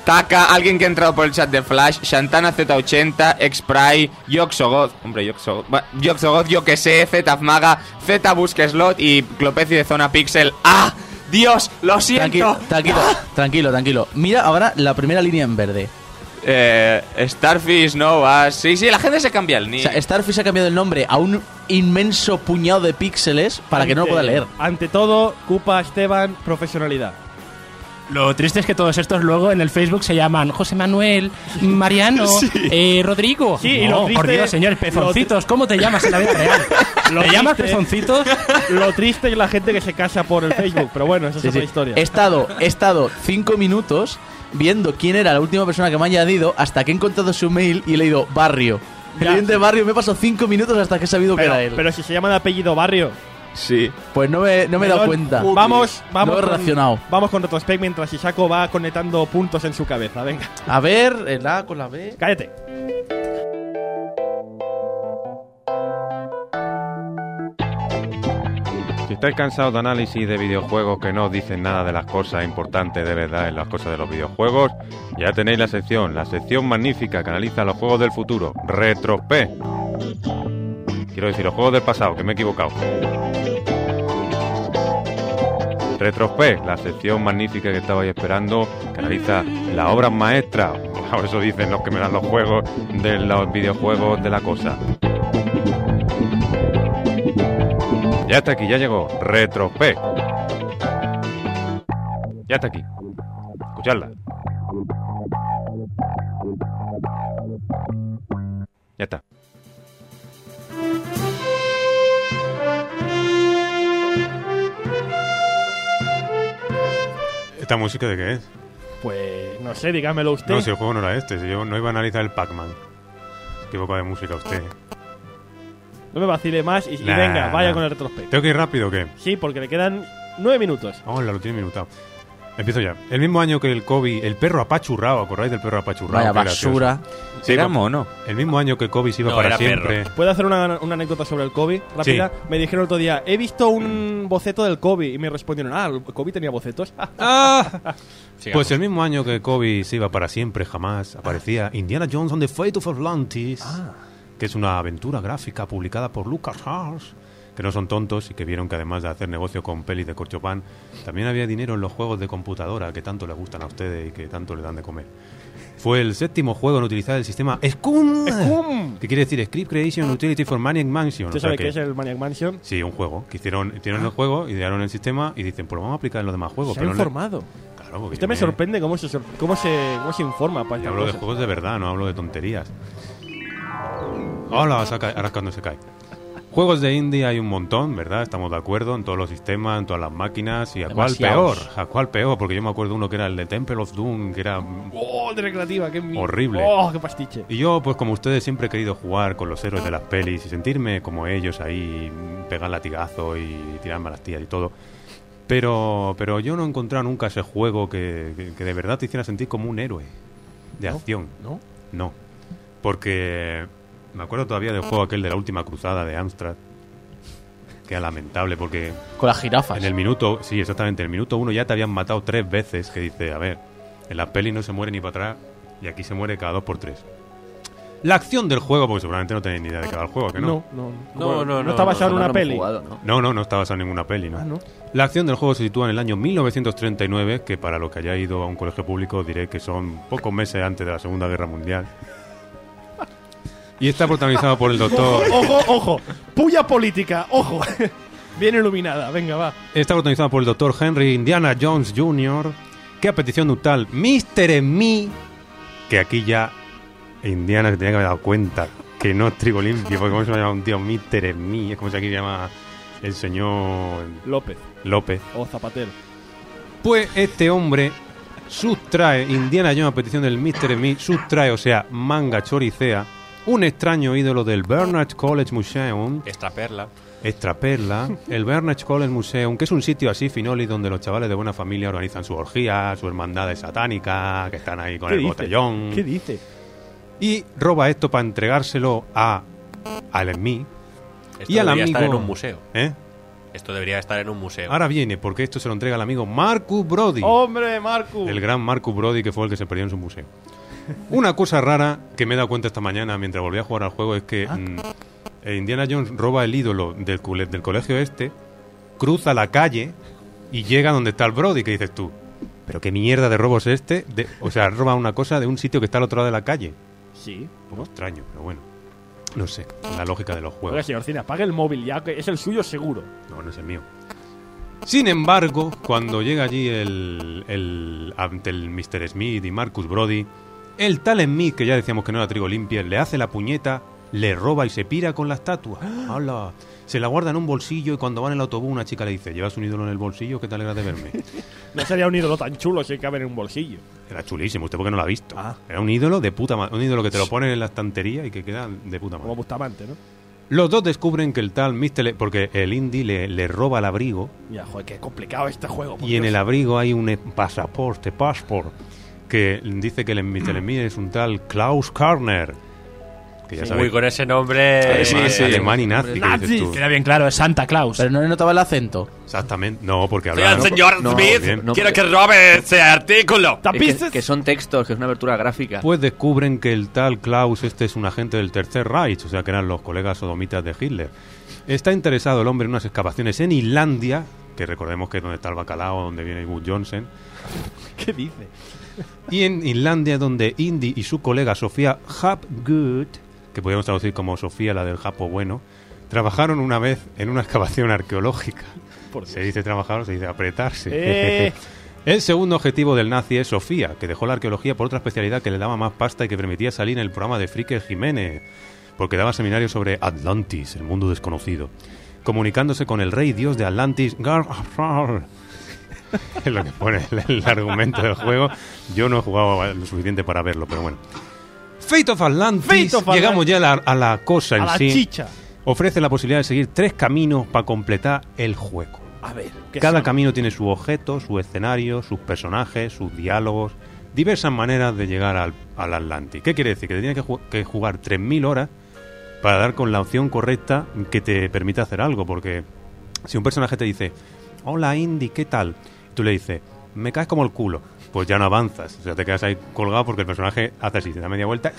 Taka, alguien que ha entrado por el chat de Flash, Shantana Z ochenta, Xpry, Yoxogoth, hombre, Yoxogoth, bueno, Yoxogoth, yo que sé, Zafmaga, Z Busqueslot y Clopeci de Zona Pixel. ¡Ah! ¡Dios! ¡Lo siento! Tranquilo, tranquilo, tranquilo, tranquilo. Mira ahora la primera línea en verde. Eh, Starfish Nova. Sí, sí, la gente se cambia el nick. O sea, Starfish ha cambiado el nombre a un inmenso puñado de píxeles para que no lo pueda leer. Ante todo, Cupa, Esteban, profesionalidad. Lo triste es que todos estos luego en el Facebook se llaman José Manuel, Mariano, sí. eh, Rodrigo. Sí, no, y lo triste, por Dios, señor, Pezoncitos, ¿cómo te llamas en la vida real? ¿Te llamas Pezoncitos? Lo triste es la gente que se casa por el Facebook, pero bueno, esa Sí, es otra sí. historia. He estado, he estado cinco minutos viendo quién era la última persona que me ha añadido hasta que he encontrado su mail y he leído Barrio. El cliente de Barrio me he pasado cinco minutos hasta que he sabido pero, que era él. Pero si se llama de apellido Barrio. Sí. Pues no me, no me he dado cuenta. Vamos, vamos. No he con, reaccionado. Vamos con Retrospect mientras Isako va conectando puntos en su cabeza. Venga. A ver, el A con la B. Cállate. Si estáis cansados de análisis de videojuegos que no dicen nada de las cosas importantes de verdad en las cosas de los videojuegos, ya tenéis la sección, la sección magnífica que analiza los juegos del futuro, Retrospect. Quiero decir, los juegos del pasado, que me he equivocado. Retrospect, la sección magnífica que estabais esperando, que analiza las obras maestras, o eso dicen los que me dan los juegos, de los videojuegos de la cosa. Ya está aquí, ya llegó Retrospect. Ya está aquí. Escuchadla. Ya está. ¿Esta música de qué es? Pues no sé, dígamelo usted. No, si el juego no era este, si yo no iba a analizar el Pac-Man. Se equivocó de música usted. No me vacile más y, y Nah, venga, vaya nah. con el Retrospect. ¿Tengo que ir rápido o qué? Sí, porque le quedan nueve minutos. Hola, lo tiene minutado. Empiezo ya. El mismo año que el Kobe, el perro apachurrado, ¿acordáis del perro apachurrado? Vaya Qué basura. gracioso. Sí, era mono. El mismo año que Kobe se iba No, para era siempre. perro. ¿Puedo hacer una, una anécdota sobre el Kobe? Rápida. Sí. Me dijeron el otro día, he visto un boceto del Kobe. Y me respondieron, ah, ¿el Kobe tenía bocetos? Pues el mismo año que Kobe se iba para siempre, jamás, aparecía Indiana Jones on the Fate of Atlantis, Ah. que es una aventura gráfica publicada por LucasArts, que no son tontos y que vieron que además de hacer negocio con pelis de corchopán, también había dinero en los juegos de computadora que tanto les gustan a ustedes y que tanto les dan de comer. Fue el séptimo juego en utilizar el sistema Scum, ¡Scum! que quiere decir Script Creation Utility for Maniac Mansion. ¿Usted o sea sabe que- qué es el Maniac Mansion? Sí, un juego. Que hicieron, hicieron el juego, idearon el sistema y dicen, pues lo vamos a aplicar en los demás juegos. Se ha pero no le- informado. Claro, porque Usted yo me sorprende cómo se, sor- cómo se, cómo se informa para Yo estas hablo de cosas. juegos de verdad, no hablo de tonterías. Hola, saca, ahora es cuando se cae. Juegos de indie hay un montón, ¿verdad? Estamos de acuerdo en todos los sistemas, en todas las máquinas. ¿Y a cuál peor? Demasiados. ¿A cuál peor? Porque yo me acuerdo uno que era el de Temple of Doom, que era ¡Oh, de recreativa! ¡Qué mi- horrible. ¡Oh, qué pastiche! Y yo, pues como ustedes, siempre he querido jugar con los héroes de las pelis y sentirme como ellos ahí, pegar latigazo y tirarme a las tías y todo. Pero pero yo no he encontrado nunca ese juego que, que, que de verdad te hiciera sentir como un héroe de ¿No? acción. ¿No? No. Porque me acuerdo todavía del juego aquel de la última cruzada de Amstrad. Que era lamentable porque... Con las jirafas. En el minuto, sí, exactamente, en el minuto uno ya te habían matado tres veces. Que dice, a ver, en las pelis no se muere ni para atrás y aquí se muere cada dos por tres. La acción del juego, porque seguramente no tenéis ni idea de qué va el juego, ¿que no? No, no. No, Bueno, no, no, está basado no, en no, una no peli. hemos jugado, ¿no? No, no, no está basado en ninguna peli, ¿no? Ah, ¿no? La acción del juego se sitúa en el año mil novecientos treinta y nueve, que para los que hayáis ido a un colegio público os diré que son pocos meses antes de la Segunda Guerra Mundial. Y está protagonizado por el doctor... ¡Ojo, ojo! ¡Puya política! ¡Ojo! Bien iluminada, venga, va. Está protagonizado por el doctor Henry Indiana Jones junior, que a petición de un tal mister Emi, que aquí ya Indiana se tenía que haber dado cuenta que no es trigo limpio, porque cómo se llama un tío mister Emi, es como si aquí se llama el señor López. López. O Zapatero. Pues este hombre sustrae, Indiana Jones a petición del mister Emi, sustrae, o sea, manga choricea, un extraño ídolo del Bernard College Museum. Extra perla. Extra perla, el Bernard College Museum, que es un sitio así finoli donde los chavales de buena familia organizan su orgía, su hermandad satánica, que están ahí con ¿Qué el dice? botellón. ¿Qué dice? Y roba esto para entregárselo a al Emi Esto y al debería amigo. estar en un museo. ¿Eh? Esto debería estar en un museo. Ahora viene, porque esto se lo entrega el amigo Marcus Brody. ¡Hombre, Marcus! El gran Marcus Brody, que fue el que se perdió en su museo. Una cosa rara que me he dado cuenta esta mañana mientras volví a jugar al juego es que mm, Indiana Jones roba el ídolo del, cole- del colegio este, cruza la calle y llega donde está el Brody, que dices tú, ¿pero qué mierda de robo es este? De, o sea, roba una cosa de un sitio que está al otro lado de la calle. Sí. Un poco extraño, pero bueno. No sé, la lógica de los juegos. Oiga, señor Cine, apague el móvil ya, que es el suyo seguro. No, no es el mío. Sin embargo, cuando llega allí el, el ante el mister Smith y Marcus Brody, el tal Smith, que ya decíamos que no era trigo limpia, le hace la puñeta, le roba y se pira con la estatua. ¡Hala! Se la guarda en un bolsillo y cuando va en el autobús una chica le dice, ¿llevas un ídolo en el bolsillo? ¿Qué te alegra de verme? No sería un ídolo tan chulo si cabe en un bolsillo. Era chulísimo, usted porque no lo ha visto. Ah. Era un ídolo de puta madre, un ídolo que te lo ponen en la estantería y que queda de puta madre. Como Bustamante, ¿no? Los dos descubren que el tal mister Le- porque el Indy le, le roba el abrigo. Ya, joder, qué complicado este juego. Y en el abrigo hay un pasaporte, passport, que dice que el mister Smith es un tal Klaus Karner. Que ya Sí. sabéis, Uy, con ese nombre... alemán, sí, sí. alemán y nazi. que dices tú. Queda bien claro, es Santa Claus. Pero no le notaba el acento. Exactamente. No, porque Soy hablaba... el señor no, Smith, bien. no, quiero porque- que robe ese artículo. Es que, que son textos, que es una abertura gráfica. Pues descubren que el tal Klaus este es un agente del Tercer Reich, o sea que eran los colegas sodomitas de Hitler. Está interesado el hombre en unas excavaciones en Islandia, que recordemos que es donde está el bacalao, donde viene Wood Johnson. ¿Qué dice? Y en Islandia, donde Indy y su colega Sofía Hapgood, que podríamos traducir como Sofía, la del Japo bueno, trabajaron una vez en una excavación arqueológica. Se dice trabajar o se dice apretarse. Eh. El segundo objetivo del nazi es Sofía, que dejó la arqueología por otra especialidad que le daba más pasta y que permitía salir en el programa de Frike Jiménez, porque daba seminarios sobre Atlantis, el mundo desconocido, comunicándose con el rey dios de Atlantis, Gar... es lo que pone el, el argumento del juego. Yo no he jugado lo suficiente para verlo, pero bueno. Fate of Atlantis, Fate of llegamos ya a la, a la cosa en A la sí. chicha. Ofrece la posibilidad de seguir tres caminos para completar el juego. A ver, ¿qué Cada son? camino tiene su objeto, su escenario, sus personajes, sus diálogos, diversas maneras de llegar al, al Atlantis. ¿Qué quiere decir? Que te tienes que, ju- que jugar tres mil horas para dar con la opción correcta que te permita hacer algo, porque si un personaje te dice, hola Indy, ¿qué tal? Y tú le dices, me caes como el culo, pues ya no avanzas, o sea, te quedas ahí colgado porque el personaje hace así, te da media vuelta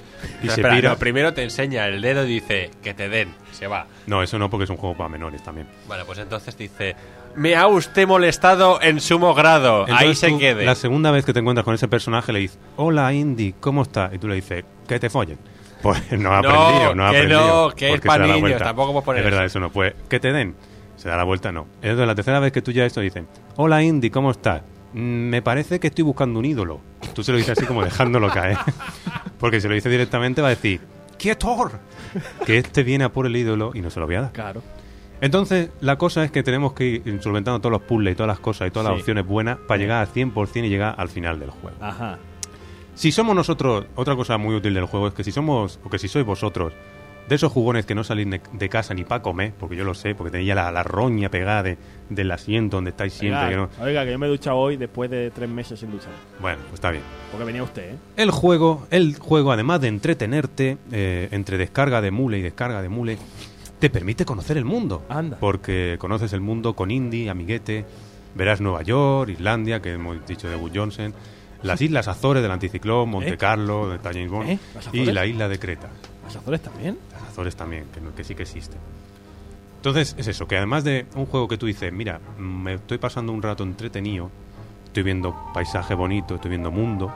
y Pero se espera, pira. no, primero te enseña el dedo y dice que te den, se va. No, eso no, porque es un juego para menores también. Bueno, pues entonces dice, me ha usted molestado en sumo grado, ahí Entonces se tú, quede. La segunda vez que te encuentras con ese personaje le dices, hola Indy, ¿cómo estás? Y tú le dices, que te follen. Pues no ha No, aprendido, no ha que aprendido. no, que es porque pa' se da la niños, vuelta. tampoco puedes poner Es verdad, eso. eso no. Pues, que te den. Se da la vuelta, no. Entonces la tercera vez que tú ya esto dicen, hola Indy, ¿cómo estás? "Mm, Me parece que estoy buscando un ídolo. Tú se lo dices así como dejándolo caer. Porque si lo dice directamente va a decir, ¡quietor! Que este viene a por el ídolo y no se lo voy a dar. Claro. Entonces, la cosa es que tenemos que ir solventando todos los puzzles y todas las cosas y todas las Sí. opciones buenas para llegar al cien por ciento y llegar al final del juego. Ajá. Si somos nosotros, otra cosa muy útil del juego es que si somos, o que si sois vosotros, de esos jugones que no salís de, de casa ni para comer, porque yo lo sé, porque tenía la, la roña pegada de, del asiento donde estáis siempre. Oiga, Que no... oiga, que yo me he duchado hoy después de tres meses sin duchar. Bueno, pues está bien. Porque venía usted, ¿eh? El juego, el juego, además de entretenerte, eh, entre descarga de mule y descarga de mule, te permite conocer el mundo. Anda. Porque conoces el mundo con Indy, amiguete, verás Nueva York, Islandia, que hemos dicho de Wood Johnson, las Islas Azores del Anticiclón, Monte ¿Eh? Carlo, donde está James Bond, ¿Eh? ¿Las y Azores? la isla de Creta. ¿Las Azores también? Las Azores también, que, no- que sí que existen. Entonces, es eso, que además de un juego que tú dices, mira, mm, me estoy pasando un rato entretenido, estoy viendo paisaje bonito, estoy viendo mundo,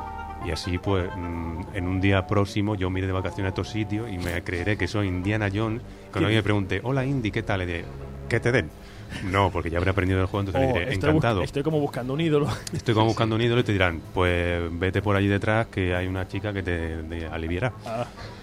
y así, pues, mm, en un día próximo yo mire de vacaciones a estos sitios y me creeré que soy Indiana Jones. Cuando alguien me pregunte, hola Indy, ¿qué tal? Le diré, ¿qué te den? No, porque ya habré aprendido el juego, entonces Oh, le diré, estoy, encantado. bus- estoy como buscando un ídolo. Estoy como buscando un ídolo y te dirán, pues vete por allí detrás que hay una chica que te, te aliviará. Ah.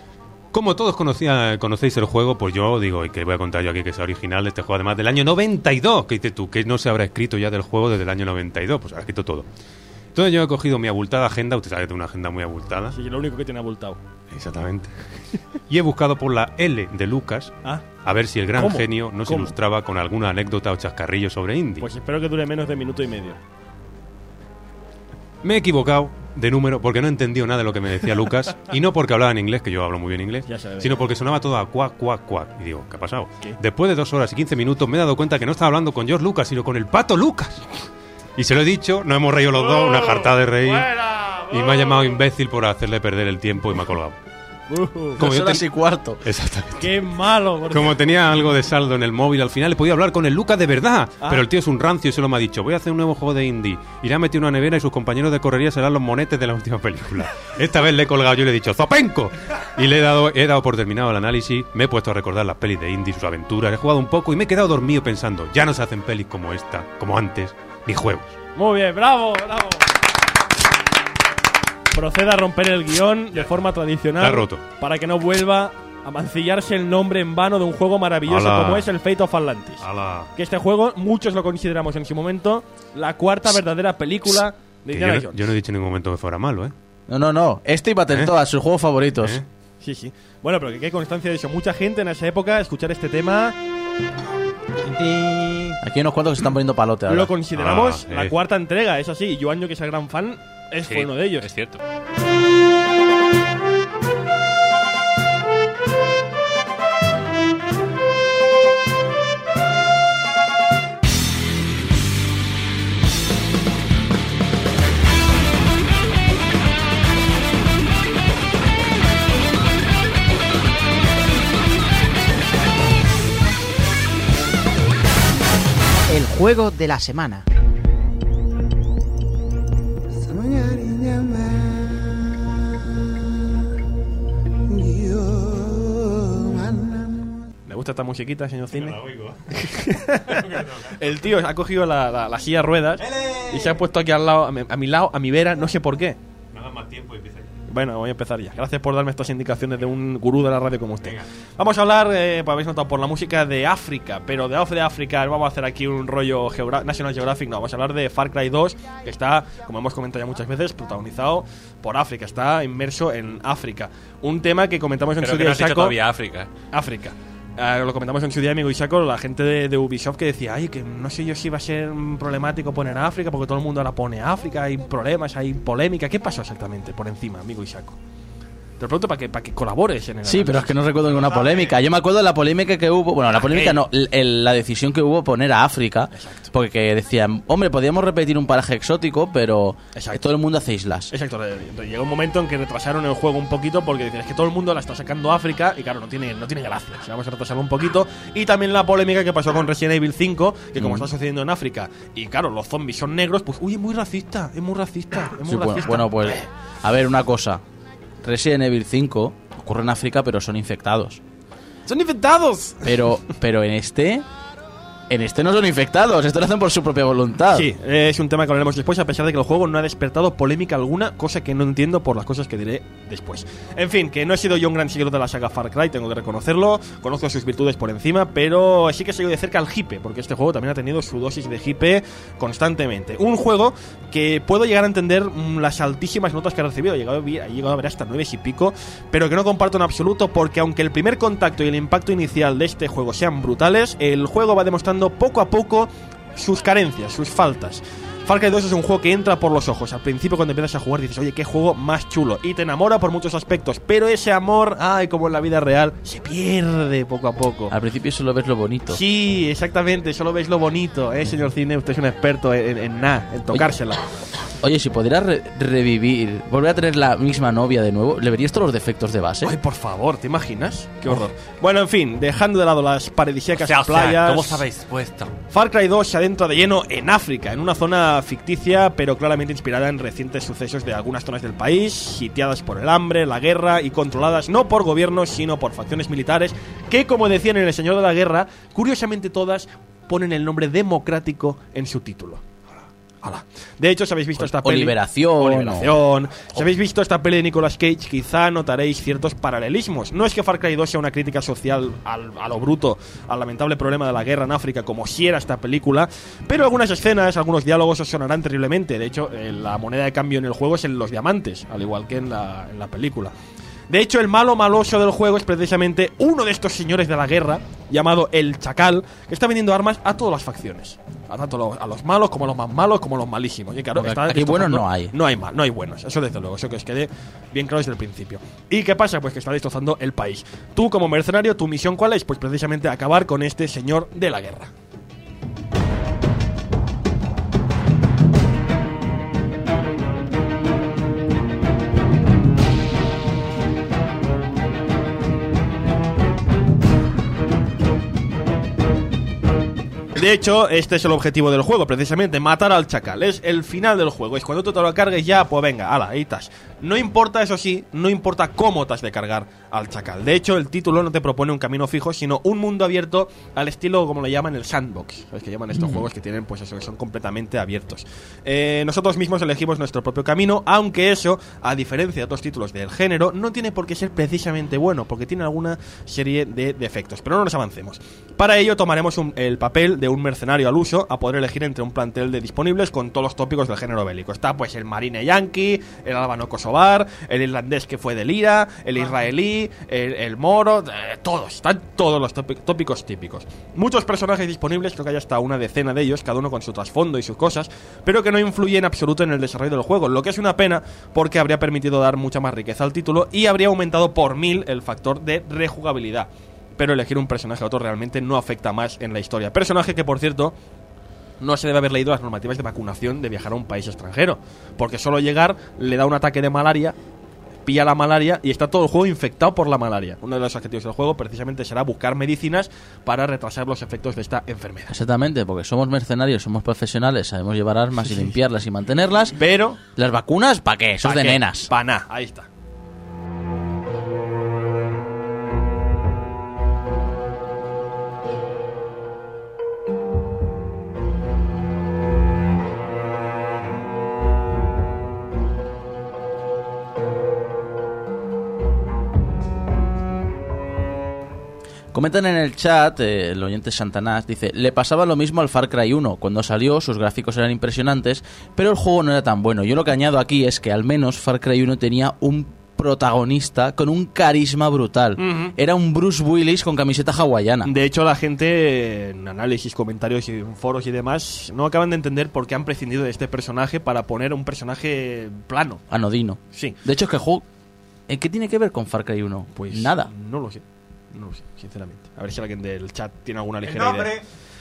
Como todos conocía, conocéis el juego, pues yo digo, y que voy a contar yo aquí que es original de este juego, además del año noventa y dos, que dices tú, que no se habrá escrito ya del juego desde el año noventa y dos, pues habrá escrito todo. Entonces yo he cogido mi abultada agenda, usted sabe que tengo una agenda muy abultada. Sí, lo único que tiene abultado. Exactamente. Y he buscado por la L de Lucas, Ah. a ver si el gran ¿Cómo? genio nos ¿Cómo? ilustraba con alguna anécdota o chascarrillo sobre Indy. Pues espero que dure menos de minuto y medio. Me he equivocado, de número porque no he entendido nada de lo que me decía Lucas. Y no porque hablaba en inglés, que yo hablo muy bien inglés, sino porque sonaba todo a cuac, cuac, cuac. Y digo, ¿qué ha pasado? ¿Qué? Después de dos horas y quince minutos me he dado cuenta que no estaba hablando con George Lucas, sino con el Pato Lucas. Y se lo he dicho, nos hemos reído los dos, una jartada de reír. Y me ha llamado imbécil por hacerle perder el tiempo y me ha colgado. Uh, Como yo ten... y cuarto. Exactamente. Qué malo. Porque... Como tenía algo de saldo en el móvil, al final le podía hablar con el Lucas de verdad. Ah. Pero el tío es un rancio y solo me ha dicho, voy a hacer un nuevo juego de indie. Y le ha metido una nevera y sus compañeros de correría serán los monetes de la última película. Esta vez le he colgado yo y le he dicho, ¡Zopenco! Y le he dado, he dado por terminado el análisis, me he puesto a recordar las pelis de indie, sus aventuras, he jugado un poco y me he quedado dormido pensando, ya no se hacen pelis como esta, como antes, ni juegos. Muy bien, bravo, bravo. Proceda a romper el guión de forma tradicional. Está roto. Para que no vuelva a mancillarse el nombre en vano de un juego maravilloso Ala. como es el Fate of Atlantis. Ala. Que este juego, muchos lo consideramos en su momento la cuarta verdadera película de Que Indiana yo, no, Jones. yo no he dicho en ningún momento que fuera malo, ¿eh? No, no, no. Este y Battletoads, ¿Eh? sus juegos favoritos. ¿Eh? Sí, sí. Bueno, pero que quede constancia de eso. Mucha gente en esa época, escuchar este tema... Aquí hay unos cuantos que se están poniendo palote ahora. Lo consideramos Ah, la eh. cuarta entrega, es así. Y Joanjo, que es el gran fan, es Sí, fue uno de ellos. Es cierto. El juego de la semana. ¿Le gusta esta musiquita, señor Cine? El tío ha cogido la, la, la silla de ruedas y se ha puesto aquí al lado, a mi, a mi lado, a mi vera, no sé por qué. No hagas más tiempo y empieza ya. Bueno, voy a empezar ya. Gracias por darme estas indicaciones de un gurú de la radio como usted. Venga. Vamos a hablar, eh, pues habéis notado, por la música de África. Pero de Off de África vamos a hacer aquí un rollo Geogra- National Geographic. No, vamos a hablar de Far Cry dos, que está, como hemos comentado ya muchas veces, protagonizado por África. Está inmerso en África. Un tema que comentamos en Pero su que día, no has dicho Isako. todavía África. África. Uh, lo comentamos en su día, amigo Isako, la gente de, de Ubisoft que decía, ay, que no sé yo si va a ser problemático poner África, porque todo el mundo ahora pone África, hay problemas, hay polémica. ¿Qué pasó exactamente por encima, amigo Isako? Te lo pregunto para que, para que colabores en el Sí, pero es que no recuerdo ninguna polémica. Yo me acuerdo de la polémica que hubo. Bueno, la polémica no, el- el- la decisión que hubo poner a África. Exacto. Porque decían, hombre, podíamos repetir un paraje exótico, pero Exacto. todo el mundo hace islas. Exacto, entonces llegó un momento en que retrasaron el juego un poquito porque decían, es que todo el mundo la está sacando a África y claro, no tiene, no tiene gracia. O sea, vamos a retrasarlo un poquito. Y también la polémica que pasó con Resident Evil cinco, que como Mm. está sucediendo en África, y claro, los zombies son negros, pues uy, es muy racista, es muy racista, es muy Sí, bueno, racista. bueno, pues, a ver, una cosa. Resident Evil cinco ocurre en África, pero son infectados. ¡Son infectados! Pero, pero en este... En este no son infectados, esto lo hacen por su propia voluntad. Sí, es un tema que hablaremos después, a pesar de que el juego no ha despertado polémica alguna, cosa que no entiendo por las cosas que diré después. En fin, que no he sido yo un gran seguidor de la saga Far Cry, tengo que reconocerlo, conozco sus virtudes por encima, pero sí que he seguido de cerca al hipe, porque este juego también ha tenido su dosis de hipe constantemente. Un juego que puedo llegar a entender mm, las altísimas notas que ha recibido, he llegado, a ver- he llegado a ver hasta nueve y pico, pero que no comparto en absoluto, porque aunque el primer contacto y el impacto inicial de este juego sean brutales, el juego va demostrando poco a poco sus carencias, sus faltas. Far Cry dos es un juego que entra por los ojos. Al principio, cuando empiezas a jugar, dices, oye, qué juego más chulo. Y te enamora por muchos aspectos. Pero ese amor, ay, como en la vida real, se pierde poco a poco. Al principio solo ves lo bonito. Sí, exactamente. Solo ves lo bonito, ¿eh, señor Cine? Usted es un experto en, en nada, en tocársela. Oye, si pudiera re- revivir, volver a tener la misma novia de nuevo, ¿le verías todos los defectos de base? Ay, por favor, ¿te imaginas? Qué horror. Bueno, en fin, dejando de lado las paradisíacas O sea, o sea, playas... ¿cómo os habéis puesto? Far Cry dos se adentra de lleno en África, en una zona ficticia, pero claramente inspirada en recientes sucesos de algunas zonas del país, sitiadas por el hambre, la guerra y controladas no por gobiernos, sino por facciones militares, que, como decían en El Señor de la Guerra, curiosamente todas ponen el nombre democrático en su título. Ala. De hecho, si habéis visto esta O peli... Liberación, O Liberación. Si habéis visto esta peli de Nicolas Cage, quizá notaréis ciertos paralelismos. No es que Far Cry dos sea una crítica social al, a lo bruto, al lamentable problema de la guerra en África, como si era esta película, pero algunas escenas, algunos diálogos os sonarán terriblemente. De hecho, eh, la moneda de cambio en el juego es en los diamantes, al igual que en la, en la película. De hecho, el malo maloso del juego es precisamente uno de estos señores de la guerra, llamado el Chacal, que está vendiendo armas a todas las facciones. A tanto lo- a los malos como a los más malos como a los malísimos. Y claro, Porque está aquí buenos destrozando- no hay. No hay mal, no hay buenos. Eso desde luego, eso que os quede bien claro desde el principio. ¿Y qué pasa? Pues que está destrozando el país. Tú, como mercenario, ¿tu misión cuál es? Pues precisamente acabar con este señor de la guerra. De hecho, este es el objetivo del juego, precisamente, matar al chacal. Es el final del juego, es cuando tú te lo cargues ya, pues venga, ala, ahí estás. No importa, eso sí, no importa cómo te has de cargar al chacal. De hecho, el título no te propone un camino fijo, sino un mundo abierto al estilo, como le llaman, el sandbox. ¿Sabes que llaman estos Mm. juegos que tienen, pues eso, que son completamente abiertos? Eh, nosotros mismos elegimos nuestro propio camino, aunque eso, a diferencia de otros títulos del género, no tiene por qué ser precisamente bueno, porque tiene alguna serie de defectos. Pero no nos avancemos. Para ello tomaremos un- el papel de un mercenario al uso, a poder elegir entre un plantel de disponibles con todos los tópicos del género bélico. Está pues el marine yanqui, el albano kosovar, el irlandés que fue del IRA, el israelí, el, el moro, eh, todos, están todos los tópi- tópicos típicos. Muchos personajes disponibles, creo que hay hasta una decena de ellos, cada uno con su trasfondo y sus cosas, pero que no influyen en absoluto en el desarrollo del juego, lo que es una pena porque habría permitido dar mucha más riqueza al título y habría aumentado por mil el factor de rejugabilidad. Pero elegir un personaje a otro realmente no afecta más en la historia. Personaje que, por cierto, no se debe haber leído las normativas de vacunación de viajar a un país extranjero, porque solo llegar le da un ataque de malaria, pilla la malaria y está todo el juego infectado por la malaria. Uno de los objetivos del juego precisamente será buscar medicinas para retrasar los efectos de esta enfermedad. Exactamente, porque somos mercenarios, somos profesionales, sabemos llevar armas y limpiarlas y mantenerlas. Pero las vacunas, ¿para qué? Eso es ¿Pa' de qué? nenas. Pa' nada, ahí está. Comentan en el chat, eh, el oyente Santanás, dice, le pasaba lo mismo al Far Cry uno. Cuando salió, sus gráficos eran impresionantes, pero el juego no era tan bueno. Yo lo que añado aquí es que al menos Far Cry uno tenía un protagonista con un carisma brutal. Ujú. Era un Bruce Willis con camiseta hawaiana. De hecho, la gente en análisis, comentarios y en foros y demás no acaban de entender por qué han prescindido de este personaje para poner un personaje plano. Anodino. Sí. De hecho, es que el juego... ¿En qué tiene que ver con Far Cry uno? Pues nada. No lo sé. No lo sé, sinceramente. A ver si alguien del chat tiene alguna El ligera nombre. idea.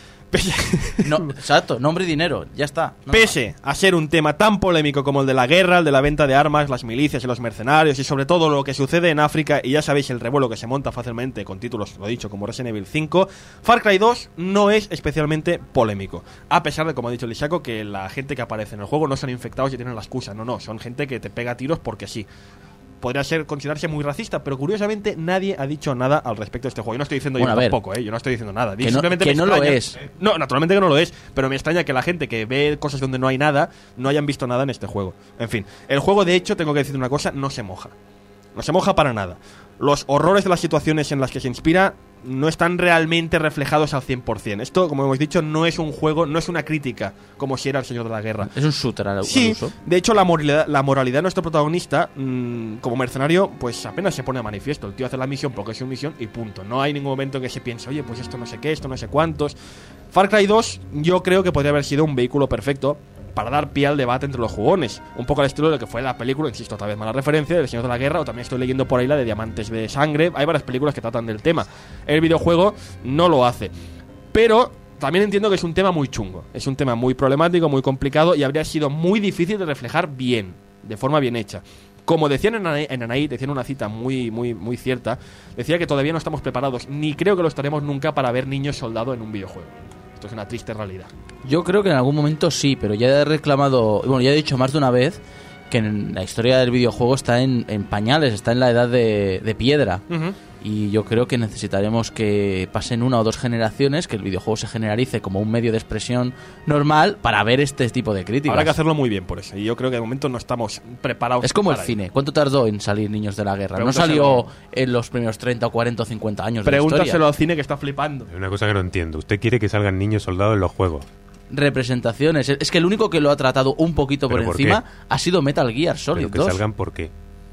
Pese, No, exacto, nombre y dinero, ya está. No, pese a ser un tema tan polémico como el de la guerra, el de la venta de armas, las milicias y los mercenarios y sobre todo lo que sucede en África, y ya sabéis el revuelo que se monta fácilmente con títulos, lo he dicho, como Resident Evil cinco, Far Cry dos no es especialmente polémico. A pesar de, como ha dicho Lisaco, que la gente que aparece en el juego no son infectados y tienen la excusa. No, no, son gente que te pega tiros porque sí. Podría ser considerarse muy racista, pero curiosamente nadie ha dicho nada al respecto de este juego. Yo no estoy diciendo Bueno, a yo ver. tampoco, ¿eh? Yo no estoy diciendo nada. Que no- Simplemente que me no lo extraña- es. No, naturalmente que no lo es, pero me extraña que la gente que ve cosas donde no hay nada no hayan visto nada en este juego. En fin, el juego, de hecho, tengo que decir una cosa, no se moja. No se moja para nada. Los horrores de las situaciones en las que se inspira no están realmente reflejados al cien por cien. Esto, como hemos dicho, no es un juego, no es una crítica, como si era el Señor de la Guerra. Es un shooter al, al Sí, uso. de hecho la moralidad, la moralidad de nuestro protagonista, mmm, como mercenario, pues apenas se pone a manifiesto. El tío hace la misión porque es su misión y punto. No hay ningún momento en que se piense, oye, pues esto no sé qué, esto no sé cuántos. Far Cry dos yo creo que podría haber sido un vehículo perfecto para dar pie al debate entre los jugones. Un poco al estilo de lo que fue la película, insisto, otra vez mala referencia, del Señor de la Guerra, o también estoy leyendo por ahí la de Diamantes de Sangre. Hay varias películas que tratan del tema. El videojuego no lo hace. Pero también entiendo que es un tema muy chungo. Es un tema muy problemático, muy complicado y habría sido muy difícil de reflejar bien, de forma bien hecha. Como decían en Anaí, en Anaí, decían una cita muy, muy, muy cierta, decía que todavía no estamos preparados, ni creo que lo estaremos nunca para ver niños soldado en un videojuego. Esto es una triste realidad. Yo creo que en algún momento sí, pero ya he reclamado, bueno, ya he dicho más de una vez que en la historia del videojuego está en, en pañales, está en la edad de, de piedra. Ujú. Y yo creo que necesitaremos que pasen una o dos generaciones, que el videojuego se generalice como un medio de expresión normal para ver este tipo de críticas. Habrá que hacerlo muy bien por eso. Y yo creo que de momento no estamos preparados. Es como el para cine. ¿Cuánto tardó en salir Niños de la Guerra? No Pregúntaselo. salió en los primeros treinta o cuarenta o cincuenta años de la Pregúntaselo historia. al cine que está flipando. Hay una cosa que no entiendo. Usted quiere que salgan niños soldados en los juegos. Representaciones. Es que el único que lo ha tratado un poquito por ¿Pero por encima qué? ha sido Metal Gear Solid Pero que dos. salgan por qué.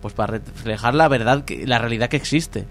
Pues para reflejar la verdad, que, la realidad que existe.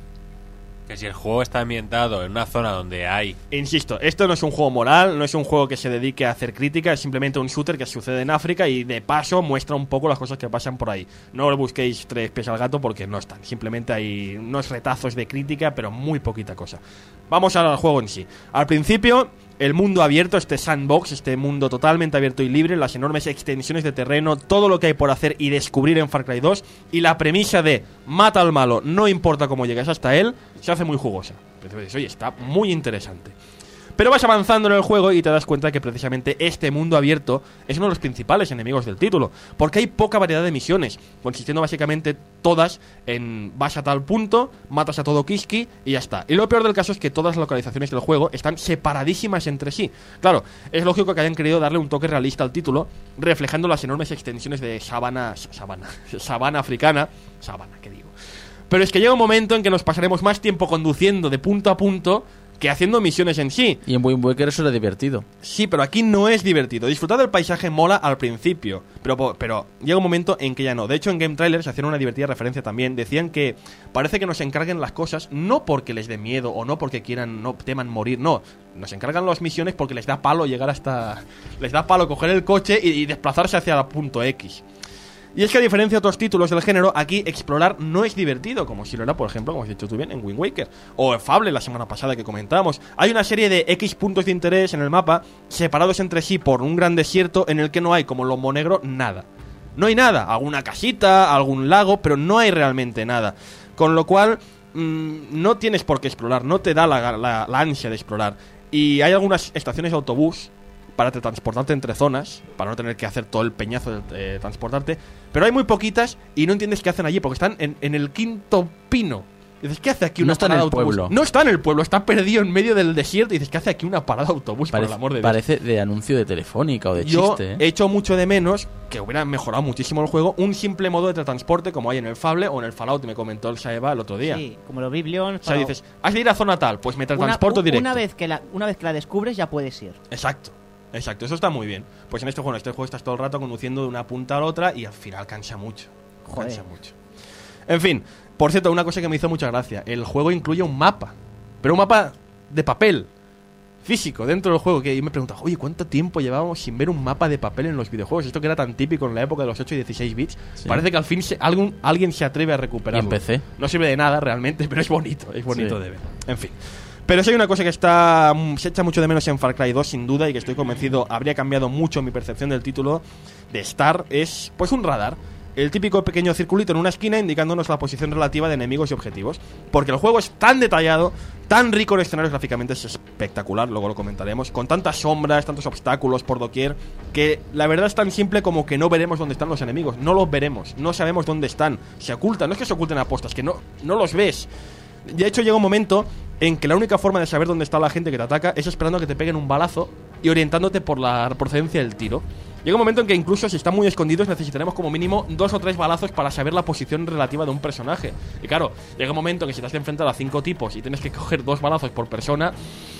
Que si el juego está ambientado en una zona donde hay... Insisto, esto no es un juego moral, no es un juego que se dedique a hacer crítica, es simplemente un shooter que sucede en África y de paso muestra un poco las cosas que pasan por ahí. No le busquéis tres pies al gato porque no están, simplemente hay unos retazos de crítica, pero muy poquita cosa. Vamos ahora al juego en sí. Al principio, el mundo abierto, este sandbox, este mundo totalmente abierto y libre, las enormes extensiones de terreno, todo lo que hay por hacer y descubrir en Far Cry dos, y la premisa de mata al malo, no importa cómo llegues hasta él, se hace muy jugosa. Entonces, oye, está muy interesante. Pero vas avanzando en el juego y te das cuenta que precisamente este mundo abierto es uno de los principales enemigos del título, porque hay poca variedad de misiones, consistiendo básicamente todas en vas a tal punto, matas a todo Kiski y ya está. Y lo peor del caso es que todas las localizaciones del juego están separadísimas entre sí. Claro, es lógico que hayan querido darle un toque realista al título, reflejando las enormes extensiones de sabana, sabana, sabana africana, sabana, ¿qué digo? Pero es que llega un momento en que nos pasaremos más tiempo conduciendo de punto a punto que haciendo misiones en sí. Y en Wind Waker eso era divertido. Sí, pero aquí no es divertido. Disfrutar del paisaje mola al principio, pero, pero llega un momento en que ya no. De hecho, en Game Trailers hacían una divertida referencia también. Decían que parece que nos encarguen las cosas no porque les dé miedo o no porque quieran, no teman morir, no. Nos encargan las misiones porque les da palo llegar hasta... Les da palo coger el coche y, y desplazarse hacia el punto X. Y es que a diferencia de otros títulos del género, aquí explorar no es divertido, como si lo era, por ejemplo, como has dicho tú bien, en Wind Waker o en Fable la semana pasada que comentábamos. Hay una serie de X puntos de interés en el mapa, separados entre sí por un gran desierto en el que no hay, como en Lomo Negro, nada. No hay nada, alguna casita, algún lago, pero no hay realmente nada. Con lo cual, mmm, no tienes por qué explorar, no te da la, la, la ansia de explorar. Y hay algunas estaciones de autobús para transportarte entre zonas, para no tener que hacer todo el peñazo de eh, transportarte, pero hay muy poquitas y no entiendes qué hacen allí, porque están en, en el quinto pino. Y dices, ¿qué hace aquí una no parada de autobús? autobús? Pueblo. No está en el pueblo, está perdido en medio del desierto. Y dices, ¿qué hace aquí una parada de autobús? Parece, por el amor de Dios. Parece de anuncio de Telefónica o de Yo chiste, ¿eh? he hecho mucho de menos, que hubiera mejorado muchísimo el juego, un simple modo de teletransporte como hay en el Fable o en el Fallout, me comentó el Saeva el otro día. Sí, como los Biblions. O sea, dices, has de ir a zona tal, pues me teletransporto una, directo. Una vez, que la, una vez que la descubres ya puedes ir. Exacto. Exacto, eso está muy bien. Pues en este juego, en este juego estás todo el rato conduciendo de una punta a la otra y al final cansa mucho. Joder. Cansa mucho. En fin, por cierto, una cosa que me hizo mucha gracia. El juego incluye un mapa, pero un mapa de papel, físico, dentro del juego. Que yo me preguntaba, oye, ¿cuánto tiempo llevábamos sin ver un mapa de papel en los videojuegos? Esto que era tan típico en la época de los ocho y dieciséis bits. Sí. Parece que al fin se, algún, alguien se atreve a recuperarlo. Y en P C. No sirve de nada realmente, pero es bonito, es bonito Sí. de ver. En fin. Pero si hay una cosa que está se echa mucho de menos en Far Cry dos, sin duda, y que estoy convencido habría cambiado mucho mi percepción del título de Star, es pues un radar. El típico pequeño circulito en una esquina indicándonos la posición relativa de enemigos y objetivos. Porque el juego es tan detallado, tan rico en escenarios, gráficamente es espectacular, luego lo comentaremos, con tantas sombras, tantos obstáculos por doquier, que la verdad es tan simple como que no veremos dónde están los enemigos. No los veremos, no sabemos dónde están. Se ocultan, no es que se oculten a postas, que no, no los ves. De hecho, llega un momento en que la única forma de saber dónde está la gente que te ataca es esperando a que te peguen un balazo y orientándote por la procedencia del tiro. Llega un momento en que incluso si están muy escondidos necesitaremos como mínimo dos o tres balazos para saber la posición relativa de un personaje. Y claro, llega un momento en que si te has de enfrentar a cinco tipos y tienes que coger dos balazos por persona,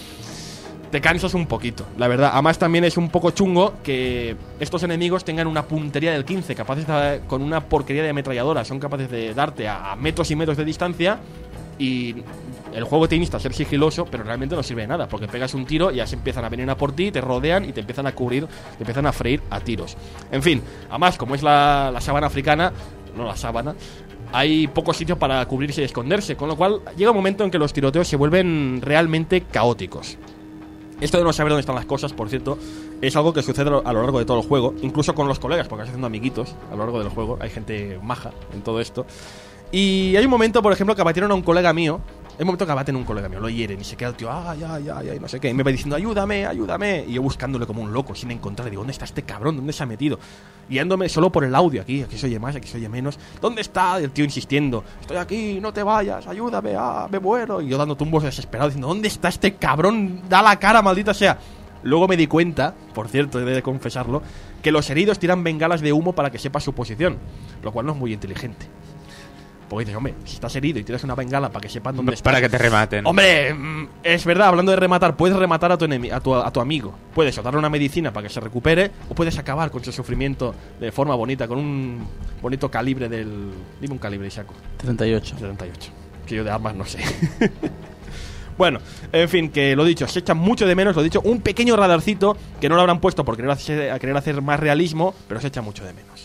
te cansas un poquito, la verdad. Además también es un poco chungo que estos enemigos tengan una puntería del quince, capaces de, con una porquería de ametralladora, son capaces de darte a, a metros y metros de distancia. Y el juego te insta a ser sigiloso, pero realmente no sirve de nada, porque pegas un tiro y ya se empiezan a venir a por ti, te rodean y te empiezan a cubrir, te empiezan a freír a tiros. En fin, además, como es la, la sabana africana, no la sábana, hay pocos sitios para cubrirse y esconderse, con lo cual llega un momento en que los tiroteos se vuelven realmente caóticos. Esto de no saber dónde están las cosas, por cierto, es algo que sucede a lo largo de todo el juego, incluso con los colegas, porque vas haciendo amiguitos a lo largo del juego, hay gente maja en todo esto. Y hay un momento, por ejemplo, que abatieron a un colega mío. Hay un momento que abaten a un colega mío, lo hieren y se queda el tío, ay, ay, ay, ay, no sé qué. Y me va diciendo, ayúdame, ayúdame. Y yo buscándole como un loco, sin encontrarle. Digo, ¿dónde está este cabrón? ¿Dónde se ha metido? Guiándome solo por el audio aquí. Aquí se oye más, aquí se oye menos. ¿Dónde está? Y el tío insistiendo, estoy aquí, no te vayas, ayúdame, ah, me muero. Y yo dando tumbos desesperados, diciendo, ¿dónde está este cabrón? Da la cara, maldita sea. Luego me di cuenta, por cierto, he de confesarlo, que los heridos tiran bengalas de humo para que sepa su posición, lo cual no es muy inteligente. Porque dices, hombre, si estás herido y tienes una bengala para que sepan dónde estás. Para que te rematen. Hombre, mm, es verdad, hablando de rematar, puedes rematar a tu, enemi- a tu, a tu amigo. Puedes o darle una medicina para que se recupere, o puedes acabar con su sufrimiento de forma bonita, con un bonito calibre del... Dime un calibre, Isaco. treinta y ocho. treinta y ocho. Que yo de armas no sé. Bueno, en fin, que lo dicho, se echa mucho de menos, lo dicho, un pequeño radarcito que no lo habrán puesto por querer hacer, a querer hacer más realismo, pero se echa mucho de menos.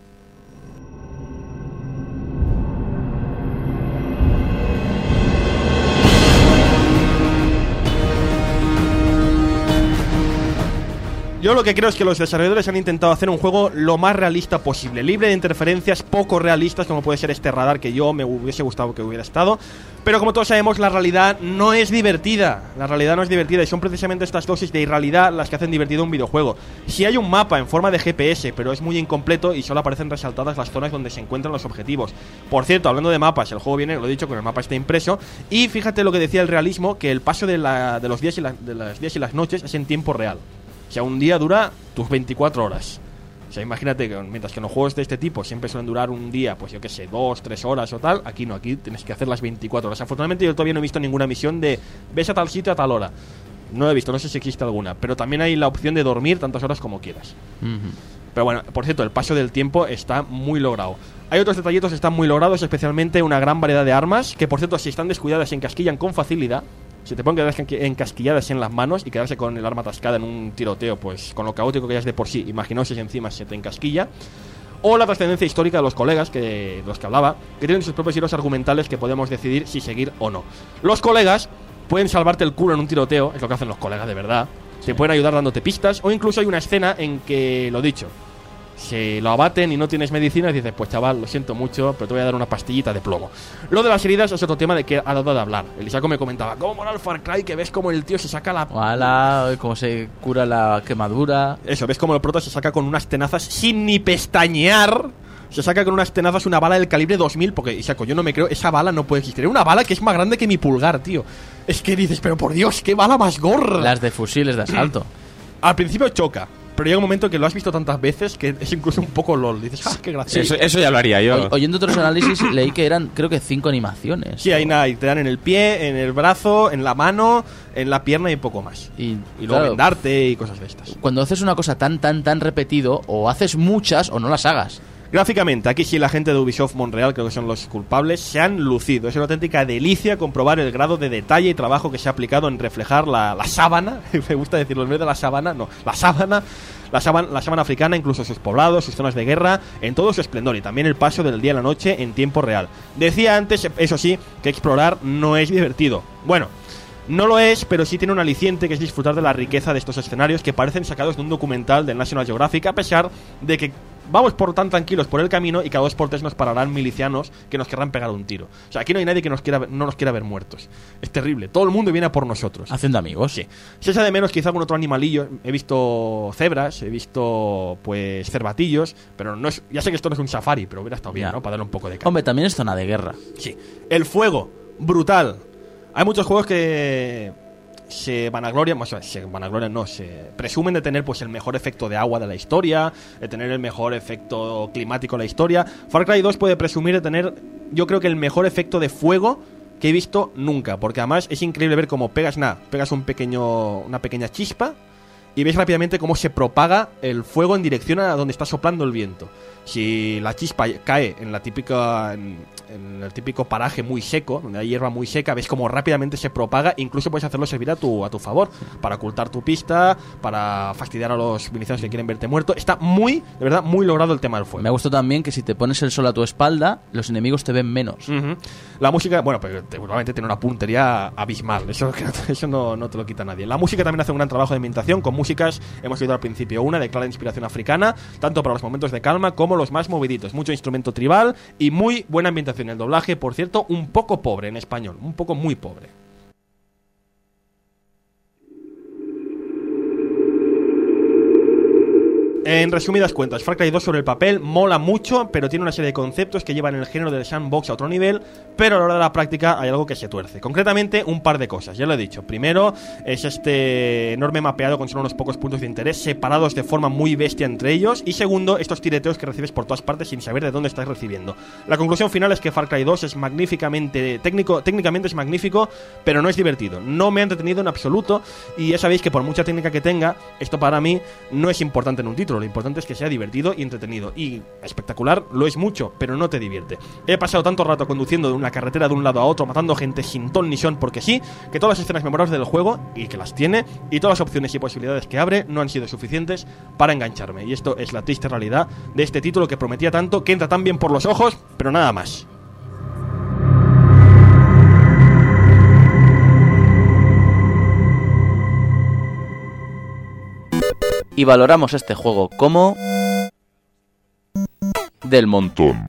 Yo lo que creo es que los desarrolladores han intentado hacer un juego lo más realista posible, libre de interferencias poco realistas como puede ser este radar que yo me hubiese gustado que hubiera estado. Pero como todos sabemos, la realidad no es divertida. La realidad no es divertida y son precisamente estas dosis de irrealidad las que hacen divertido un videojuego. Si hay un mapa en forma de G P S, pero es muy incompleto y solo aparecen resaltadas las zonas donde se encuentran los objetivos. Por cierto, hablando de mapas, el juego viene, lo he dicho, con el mapa está impreso. Y fíjate lo que decía el realismo, que el paso de, la, de, los días y la, de los días y las noches es en tiempo real. O sea, un día dura tus veinticuatro horas. O sea, imagínate que mientras que en los juegos de este tipo siempre suelen durar un día, pues yo qué sé, dos, tres horas o tal, aquí no, aquí tienes que hacer las veinticuatro horas. Afortunadamente yo todavía no he visto ninguna misión de ves a tal sitio a tal hora. No lo he visto, no sé si existe alguna. Pero también hay la opción de dormir tantas horas como quieras. Uh-huh. Pero bueno, por cierto, el paso del tiempo está muy logrado. Hay otros detallitos que están muy logrados, especialmente una gran variedad de armas, que por cierto, si están descuidadas se encasquillan con facilidad. Se te pueden quedar encasquilladas en las manos y quedarse con el arma atascada en un tiroteo, pues con lo caótico que ya es de por sí. Imaginaos si encima se te encasquilla. O la trascendencia histórica de los colegas, que de los que hablaba, que tienen sus propios hilos argumentales que podemos decidir si seguir o no. Los colegas pueden salvarte el culo en un tiroteo, es lo que hacen los colegas de verdad. Te pueden ayudar dándote pistas, o incluso hay una escena en que, lo dicho, se lo abaten y no tienes medicina y dices, pues chaval, lo siento mucho, pero te voy a dar una pastillita de plomo. Lo de las heridas es otro tema de que ha dado de hablar. Elisaco me comentaba, ¿cómo mola el Far Cry? Que ves como el tío se saca la... Ojalá, cómo se cura la quemadura. Eso, ves como el prota se saca con unas tenazas sin ni pestañear. Se saca con unas tenazas una bala del calibre dos mil, porque, Isaco, yo no me creo, esa bala no puede existir. Una bala que es más grande que mi pulgar, tío. Es que dices, pero por Dios, qué bala más gorda. Las de fusiles de asalto. Al principio choca, pero llega un momento que lo has visto tantas veces que es incluso un poco lol. Dices, ah, qué gracioso. Sí, eso, eso ya lo haría yo. O, oyendo otros análisis, leí que eran, creo que cinco animaciones. Sí, hay nada, y te dan en el pie, en el brazo, en la mano, en la pierna y un poco más. Y, y luego claro, vendarte y cosas de estas. Cuando haces una cosa tan, tan, tan repetido, o haces muchas o no las hagas. Gráficamente, aquí sí la gente de Ubisoft Montreal, creo que son los culpables, se han lucido. Es una auténtica delicia comprobar el grado de detalle y trabajo que se ha aplicado en reflejar la, la sábana, me gusta decirlo, en vez de la sábana, no, la sábana, la sábana, la sábana africana, incluso sus poblados, sus zonas de guerra, en todo su esplendor y también el paso del día a la noche en tiempo real. Decía antes, eso sí, que explorar no es divertido. Bueno, no lo es, pero sí tiene un aliciente que es disfrutar de la riqueza de estos escenarios que parecen sacados de un documental del National Geographic, a pesar de que vamos por tan tranquilos por el camino y cada dos por tres nos pararán milicianos que nos querrán pegar un tiro. O sea, aquí no hay nadie que nos quiera, no nos quiera ver muertos. Es terrible. Todo el mundo viene a por nosotros. Haciendo amigos. Sí. Se echa de menos quizá algún otro animalillo. He visto cebras, he visto pues cervatillos, pero no es, ya sé que esto no es un safari, pero hubiera estado bien, Ya. ¿no? Para darle un poco de calma. Hombre, también es zona de guerra. Sí. El fuego, brutal. Hay muchos juegos que se vanaglorian, o sea, se vanaglorian, no, se presumen de tener pues el mejor efecto de agua de la historia, de tener el mejor efecto climático de la historia. Far Cry dos puede presumir de tener, yo creo que el mejor efecto de fuego que he visto nunca, porque además es increíble ver cómo pegas nada, pegas un pequeño, una pequeña chispa y ves rápidamente cómo se propaga el fuego en dirección a donde está soplando el viento. Si la chispa cae en la típica en, en el típico paraje muy seco, donde hay hierba muy seca, ves cómo rápidamente se propaga. Incluso puedes hacerlo servir a tu, a tu favor, para ocultar tu pista, para fastidiar a los milicianos que quieren verte muerto. Está muy, de verdad, muy logrado el tema del fuego. Me gustó también que si te pones el sol a tu espalda, los enemigos te ven menos. Uh-huh. La música, bueno, pero seguramente tiene una puntería abismal. Eso, eso no, no te lo quita nadie. La música también hace un gran trabajo de ambientación, con músicas, hemos oído al principio una de clara inspiración africana, tanto para los momentos de calma como los más moviditos. Mucho instrumento tribal y muy buena ambientación. El doblaje, por cierto, un poco pobre en español, un poco muy pobre. En resumidas cuentas, Far Cry dos sobre el papel mola mucho, pero tiene una serie de conceptos que llevan el género del sandbox a otro nivel, pero a la hora de la práctica hay algo que se tuerce. Concretamente, un par de cosas, ya lo he dicho. Primero, es este enorme mapeado con solo unos pocos puntos de interés separados de forma muy bestia entre ellos. Y segundo, estos tireteos que recibes por todas partes sin saber de dónde estás recibiendo. La conclusión final es que Far Cry dos es magníficamente técnico, técnicamente es magnífico, pero no es divertido. No me ha entretenido en absoluto, y ya sabéis que por mucha técnica que tenga, esto para mí no es importante en un título. Lo importante es que sea divertido y entretenido. Y espectacular lo es mucho, pero no te divierte. He pasado tanto rato conduciendo de una carretera de un lado a otro, matando gente sin ton ni son porque sí, que todas las escenas memorables del juego, y que las tiene, y todas las opciones y posibilidades que abre, no han sido suficientes para engancharme. Y esto es la triste realidad de este título que prometía tanto, que entra tan bien por los ojos, pero nada más. Y valoramos este juego como del montón.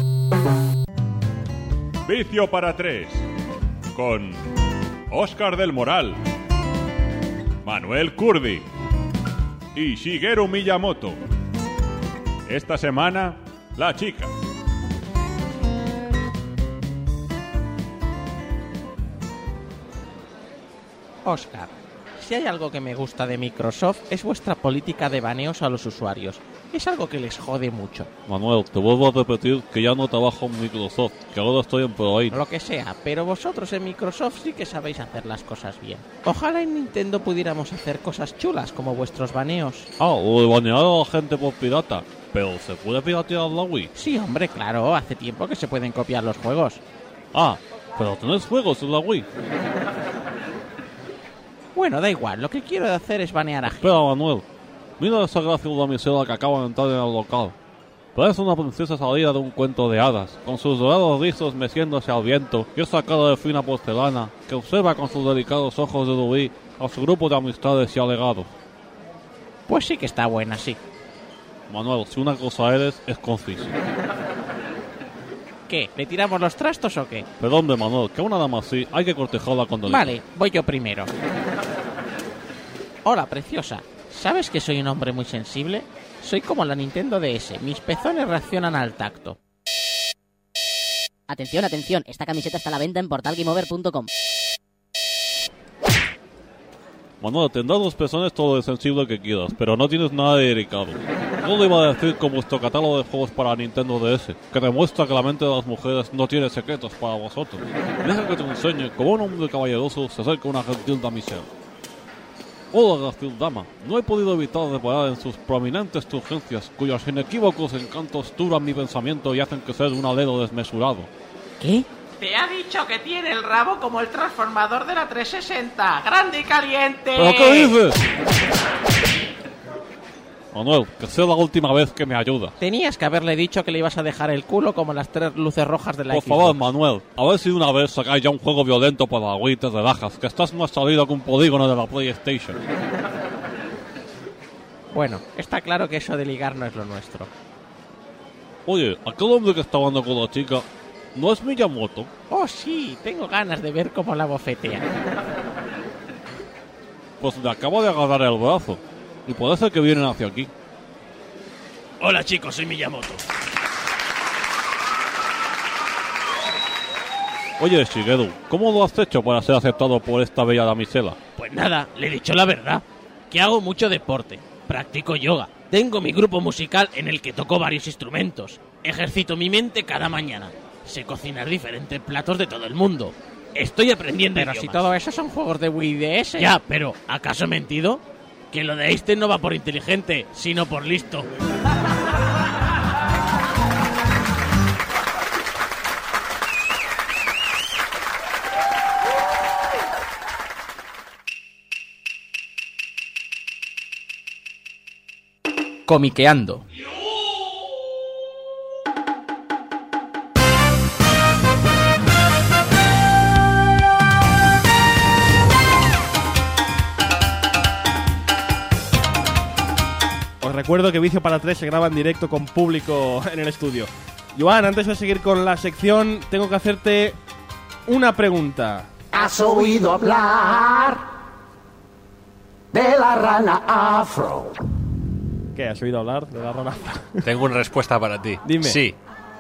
Vicio para tres, con Óscar del Moral, Manuel Curdi y Shigeru Miyamoto. Esta semana, la chica. Óscar, si hay algo que me gusta de Microsoft es vuestra política de baneos a los usuarios. Es algo que les jode mucho. Manuel, te vuelvo a repetir que ya no trabajo en Microsoft, que ahora estoy en Proaid. Lo que sea, pero vosotros en Microsoft sí que sabéis hacer las cosas bien. Ojalá en Nintendo pudiéramos hacer cosas chulas como vuestros baneos. Ah, o de banear a la gente por pirata. ¿Pero se puede piratear la Wii? Sí, hombre, claro, hace tiempo que se pueden copiar los juegos. Ah, pero tenéis juegos en la Wii. Bueno, da igual, lo que quiero hacer es banear a gente. Espera, Manuel. Mira esa gracia damisela que acaba de entrar en el local. Parece una princesa salida de un cuento de hadas, con sus dorados rizos meciéndose al viento y esa cara de fina porcelana que observa con sus delicados ojos de rubí a su grupo de amistades y alegados. Pues sí que está buena, sí. Manuel, si una cosa eres, es conciso. ¿Qué? ¿Le tiramos los trastos o qué? Pero hombre, Manuel, que a una dama así hay que cortejarla con delicado. Vale, voy yo primero. Hola, preciosa. ¿Sabes que soy un hombre muy sensible? Soy como la Nintendo D S. Mis pezones reaccionan al tacto. Atención, atención. Esta camiseta está a la venta en portal game over punto com. Manuel, tendrás los pezones todo lo sensible que quieras, pero no tienes nada de delicado. No lo iba a decir con vuestro catálogo de juegos para Nintendo D S, que demuestra que la mente de las mujeres no tiene secretos para vosotros. Deja que te enseñe cómo un hombre caballeroso se acerca a una gentil damisela. Hola, gentil dama. No he podido evitar reparar en sus prominentes turgencias, cuyos inequívocos encantos turban mi pensamiento y hacen crecer un alero desmesurado. ¿Qué? Te ha dicho que tiene el rabo como el transformador de la trescientos sesenta. ¡Grande y caliente! ¿Pero qué dices? Manuel, que sea la última vez que me ayuda. Tenías que haberle dicho que le ibas a dejar el culo como las tres luces rojas de la Por Xbox. favor, Manuel, a ver si una vez sacáis ya un juego violento para la Wii y te relajas, que estás más salido que un polígono de la PlayStation. Bueno, está claro que eso de ligar no es lo nuestro. Oye, aquel hombre que está hablando con la chica, ¿no es Miyamoto? Oh, sí, tengo ganas de ver cómo la bofetea. Pues le acabo de agarrar el brazo. Y puede ser que vienen hacia aquí. Hola chicos, soy Miyamoto. Oye, Shigeru, ¿cómo lo has hecho para ser aceptado por esta bella damisela? Pues nada, le he dicho la verdad. Que hago mucho deporte. Practico yoga. Tengo mi grupo musical en el que toco varios instrumentos. Ejercito mi mente cada mañana. Sé cocinar diferentes platos de todo el mundo. Estoy aprendiendo Pero idiomas. si todo eso son juegos de Wii D S. Ya, pero ¿acaso he mentido? Que lo de Einstein no va por inteligente, sino por listo. Comiqueando. Recuerdo que Vicio para tres se graba en directo con público en el estudio. Joan, antes de seguir con la sección, tengo que hacerte una pregunta. ¿Has oído hablar de la rana afro? ¿Qué ¿Qué? ¿Has oído hablar de la rana? Tengo una respuesta para ti. Dime. Sí.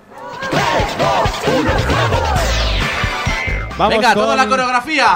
Vamos Venga, con... toda la coreografía.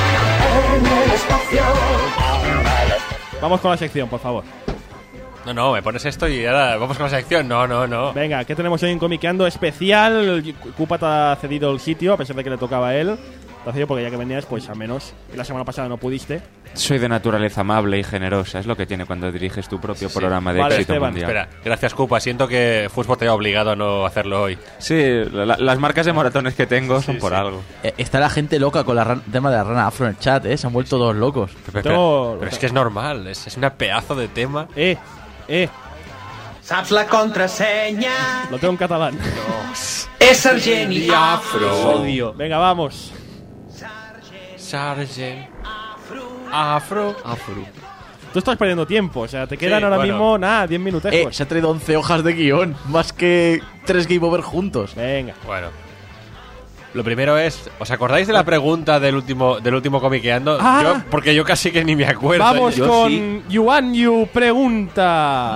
Vamos con la sección, por favor. No, no, me pones esto y ahora vamos con la sección. No, no, no. Venga, ¿qué tenemos hoy en Comiqueando Especial? Cupa te ha cedido el sitio, a pesar de que le tocaba a él. Te ha cedido porque ya que venías, pues al menos la semana pasada no pudiste. Soy de naturaleza amable y generosa. Es lo que tiene cuando diriges tu propio Sí. programa de Vale, éxito Esteban, mundial. Espera, gracias, Cupa. Siento que Fútbol te haya obligado a no hacerlo hoy. Sí, la- las marcas de moratones que tengo son Sí, por sí. algo. Eh, está la gente loca con el tema de la rana afro en el chat, ¿eh? Se han vuelto todos locos. Pero, pero- pero es que es normal, es, es una pedazo de tema. Eh, eh. Saps la contraseña? Lo tengo en catalán. És Argent i Afro. Odio. Venga, vamos. Sargent. Afro. Afro. Tú estás perdiendo tiempo, o sea, te quedan Sí, ahora bueno. mismo, nada, diez minutos. Eh, se ha traído once hojas de guión, más que tres Game Over juntos. Venga. Bueno. Lo primero es, ¿os acordáis de la pregunta del último del último Comiqueando? Ah. Yo, porque yo casi que ni me acuerdo. Vamos Yo con sí. Yuan Yu pregunta.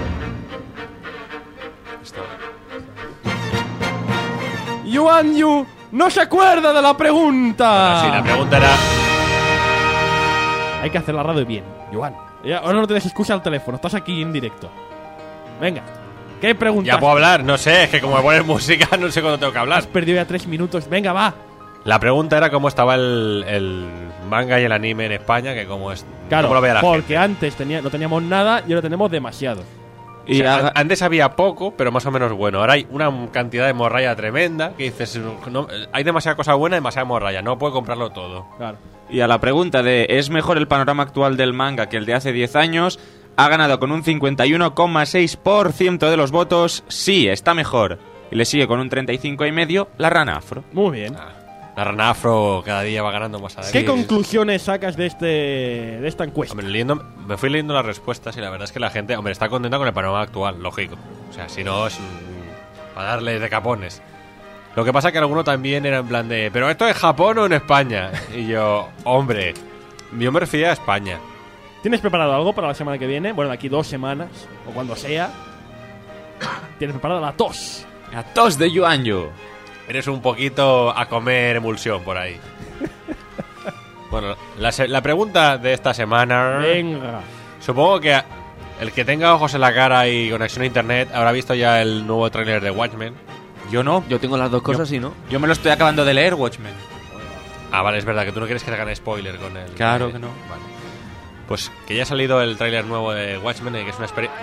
Yuan Yu no se acuerda de la pregunta. Sí, la pregunta era... Hay que hacer la radio bien, Yuan. Ya, ahora no tienes excusa al teléfono, estás aquí en directo. Venga. ¿Qué pregunta? Ya puedo hablar, no sé, es que como me pones música no sé cuándo tengo que hablar. Has perdido ya tres minutos. Venga, va. La pregunta era cómo estaba el, el manga y el anime en España, que cómo es... Claro, cómo lo veía la porque gente. antes tenía, no teníamos nada y ahora tenemos demasiado. O sea, an- antes había poco, pero más o menos bueno. Ahora hay una cantidad de morralla tremenda que dices, no, hay demasiada cosa buena y demasiada morralla, no puedo comprarlo todo. Claro. Y a la pregunta de ¿es mejor el panorama actual del manga que el de hace diez años? Ha ganado con un cincuenta y uno coma seis por ciento de los votos. Sí, está mejor. Y le sigue con un treinta y cinco coma cinco por ciento la rana afro. Muy bien. La rana afro cada día va ganando más adelante. ¿Qué conclusiones sacas de este de esta encuesta? Hombre, leyendo, me fui leyendo las respuestas y la verdad es que la gente, hombre, está contenta con el panorama actual, lógico. O sea, si no es mm, para darle de capones. Lo que pasa que alguno también era en plan de, ¿pero esto es Japón o en España? Y yo, hombre, yo me refería a España. ¿Tienes preparado algo para la semana que viene? Bueno, de aquí dos semanas, o cuando sea. ¿Tienes preparada la tos? La tos de Yuan Yu. Eres un poquito a comer emulsión por ahí. Bueno, la, se- la pregunta de esta semana... Venga. Supongo que el que tenga ojos en la cara y conexión a internet habrá visto ya el nuevo tráiler de Watchmen. Yo no. Yo tengo las dos cosas Yo- y no. Yo me lo estoy acabando de leer, Watchmen. Ah, vale, es verdad que tú no quieres que te hagan spoiler con el... Claro que no. Vale. Pues que ya ha salido el tráiler nuevo de Watchmen, eh, que es una experiencia...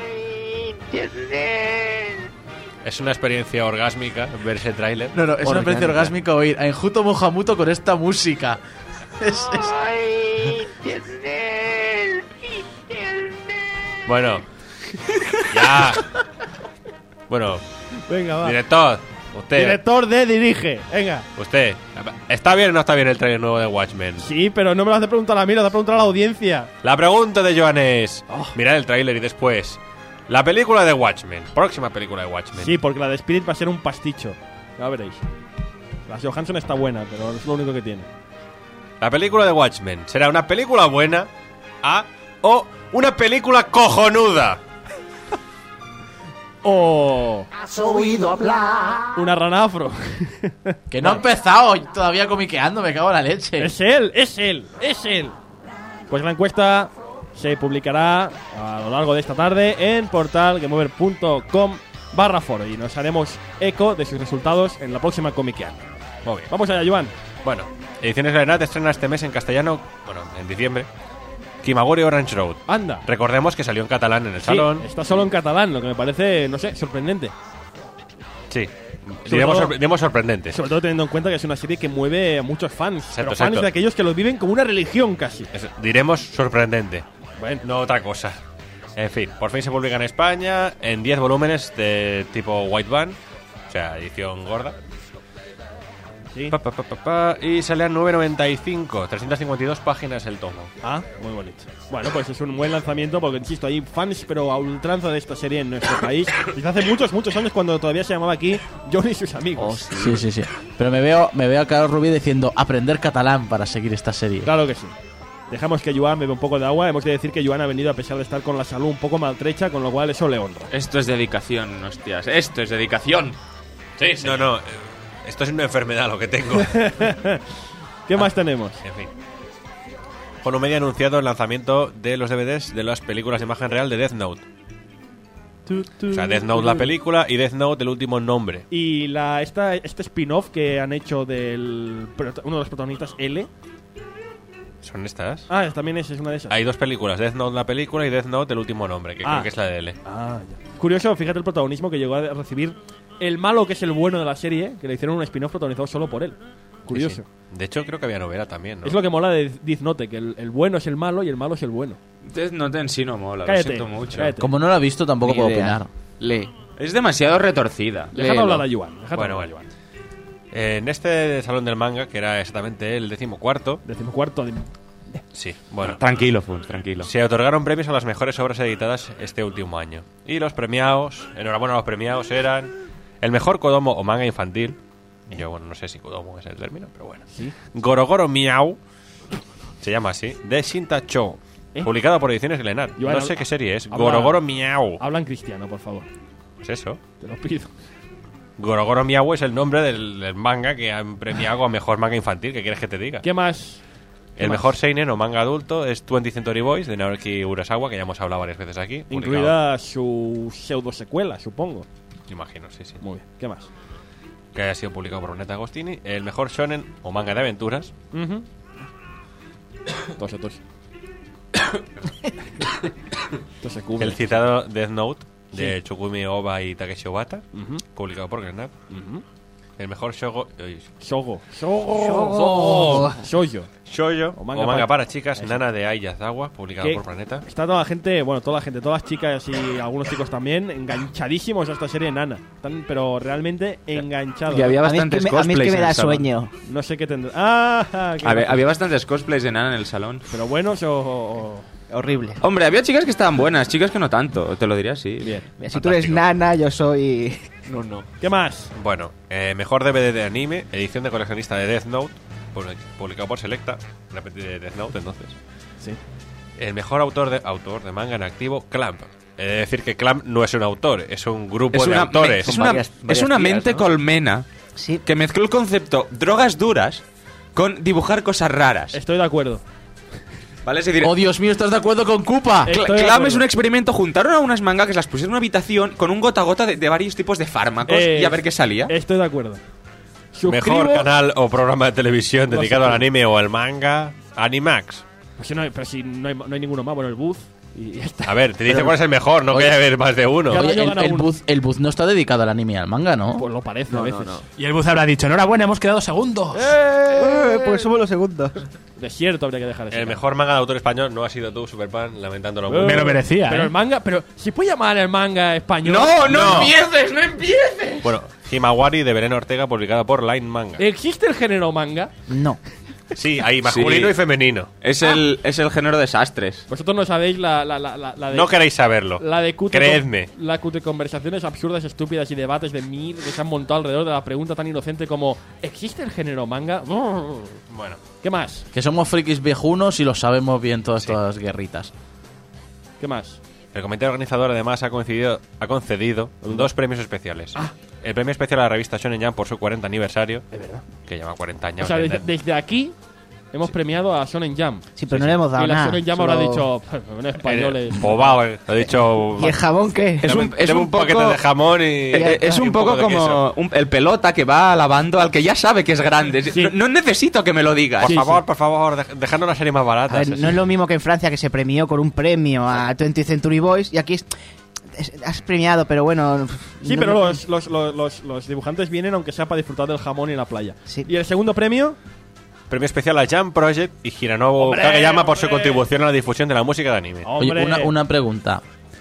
Es una experiencia orgásmica ver ese tráiler. No, no, es una experiencia orgásmica oír a Enjuto Mohamuto con esta música. Es, es... Bueno, ya. Bueno, Venga, va. director, usted. Director de dirige. Venga. Usted, ¿está bien o no está bien el tráiler nuevo de Watchmen? Sí, pero no me lo hace preguntar a mí, lo hace preguntar a la audiencia. La pregunta de Joan es: mirad el tráiler y después. La película de Watchmen, próxima película de Watchmen. Sí, porque la de Spirit va a ser un pasticho. Ya veréis. La Johansson está buena, pero es lo único que tiene. La película de Watchmen, ¿será una película buena? ¿A? ¿O una película cojonuda? O ¿Has oído hablar? una rana afro. Que no ha empezado todavía comiqueando, me cago en la leche. Es él, es él, es él. Pues la encuesta se publicará a lo largo de esta tarde en portal gameover punto com barra foro y nos haremos eco de sus resultados en la próxima Comiqueando. Muy bien. Vamos allá, Joan. Bueno, Ediciones Granat estrena este mes en castellano, bueno, en diciembre, Kimagure Orange Road. Anda. Recordemos que salió en catalán en el Sí, salón. está solo en catalán, lo que me parece, no sé, sorprendente. Sí, Sobre diremos, todo- sorpre- diremos sorprendente. Sobre todo teniendo en cuenta que es una serie que mueve a muchos fans. pero fans exacto. de aquellos que los viven como una religión casi. Es- diremos sorprendente. Bueno. No otra cosa. En fin, por fin se publica en España en diez volúmenes de tipo White Band, o sea, edición gorda. Sí. Pa, pa, pa, pa, pa, y sale a nueve noventa y cinco, trescientas cincuenta y dos páginas el tomo. Ah, muy bonito. Bueno, pues es un buen lanzamiento porque, insisto, hay fans pero a ultranza de esta serie en nuestro país. Desde hace muchos, muchos años cuando todavía se llamaba aquí Johnny y sus amigos. Sí, sí, sí. Pero me veo, me veo a Carlos Rubí diciendo aprender catalán para seguir esta serie. Claro que sí. Dejamos que Joan bebe un poco de agua. Hemos de decir que Joan ha venido a pesar de estar con la salud un poco maltrecha, con lo cual eso le honra. Esto es dedicación, hostias. Esto es dedicación. Sí, sí. No, no. Esto es una enfermedad lo que tengo. ¿Qué más tenemos? En fin. Kono Media ha anunciado el lanzamiento de los D V Ds de las películas de imagen real de Death Note. Tu, tu, O sea, Death Note la película y Death Note el último nombre. Y la esta este spin-off que han hecho del prota- uno de los protagonistas, L. ¿Son estas? Ah, también es, es una de esas. Hay dos películas, Death Note la película y Death Note el último nombre, que Ah. creo que es la de L. Ah, ya. Curioso, fíjate el protagonismo que llegó a recibir el malo, que es el bueno de la serie, que le hicieron un spin-off protagonizado solo por él. Curioso. Sí, sí. De hecho, creo que había novela también, ¿no? Es lo que mola de Death Note, que el, el bueno es el malo y el malo es el bueno. Death Note en sí no mola, Cállate, lo siento mucho. cállate. Como no lo he visto, tampoco Ni puedo idea. opinar. Lee. Es demasiado retorcida. Déjame hablar a Yuan. déjame Bueno, hablar a bueno. En este salón del manga, que era exactamente el decimocuarto. Decimocuarto de... Sí, bueno. Tranquilo, Fun, tranquilo. Se otorgaron premios a las mejores obras editadas este último año. Y los premiados, enhorabuena a los premiados, eran el mejor Kodomo o manga infantil. Yo, bueno, no sé si Kodomo es el término, pero bueno. ¿Sí? Gorogoro Miau, se llama así, de Shinta Cho, ¿Eh? publicado por Ediciones Glenar. Joan, No habla- sé qué serie es. habla- Gorogoro Miau. Habla en cristiano, por favor. ¿Es eso? Te lo pido. Gorogoro Miau es el nombre del, del manga que han premiado a mejor manga infantil. ¿Qué quieres que te diga? ¿Qué más? ¿Qué El más? mejor seinen o manga adulto es twentieth Century Boys de Naoki Urasawa, que ya hemos hablado varias veces aquí. publicado- Incluida su pseudo secuela, supongo. Imagino, sí, sí. Muy bien. ¿Qué más? Que haya sido publicado por Brunetta Agostini. El mejor shonen o manga de aventuras. Ujú. Tose, tose. Tose cubre. El citado Death Note de Sí. Tsukumi Oba y Takeshi Obata, Ujú. publicado por Glenat. Ujú. El mejor shogo, uy, Shogo. Shogo. Shogo. Shoujo. Shoujo O o manga manga, para- para chicas, Eso. Nana de Ai Yazawa, publicado Que por Planeta. Está toda la gente, bueno, toda la gente, todas las chicas y algunos chicos también, enganchadísimos a esta serie Nana. Están, pero realmente enganchados. Y había bastantes cosplays en el salón. No sé qué tendrá. Ah, qué Había, gracioso. había bastantes cosplays de Nana en el salón. Pero buenos o, o- Horrible. Hombre, había chicas que estaban buenas, chicas que no tanto, te lo diría así. Bien. Si tú eres nana, yo soy... No, no. ¿Qué más? Bueno, eh, mejor D V D de anime, edición de coleccionista de Death Note, publi- publicado por Selecta, una peli de Death Note entonces. Sí. El mejor autor de autor de manga en activo, Clamp. He de decir que Clamp no es un autor, es un grupo Es de una, autores. es una, es una mente colmena que mezcló el concepto drogas duras con dibujar cosas raras. Estoy de acuerdo. ¿Vale? Es decir, Oh, Dios mío, ¿estás de acuerdo con Koopa? Cl- Clam es un experimento. Juntaron a unas mangas, las pusieron en una habitación con un gota a gota de, de varios tipos de fármacos Eh, y a ver qué salía. Estoy de acuerdo. Mejor Suscribo- canal o programa de televisión Lo dedicado al suscribo. anime o al manga, Animax. Pues si no hay, pero si no hay, no hay ninguno más, bueno, el Buzz y ya está. A ver, te dice Pero- cuál es el mejor, no Oye, que haya haber más de uno. Cada Oye, año el, gana el uno. Buzz, el Buzz no está dedicado al anime y al manga, ¿no? Pues lo parece a veces. Y el Buzz habrá dicho, enhorabuena, hemos quedado segundos. Eh, pues somos los segundos. Desierto habría que dejar ese. El mejor manga de autor español no ha sido tú, Superpan, lamentándolo Eh, mucho. Me lo merecía, Pero ¿eh? el manga, pero si puede llamar el manga español. ¡No, no, No. empieces! ¡No empieces! Bueno, Himawari de Belén Ortega, publicada por Line Manga. ¿Existe el género manga? No. Sí, hay masculino Sí. y femenino. Es el, es el género de sastres. Vosotros no sabéis la, la, la, la, la de. No queréis saberlo. La de cutre Creedme. con- La cutre conversaciones absurdas, estúpidas y debates de mil que se han montado alrededor de la pregunta tan inocente como ¿existe el género manga? Bueno, ¿Qué más? Que somos frikis viejunos y lo sabemos bien todas estas guerritas. ¿Qué más? el comité organizador además ha concedido, ha concedido dos premios especiales. El premio especial a la revista Shonen Jump por su cuarenta aniversario, Es verdad. que lleva cuarenta años. O sea, desde, ¿entendés? desde aquí hemos premiado a Shonen Jump. Sí, pero no le hemos dado Y la nada. Shonen Jump solo- habrá dicho, en españoles. Eh, Pobao, eh, he dicho. ¿Y el jabón qué? Es un, es Dame un poco, paquete de jamón y. Eh, Es y un poco de queso. como un- el pelota que va alabando al que ya sabe que es grande. Sí. No, no necesito que me lo digas. Por Sí, favor, sí. por favor, dej- dejadnos una serie más barata. A ver, no es lo mismo que en Francia, que se premió con un premio a twentieth Century Boys, y aquí es- es- has premiado, pero bueno... Sí, no- pero los, los, los, los, los dibujantes vienen aunque sea para disfrutar del jamón y la playa. Sí. ¿Y el segundo premio? Premio especial a Jump Project y Hiranobu ¡Hombre, Kageyama por su hombre! contribución a la difusión de la música de anime. Oye, ¡Hombre! una, una pregunta.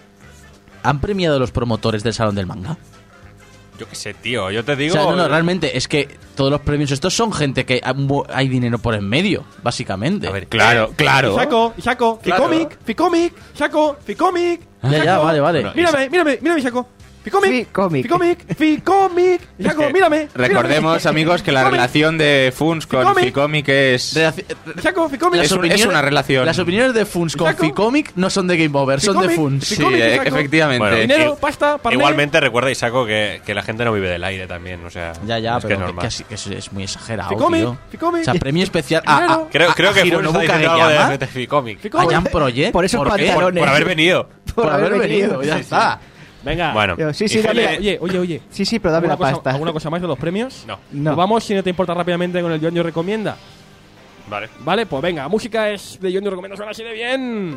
¿Han premiado los promotores del Salón del Manga? Yo qué sé, tío, yo te O digo. sea, no, no, realmente es que todos los premios estos son gente que ha- mu- hay dinero por en medio, básicamente. A ver, claro, claro. Saco, Saco, Claro. Ficomic, Ficomic, Saco, Ficomic. Ya, ya, vale, vale. Bueno, Mírame, mírame, mírame, Saco. Ficomic. Ficomic. Ficomic. Ficomic. Jaco, mírame. Recordemos, amigos, que la Ficomic. relación de Funs con Ficomic. Ficomic es... Jaco, Ficomic. Es, un- es una relación. Las opiniones de Funs con Exacto. Ficomic no son de Game Over, son de Ficomic, Funs. Sí, Ficomic, eh, exacto. efectivamente. Bueno, Dinero, y- pasta, parlé. Igualmente recuerda, Isaco, que, que la gente no vive del aire también. O sea, Ya, ya, es que pero es que, normal. que así- que es, es muy exagerado, Ficomic, tío. Ficomic. O sea, premio especial a, a, Dinero. Creo, a- creo a que Funs Hironobu está diciendo algo Kageyama, de, de Ficomic. a Jan Project. Por esos qué? pantalones. Por haber venido. Por haber venido, ya está. Venga. Bueno. Yo, sí, sí, Y dame- Gene- Oye, oye, oye. Sí, sí, pero dame la ¿Alguna cosa, pasta. ¿Alguna cosa más de los premios? No. No. Pues vamos, si no te importa, rápidamente con el Yoño Recomienda. Vale. Vale, pues venga, música es de Yoño Recomienda, suena así de bien.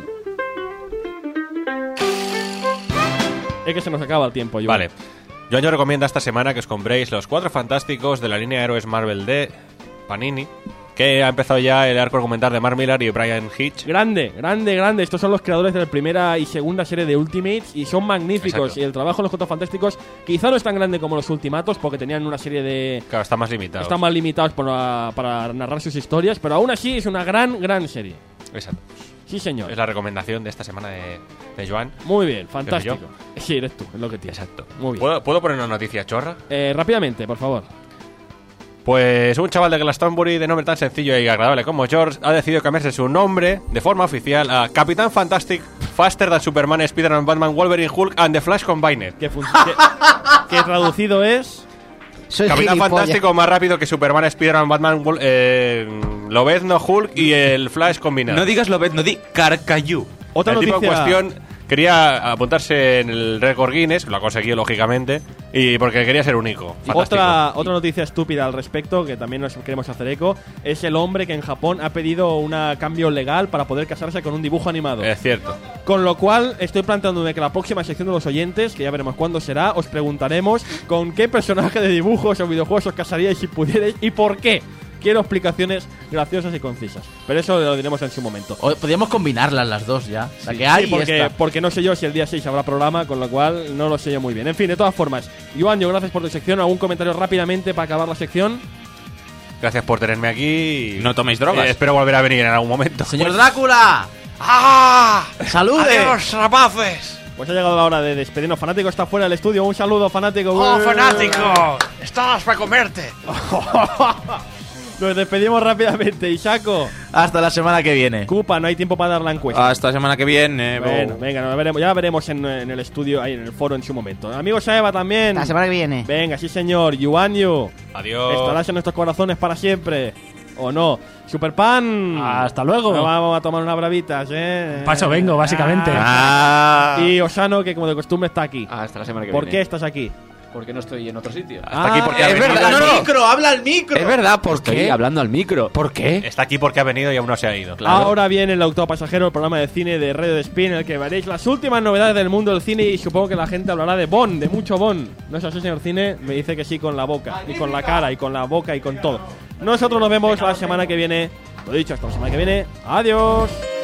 Es que se nos acaba el tiempo, Joan. Vale. Yo yo recomiendo esta semana que os compréis los Cuatro Fantásticos de la línea de héroes Marvel de Panini, que ha empezado ya el arco argumental de Mark Millar y Brian Hitch. Grande, grande, grande. Estos son los creadores de la primera y segunda serie de Ultimates y son magníficos. Exacto. Y el trabajo en los Cuatro Fantásticos quizá no es tan grande como los Ultimatos porque tenían una serie de... Claro, está más limitado. Están más limitados para, para narrar sus historias, pero aún así es una gran, gran serie. Exacto. Sí, señor. Es la recomendación de esta semana de, de Joan. Muy bien, ¿Que fantástico. soy Sí, eres tú, es lo que tienes. Exacto. Muy bien. ¿Puedo, ¿Puedo poner una noticia chorra? Eh, rápidamente, por favor. Pues un chaval de Glastonbury de nombre tan sencillo y agradable como George ha decidido cambiarse su nombre de forma oficial a Capitán Fantastic Faster Than Superman, Spider-Man, Batman, Wolverine, Hulk and The Flash Combined. Que, fun- que, que traducido es... Soy Capitán gilipollas. Fantástico más rápido que Superman, Spider-Man, Batman, Wol- eh, Lobezno, Hulk y el Flash combinado. No digas Lobezno, di Carcayú. Otra el tipo en noticia- cuestión quería apuntarse en el récord Guinness, lo ha conseguido lógicamente, y porque quería ser único. Fantástico. Otra, otra noticia estúpida al respecto, que también nos queremos hacer eco, es el hombre que en Japón ha pedido un cambio legal para poder casarse con un dibujo animado. Es cierto. Con lo cual, estoy planteándome que la próxima sección de los oyentes, que ya veremos cuándo será, os preguntaremos con qué personaje de dibujos o videojuegos os casaríais si pudierais y por qué. Quiero explicaciones graciosas y concisas. Pero eso lo diremos en su momento. O- podríamos combinarlas las dos ya. La Sí, que hay sí, y porque, esta. porque no sé yo si el día seis habrá programa, con lo cual no lo sé yo muy bien. En fin, de todas formas, Joan, yo gracias por tu sección. ¿Algún comentario rápidamente para acabar la sección? Gracias por tenerme aquí. No toméis drogas. Eh, espero volver a venir en algún momento. ¡Señor Drácula! ¡Ah! ¡Salude! ¡Adiós, rapaces! Pues ha llegado la hora de despedirnos. Fanático está fuera del estudio. Un saludo, fanático. ¡Oh, fanático! ¡Estabas para comerte! Nos despedimos rápidamente. Isaco, Hasta la semana que viene. Cupa, no hay tiempo para dar la encuesta. Hasta la semana que viene. Bueno, venga, nos veremos, ya veremos en, en el estudio, ahí en el foro en su momento. Amigo Saeva también. La semana que viene. Venga, sí señor. Yuan Yu. Adiós. Estarás en nuestros corazones para siempre. ¿O no? Superpan. Hasta luego. Nos vamos a tomar unas bravitas, ¿eh? Paso vengo, básicamente. Ah. Y Osano, que como de costumbre está aquí. Hasta la semana que ¿Por viene. qué estás aquí? ¿Por qué no estoy en otro sitio? Está aquí porque ha es venido. verdad, no, no. ¡Micro! ¡Habla al micro! Es verdad, ¿por Estoy qué? hablando al micro. ¿Por qué? Está aquí porque ha venido y aún no se ha ido. Ahora viene el Octavo Pasajero, el programa de cine de Radio Despí, en el que veréis las últimas novedades del mundo del cine y supongo que la gente hablará de Bond, de mucho Bond. ¿No es así, señor Cine? Me dice que sí con la boca, y con la cara, y con la boca, y con todo. Nosotros nos vemos la semana que viene. Lo dicho, hasta la semana que viene. Adiós.